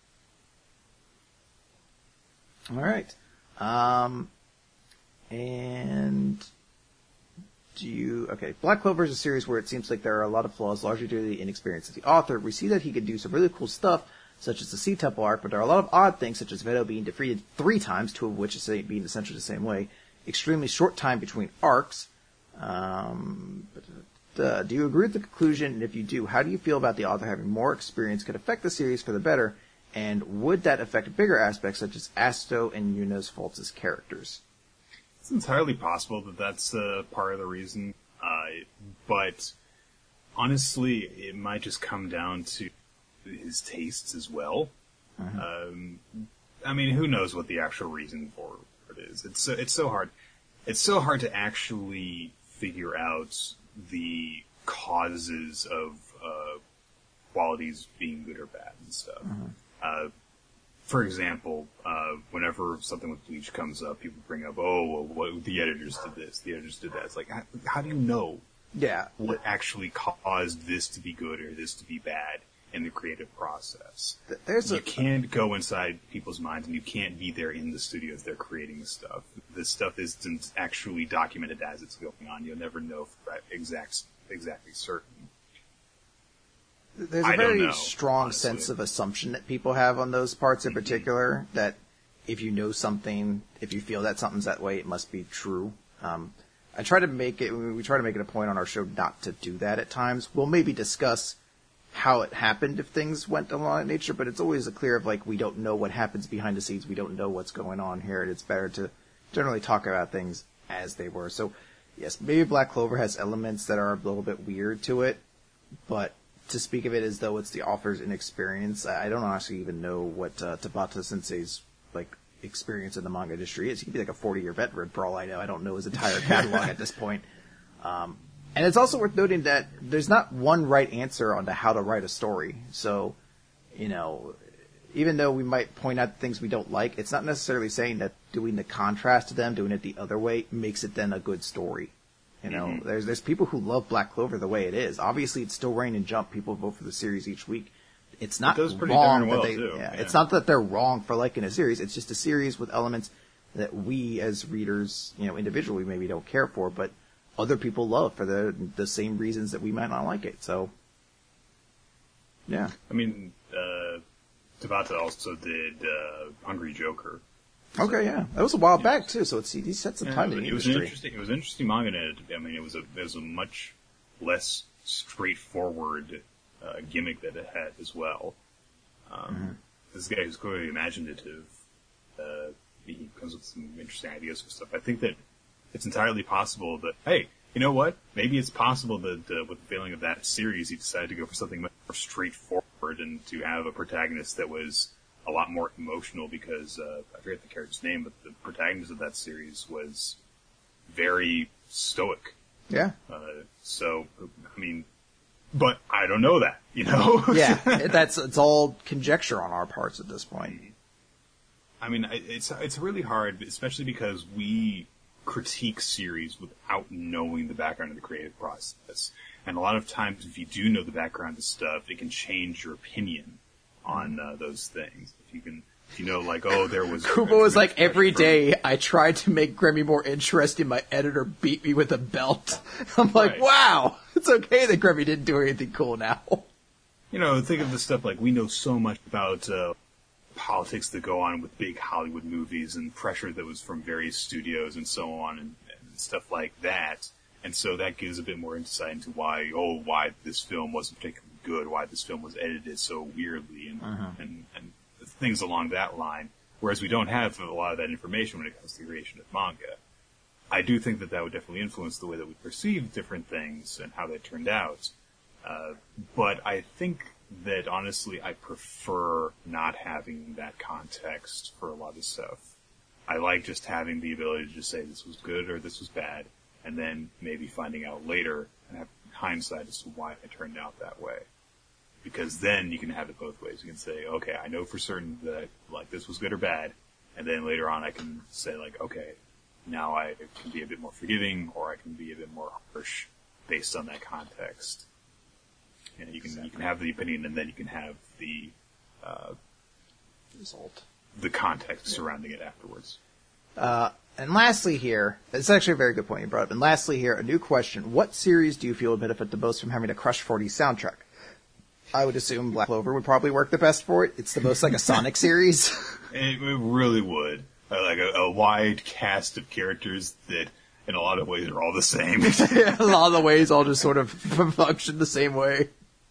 B: All right, um, and. Do you, okay, Black Clover is a series where it seems like there are a lot of flaws, largely due to the inexperience of the author. We see that he could do some really cool stuff, such as the Sea Temple arc, but there are a lot of odd things, such as Veto being defeated three times, two of which is being essentially the same way, extremely short time between arcs. Um, but, uh, do you agree with the conclusion? And if you do, how do you feel about the author having more experience could affect the series for the better? And would that affect bigger aspects, such as Asto and Yuna's faults as characters?
A: It's entirely possible that that's uh, part of the reason, uh, but honestly, it might just come down to his tastes as well. Uh-huh. Um, I mean, who knows what the actual reason for it is? It's so, it's so hard. It's so hard to actually figure out the causes of uh, qualities being good or bad and stuff. Uh-huh. Uh, For example, uh, whenever something with Bleach comes up, people bring up, oh, well, what, the editors did this, the editors did that. It's like, how, how do you know
B: yeah.
A: what actually caused this to be good or this to be bad in the creative process?
B: There's
A: you
B: a,
A: can't go inside people's minds, and you can't be there in the studio as they're creating the stuff. This stuff isn't actually documented as it's going on. You'll never know for exact, exactly certain.
B: There's a
A: I
B: very
A: know,
B: strong
A: honestly.
B: sense of assumption that people have on those parts in particular, that if you know something, if you feel that something's that way, it must be true. Um, I try to make it, we try to make it a point on our show not to do that at times. We'll maybe discuss how it happened if things went along that nature, but it's always a clear of like, we don't know what happens behind the scenes. We don't know what's going on here. And it's better to generally talk about things as they were. So yes, maybe Black Clover has elements that are a little bit weird to it, but to speak of it as though it's the author's inexperience, I don't honestly even know what uh, Tabata Sensei's like experience in the manga industry is. He could be like a forty-year veteran for all I know. I don't know his entire catalog at this point. Um, and it's also worth noting that there's not one right answer on to how to write a story. So, you know, even though we might point out things we don't like, it's not necessarily saying that doing the contrast to them, doing it the other way, makes it then a good story. You know, mm-hmm. there's there's people who love Black Clover the way it is. Obviously, it's still Rain and Jump. People vote for the series each week. It's not
A: it
B: wrong
A: well
B: that they.
A: too.
B: Yeah,
A: yeah.
B: It's not that they're wrong for liking a series. It's just a series with elements that we as readers, you know, individually maybe don't care for, but other people love for the the same reasons that we might not like it. So, yeah.
A: I mean, uh, Tabata also did uh, Hungry Joker.
B: Okay, yeah, that was a while back too. So it's he set some time yeah, in the
A: it was
B: industry.
A: An interesting, it was an interesting manga. And it, I mean, it was a it was a much less straightforward uh, gimmick that it had as well. Um, mm-hmm. This guy who's clearly imaginative. Uh, he comes with some interesting ideas for stuff. I think that it's entirely possible that, hey, you know what? Maybe it's possible that uh, with the failing of that series, he decided to go for something much more straightforward and to have a protagonist that was a lot more emotional because, uh, I forget the character's name, but the protagonist of that series was very stoic.
B: Yeah.
A: Uh, so, I mean, but I don't know that, you know?
B: Yeah, that's, it's all conjecture on our parts at this point.
A: I mean, it's it's really hard, especially because we critique series without knowing the background of the creative process. And a lot of times, if you do know the background of stuff, it can change your opinion on uh, those things. If you can, if you know, like, oh, there was...
B: Kubo was like, every day I tried to make Grammy more interesting, my editor beat me with a belt. I'm like, right. Wow, it's okay that Grammy didn't do anything cool now.
A: You know, think of the stuff like, we know so much about... Uh, politics that go on with big Hollywood movies and pressure that was from various studios and so on and, and stuff like that. And so that gives a bit more insight into why, oh, why this film wasn't particularly good, why this film was edited so weirdly and, uh-huh. and, and things along that line. Whereas we don't have a lot of that information when it comes to the creation of manga. I do think that that would definitely influence the way that we perceive different things and how they turned out. Uh, but I think that honestly I prefer not having that context for a lot of stuff. I like just having the ability to just say this was good or this was bad, and then maybe finding out later and have hindsight as to why it turned out that way. Because then you can have it both ways. You can say, okay, I know for certain that like this was good or bad, and then later on I can say like, okay, now I can be a bit more forgiving, or I can be a bit more harsh based on that context. You know, you can exactly. you can have the opinion, and then you can have the uh,
B: result,
A: the context surrounding it afterwards.
B: Uh, and lastly, here, it's actually a very good point you brought up. And lastly, here, a new question: what series do you feel would benefit the most from having a Crush forty soundtrack? I would assume Black Clover would probably work the best for it. It's the most like a Sonic series.
A: It, it really would, uh, like a, a wide cast of characters that, in a lot of ways, are all the same.
B: Yeah, a lot of the ways all just sort of function the same way.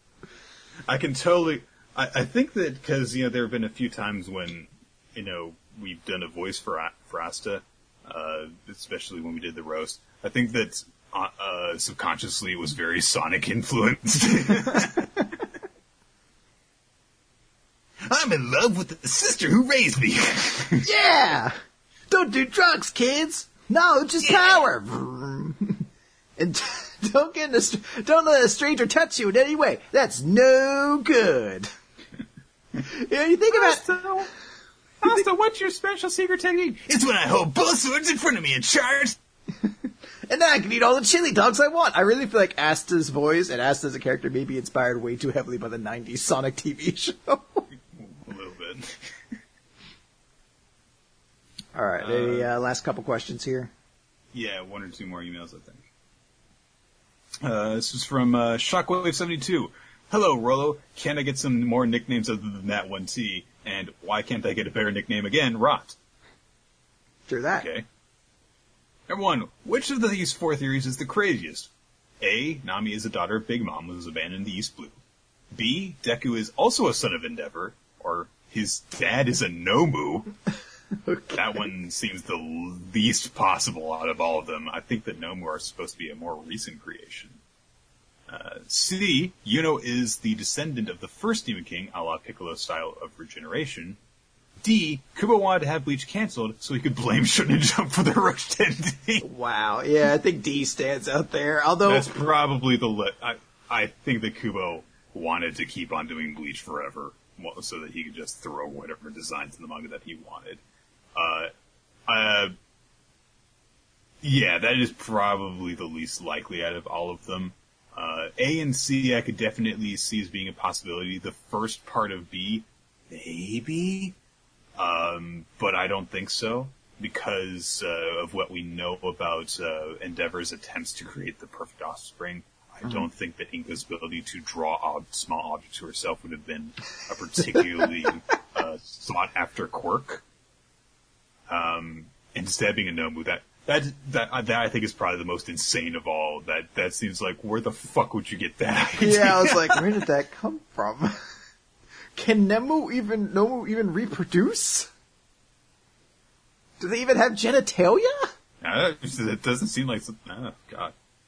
A: I can totally. I, I think that because you know there have been a few times when you know we've done a voice for for Asta, uh, especially when we did the roast. I think that uh, uh, subconsciously it was very Sonic influenced. I'm in love with the sister who raised me.
B: Yeah, don't do drugs, kids. No, just yeah. Power. And don't get in a, don't let a stranger touch you in any way. That's no good. You know, you think about
A: Asta, Asta, what's your special secret technique? It's when I hold both swords in front of me and charge.
B: And then I can eat all the chili dogs I want. I really feel like Asta's voice and Asta as a character may be inspired way too heavily by the nineties Sonic T V show.
A: A little bit.
B: All right, any uh, last couple questions here?
A: Yeah, one or two more emails, I think. Uh, this is from uh, Shockwave seventy-two. Hello, Rollo. Can I get some more nicknames other than that one T? And why can't I get a better nickname again? Rot.
B: Sure that.
A: Okay. Number one, which of these four theories is the craziest? A. Nami is a daughter of Big Mom who was abandoned in the East Blue. B. Deku is also a son of Endeavor, or his dad is a Nomu. Okay. That one seems the least possible out of all of them. I think that Nomu are supposed to be a more recent creation. Uh, C. Yuno is the descendant of the first Demon King, a la Piccolo's style of regeneration. D. Kubo wanted to have Bleach cancelled so he could blame Shonen Jump for the rushed ending.
B: Wow, yeah, I think D stands out there. Although
A: that's probably the li- I I think that Kubo wanted to keep on doing Bleach forever, so that he could just throw whatever designs in the manga that he wanted. Uh, uh, yeah, that is probably the least likely out of all of them. Uh, A and C I could definitely see as being a possibility. The first part of B, maybe, um, but I don't think so, because uh, of what we know about uh, Endeavor's attempts to create the perfect offspring. I mm-hmm. don't think that Inko's ability to draw ob- small objects to herself would have been a particularly uh, sought-after quirk. Um, instead being a Nomu, that, that, that, that I think is probably the most insane of all. That, that seems like, where the fuck would you get that idea?
B: Yeah, I was like, where did that come from? Can Nemu even, Nomu even reproduce? Do they even have genitalia?
A: Uh, it doesn't seem like, oh god.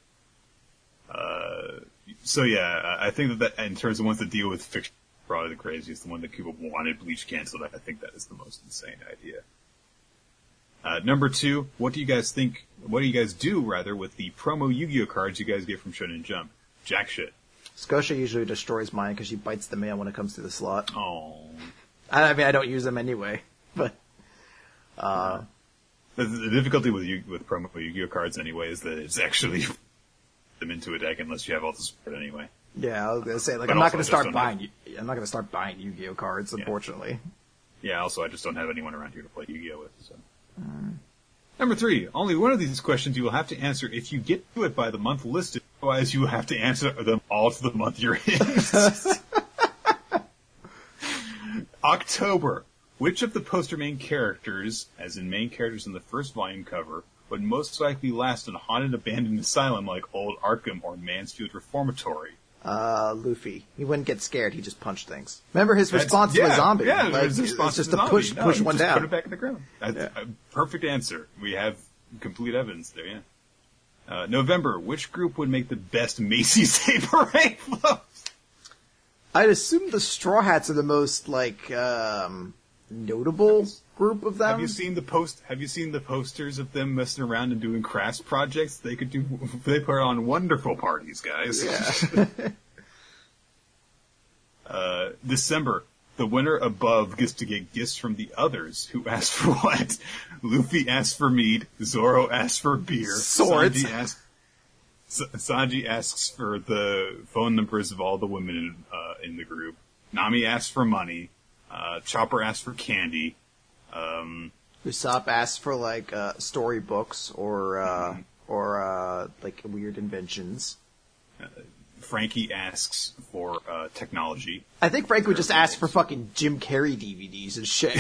A: Uh, so yeah, I think that, that in terms of ones that deal with fiction, probably the craziest, the one that Kubo wanted Bleach canceled, I think that is the most insane idea. Uh, number two, what do you guys think, what do you guys do, rather, with the promo Yu-Gi-Oh cards you guys get from Shonen Jump? Jack shit.
B: Scotia usually destroys mine because she bites the mail when it comes to the slot.
A: Oh.
B: I, I mean, I don't use them anyway, but, uh.
A: The, the difficulty with Yu- with promo Yu-Gi-Oh cards anyway is that it's actually them into a deck unless you have all the support anyway.
B: Yeah, I was gonna say, like, but I'm not gonna start buying, have... I'm not gonna start buying Yu-Gi-Oh cards, unfortunately.
A: Yeah. yeah, also I just don't have anyone around here to play Yu-Gi-Oh with, so. Mm. Number three, only one of these questions you will have to answer if you get to it by the month listed, otherwise you will have to answer them all to the month you're in. October. Which of the poster main characters, as in main characters in the first volume cover, would most likely last in a haunted abandoned asylum like Old Arkham or Mansfield Reformatory?
B: Uh, Luffy. He wouldn't get scared, he just punched things. Remember his
A: That's,
B: response
A: yeah,
B: to a zombie?
A: Yeah,
B: like,
A: his response
B: it's just
A: to
B: to push,
A: no,
B: push one
A: just
B: down.
A: Put it back in the ground. That's
B: yeah.
A: a perfect answer. We have complete evidence there, yeah. Uh, November, which group would make the best Macy's Saber Rainbows?
B: I'd assume the Straw Hats are the most, like, um, notable group of them.
A: Have you seen the post? Have you seen the posters of them messing around and doing crafts projects? They could do. They put on wonderful parties, guys.
B: Yeah.
A: uh, December. The winner above gets to get gifts from the others. Who asked for what? Luffy asked for meat. Zoro asked for beer.
B: Swords.
A: Sanji, asked, Sanji asks for the phone numbers of all the women in, uh, in the group. Nami asks for money. Uh, Chopper asked for candy. Um,
B: Usopp asked for, like, uh, storybooks or, uh, mm-hmm. or, uh, like, weird inventions.
A: Uh, Frankie asks for, uh, technology.
B: I think Frankie would just ask for fucking Jim Carrey D V Ds and shit.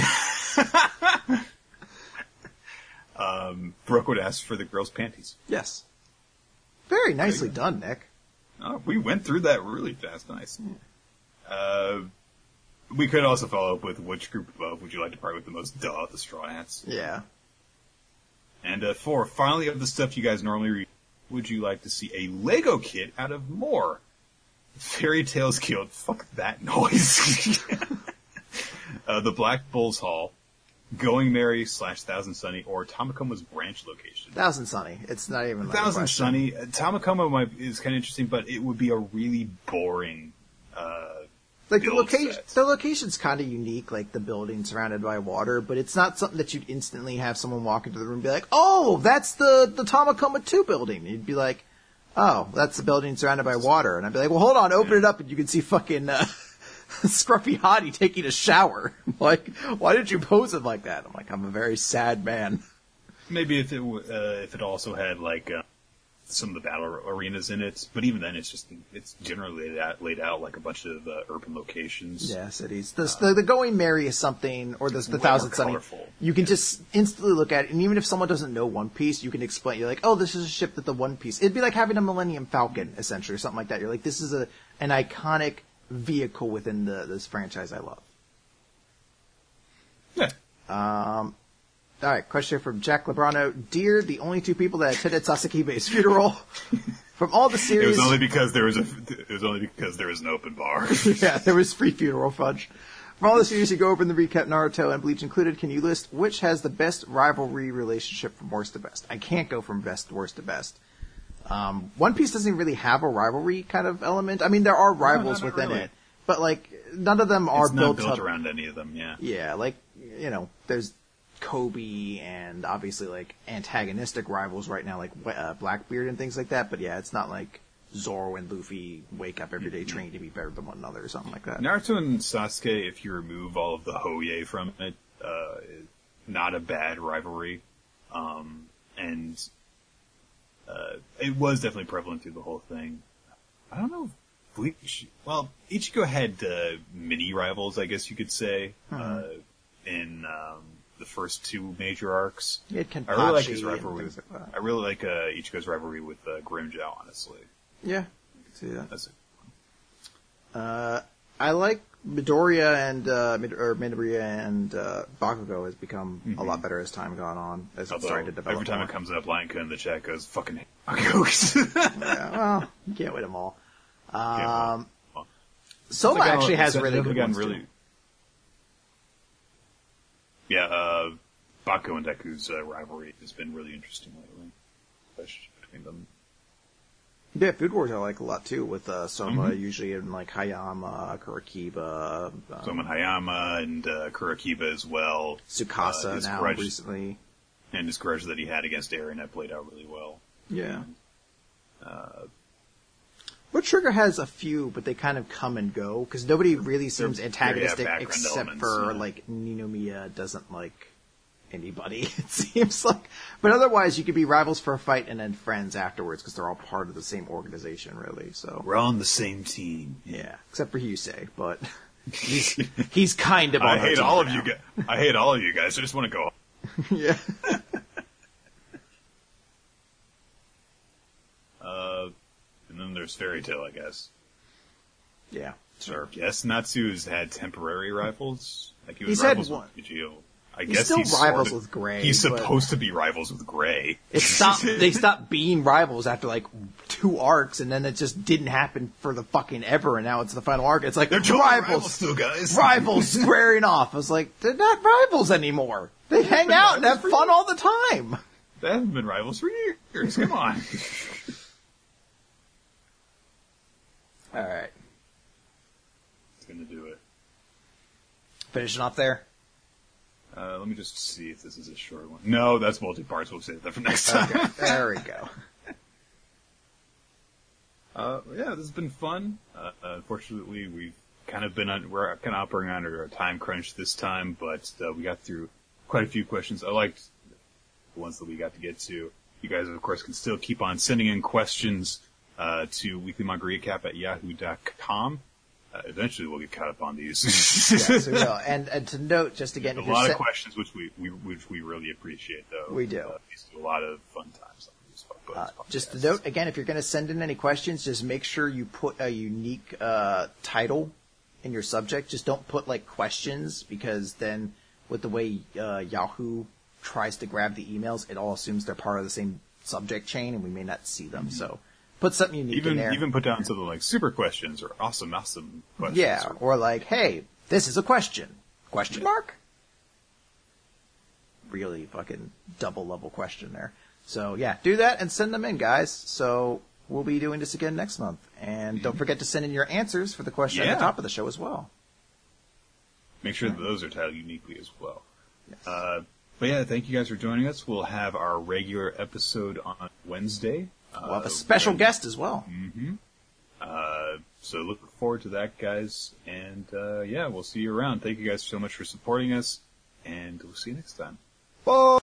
A: um, Brooke would ask for the girls' panties.
B: Yes. Very nicely done, Nick.
A: Oh, we went through that really fast. Nice. Yeah. Uh, we could also follow up with which group above would you like to part with the most? Duh, the Straw Hats.
B: Yeah.
A: And uh, four, finally of the stuff you guys normally read, would you like to see a Lego kit out of more? Fairy Tales Guild, fuck that noise. uh, the Black Bulls Hall, Going Merry slash Thousand Sunny, or Tamakoma's branch location.
B: Thousand Sunny. It's not even like
A: Thousand Sunny. Uh, Tamakoma might, is kind of interesting, but it would be a really boring. Uh,
B: like the location, the location's kind of unique, like the building surrounded by water, but it's not something that you'd instantly have someone walk into the room and be like, "Oh, that's the the Tamakoma two building." You'd be like, "Oh, that's the building surrounded by water," and I'd be like, "Well, hold on, open yeah. it up, and you can see fucking." Uh, Scruffy Hottie taking a shower. Like, why did you pose him like that? I'm like, I'm a very sad man.
A: Maybe if it uh, if it also had like uh, some of the battle arenas in it, but even then, it's just it's generally laid out, laid out like a bunch of uh, urban locations.
B: Yeah, cities. The, uh, the, the Going Merry is something, or the, the Thousand Sunny. You can
A: yeah.
B: just instantly look at it, and even if someone doesn't know One Piece, you can explain. You're like, oh, this is a ship that the One Piece. It'd be like having a Millennium Falcon, essentially, or something like that. You're like, this is a an iconic vehicle within the this franchise I love.
A: Yeah.
B: Um. All right, question from Jack Lebrano. Dear, the only two people that attended Sasakibe's funeral from all the series.
A: It was only because there was a. It was only because there was an open bar.
B: Yeah, there was free funeral fudge. From all the series you go over in the recap, Naruto and Bleach included, can you list which has the best rivalry relationship from worst to best? I can't go from best to worst to best. Um, One Piece doesn't really have a rivalry kind of element. I mean, there are rivals
A: no, no,
B: within
A: really.
B: it, but like none of them are
A: it's
B: built,
A: not built
B: up.
A: around any of them. Yeah.
B: Yeah, like you know, there's Kobe and obviously like antagonistic rivals right now, like uh, Blackbeard and things like that. But yeah, it's not like Zoro and Luffy wake up every day mm-hmm. training to be better than one another or something like that.
A: Naruto and Sasuke, if you remove all of the Hoye from it, uh, not a bad rivalry. Um, and uh, it was definitely prevalent through the whole thing. I don't know if Bleach... Well, Ichigo had uh, mini rivals, I guess you could say, mm-hmm. uh, in... Um, the first two major arcs.
B: Yeah,
A: I really like his rivalry. Like I really like uh, Ichigo's rivalry with uh, Grimmjow, honestly.
B: Yeah, I can see that.
A: That's
B: it. Uh, I like Midoriya and uh, Mid- or Midoriya and uh, Bakugo has become mm-hmm. a lot better as time gone on. As
A: Although,
B: it's started to develop.
A: Every time
B: more.
A: it comes up, Lanka in the chat goes, "Fucking Bakugo."
B: Yeah, well, you can't win them all. Um,
A: well,
B: Soma
A: like
B: actually has really good ones
A: really,
B: too.
A: Yeah, uh, Bakugo and Deku's uh, rivalry has been really interesting lately, especially between them.
B: Yeah, Food Wars I like a lot too, with uh, Soma
A: mm-hmm.
B: usually in like Hayama, Kurikiba. Um,
A: Soma and Hayama and uh, Kurikiba as well.
B: Tsukasa uh, now grudge, recently.
A: And his grudge that he had against Eren that played out really well.
B: Yeah.
A: Uh,
B: But Trigger has a few, but they kind of come and go, because nobody really seems antagonistic except
A: elements,
B: for,
A: yeah.
B: like, Ninomiya doesn't like anybody, it seems like. But otherwise, you could be rivals for a fight and then friends afterwards, because they're all part of the same organization, really, so.
A: We're on the same team.
B: Yeah, except for Yusei, but he's, he's kind of on
A: I hate all of
B: now.
A: you guys. I hate all of you guys. I just want to go.
B: Yeah.
A: uh... And then there's Fairy Tail, I guess.
B: Yeah, sure.
A: Yes, Natsu's had temporary rivals. Like he was
B: he's
A: rivals
B: had one.
A: with Eugeo. I
B: he's
A: guess
B: still
A: he's
B: rivals
A: sort of,
B: with Gray.
A: He's supposed to be rivals with Gray.
B: It stopped. They stopped being rivals after like two arcs, and then it just didn't happen for the fucking ever. And now it's the final arc. It's like
A: they're
B: rivals,
A: rivals still, guys.
B: Rivals squaring off. I was like, they're not rivals anymore. They hang out and have fun all the time.
A: They haven't been rivals for years. Come on.
B: All right.
A: It's going to do it.
B: Finishing off there?
A: Uh, let me just see if this is a short one. No, that's multi-parts. We'll save that for next time.
B: Okay, there we go.
A: Uh, yeah, this has been fun. Uh, unfortunately, we've kind of been on, we're kind of operating under a time crunch this time, but uh, we got through quite a few questions. I liked the ones that we got to get to. You guys, of course, can still keep on sending in questions Uh, to weekly manga recap at yahoo dot com. Uh, eventually we'll get caught up on these.
B: Yes, we will. And, and to note, just again,
A: a
B: if
A: lot
B: you're
A: of
B: se-
A: questions, which we, we which we really appreciate, though.
B: We do.
A: Uh, these do a lot of fun times on these
B: uh, Just to note, again, if you're going to send in any questions, just make sure you put a unique uh, title in your subject. Just don't put like questions, because then with the way uh, Yahoo tries to grab the emails, it all assumes they're part of the same subject chain, and we may not see them. Mm-hmm. So. Put something unique
A: even,
B: in there.
A: Even put down something like super questions or awesome, awesome questions.
B: Yeah, or, or like, hey, this is a question. Question yeah. mark? Really fucking double level question there. So yeah, do that and send them in, guys. So we'll be doing this again next month. And don't forget to send in your answers for the question yeah. at the top of the show as well.
A: Make sure that those are titled uniquely as well. Yes. Uh, but yeah, thank you guys for joining us. We'll have our regular episode on Wednesday.
B: We'll have a special uh, guest as well.
A: Mm-hmm. Uh, so look forward to that, guys. And, uh, yeah, we'll see you around. Thank you guys so much for supporting us, and we'll see you next time.
B: Bye!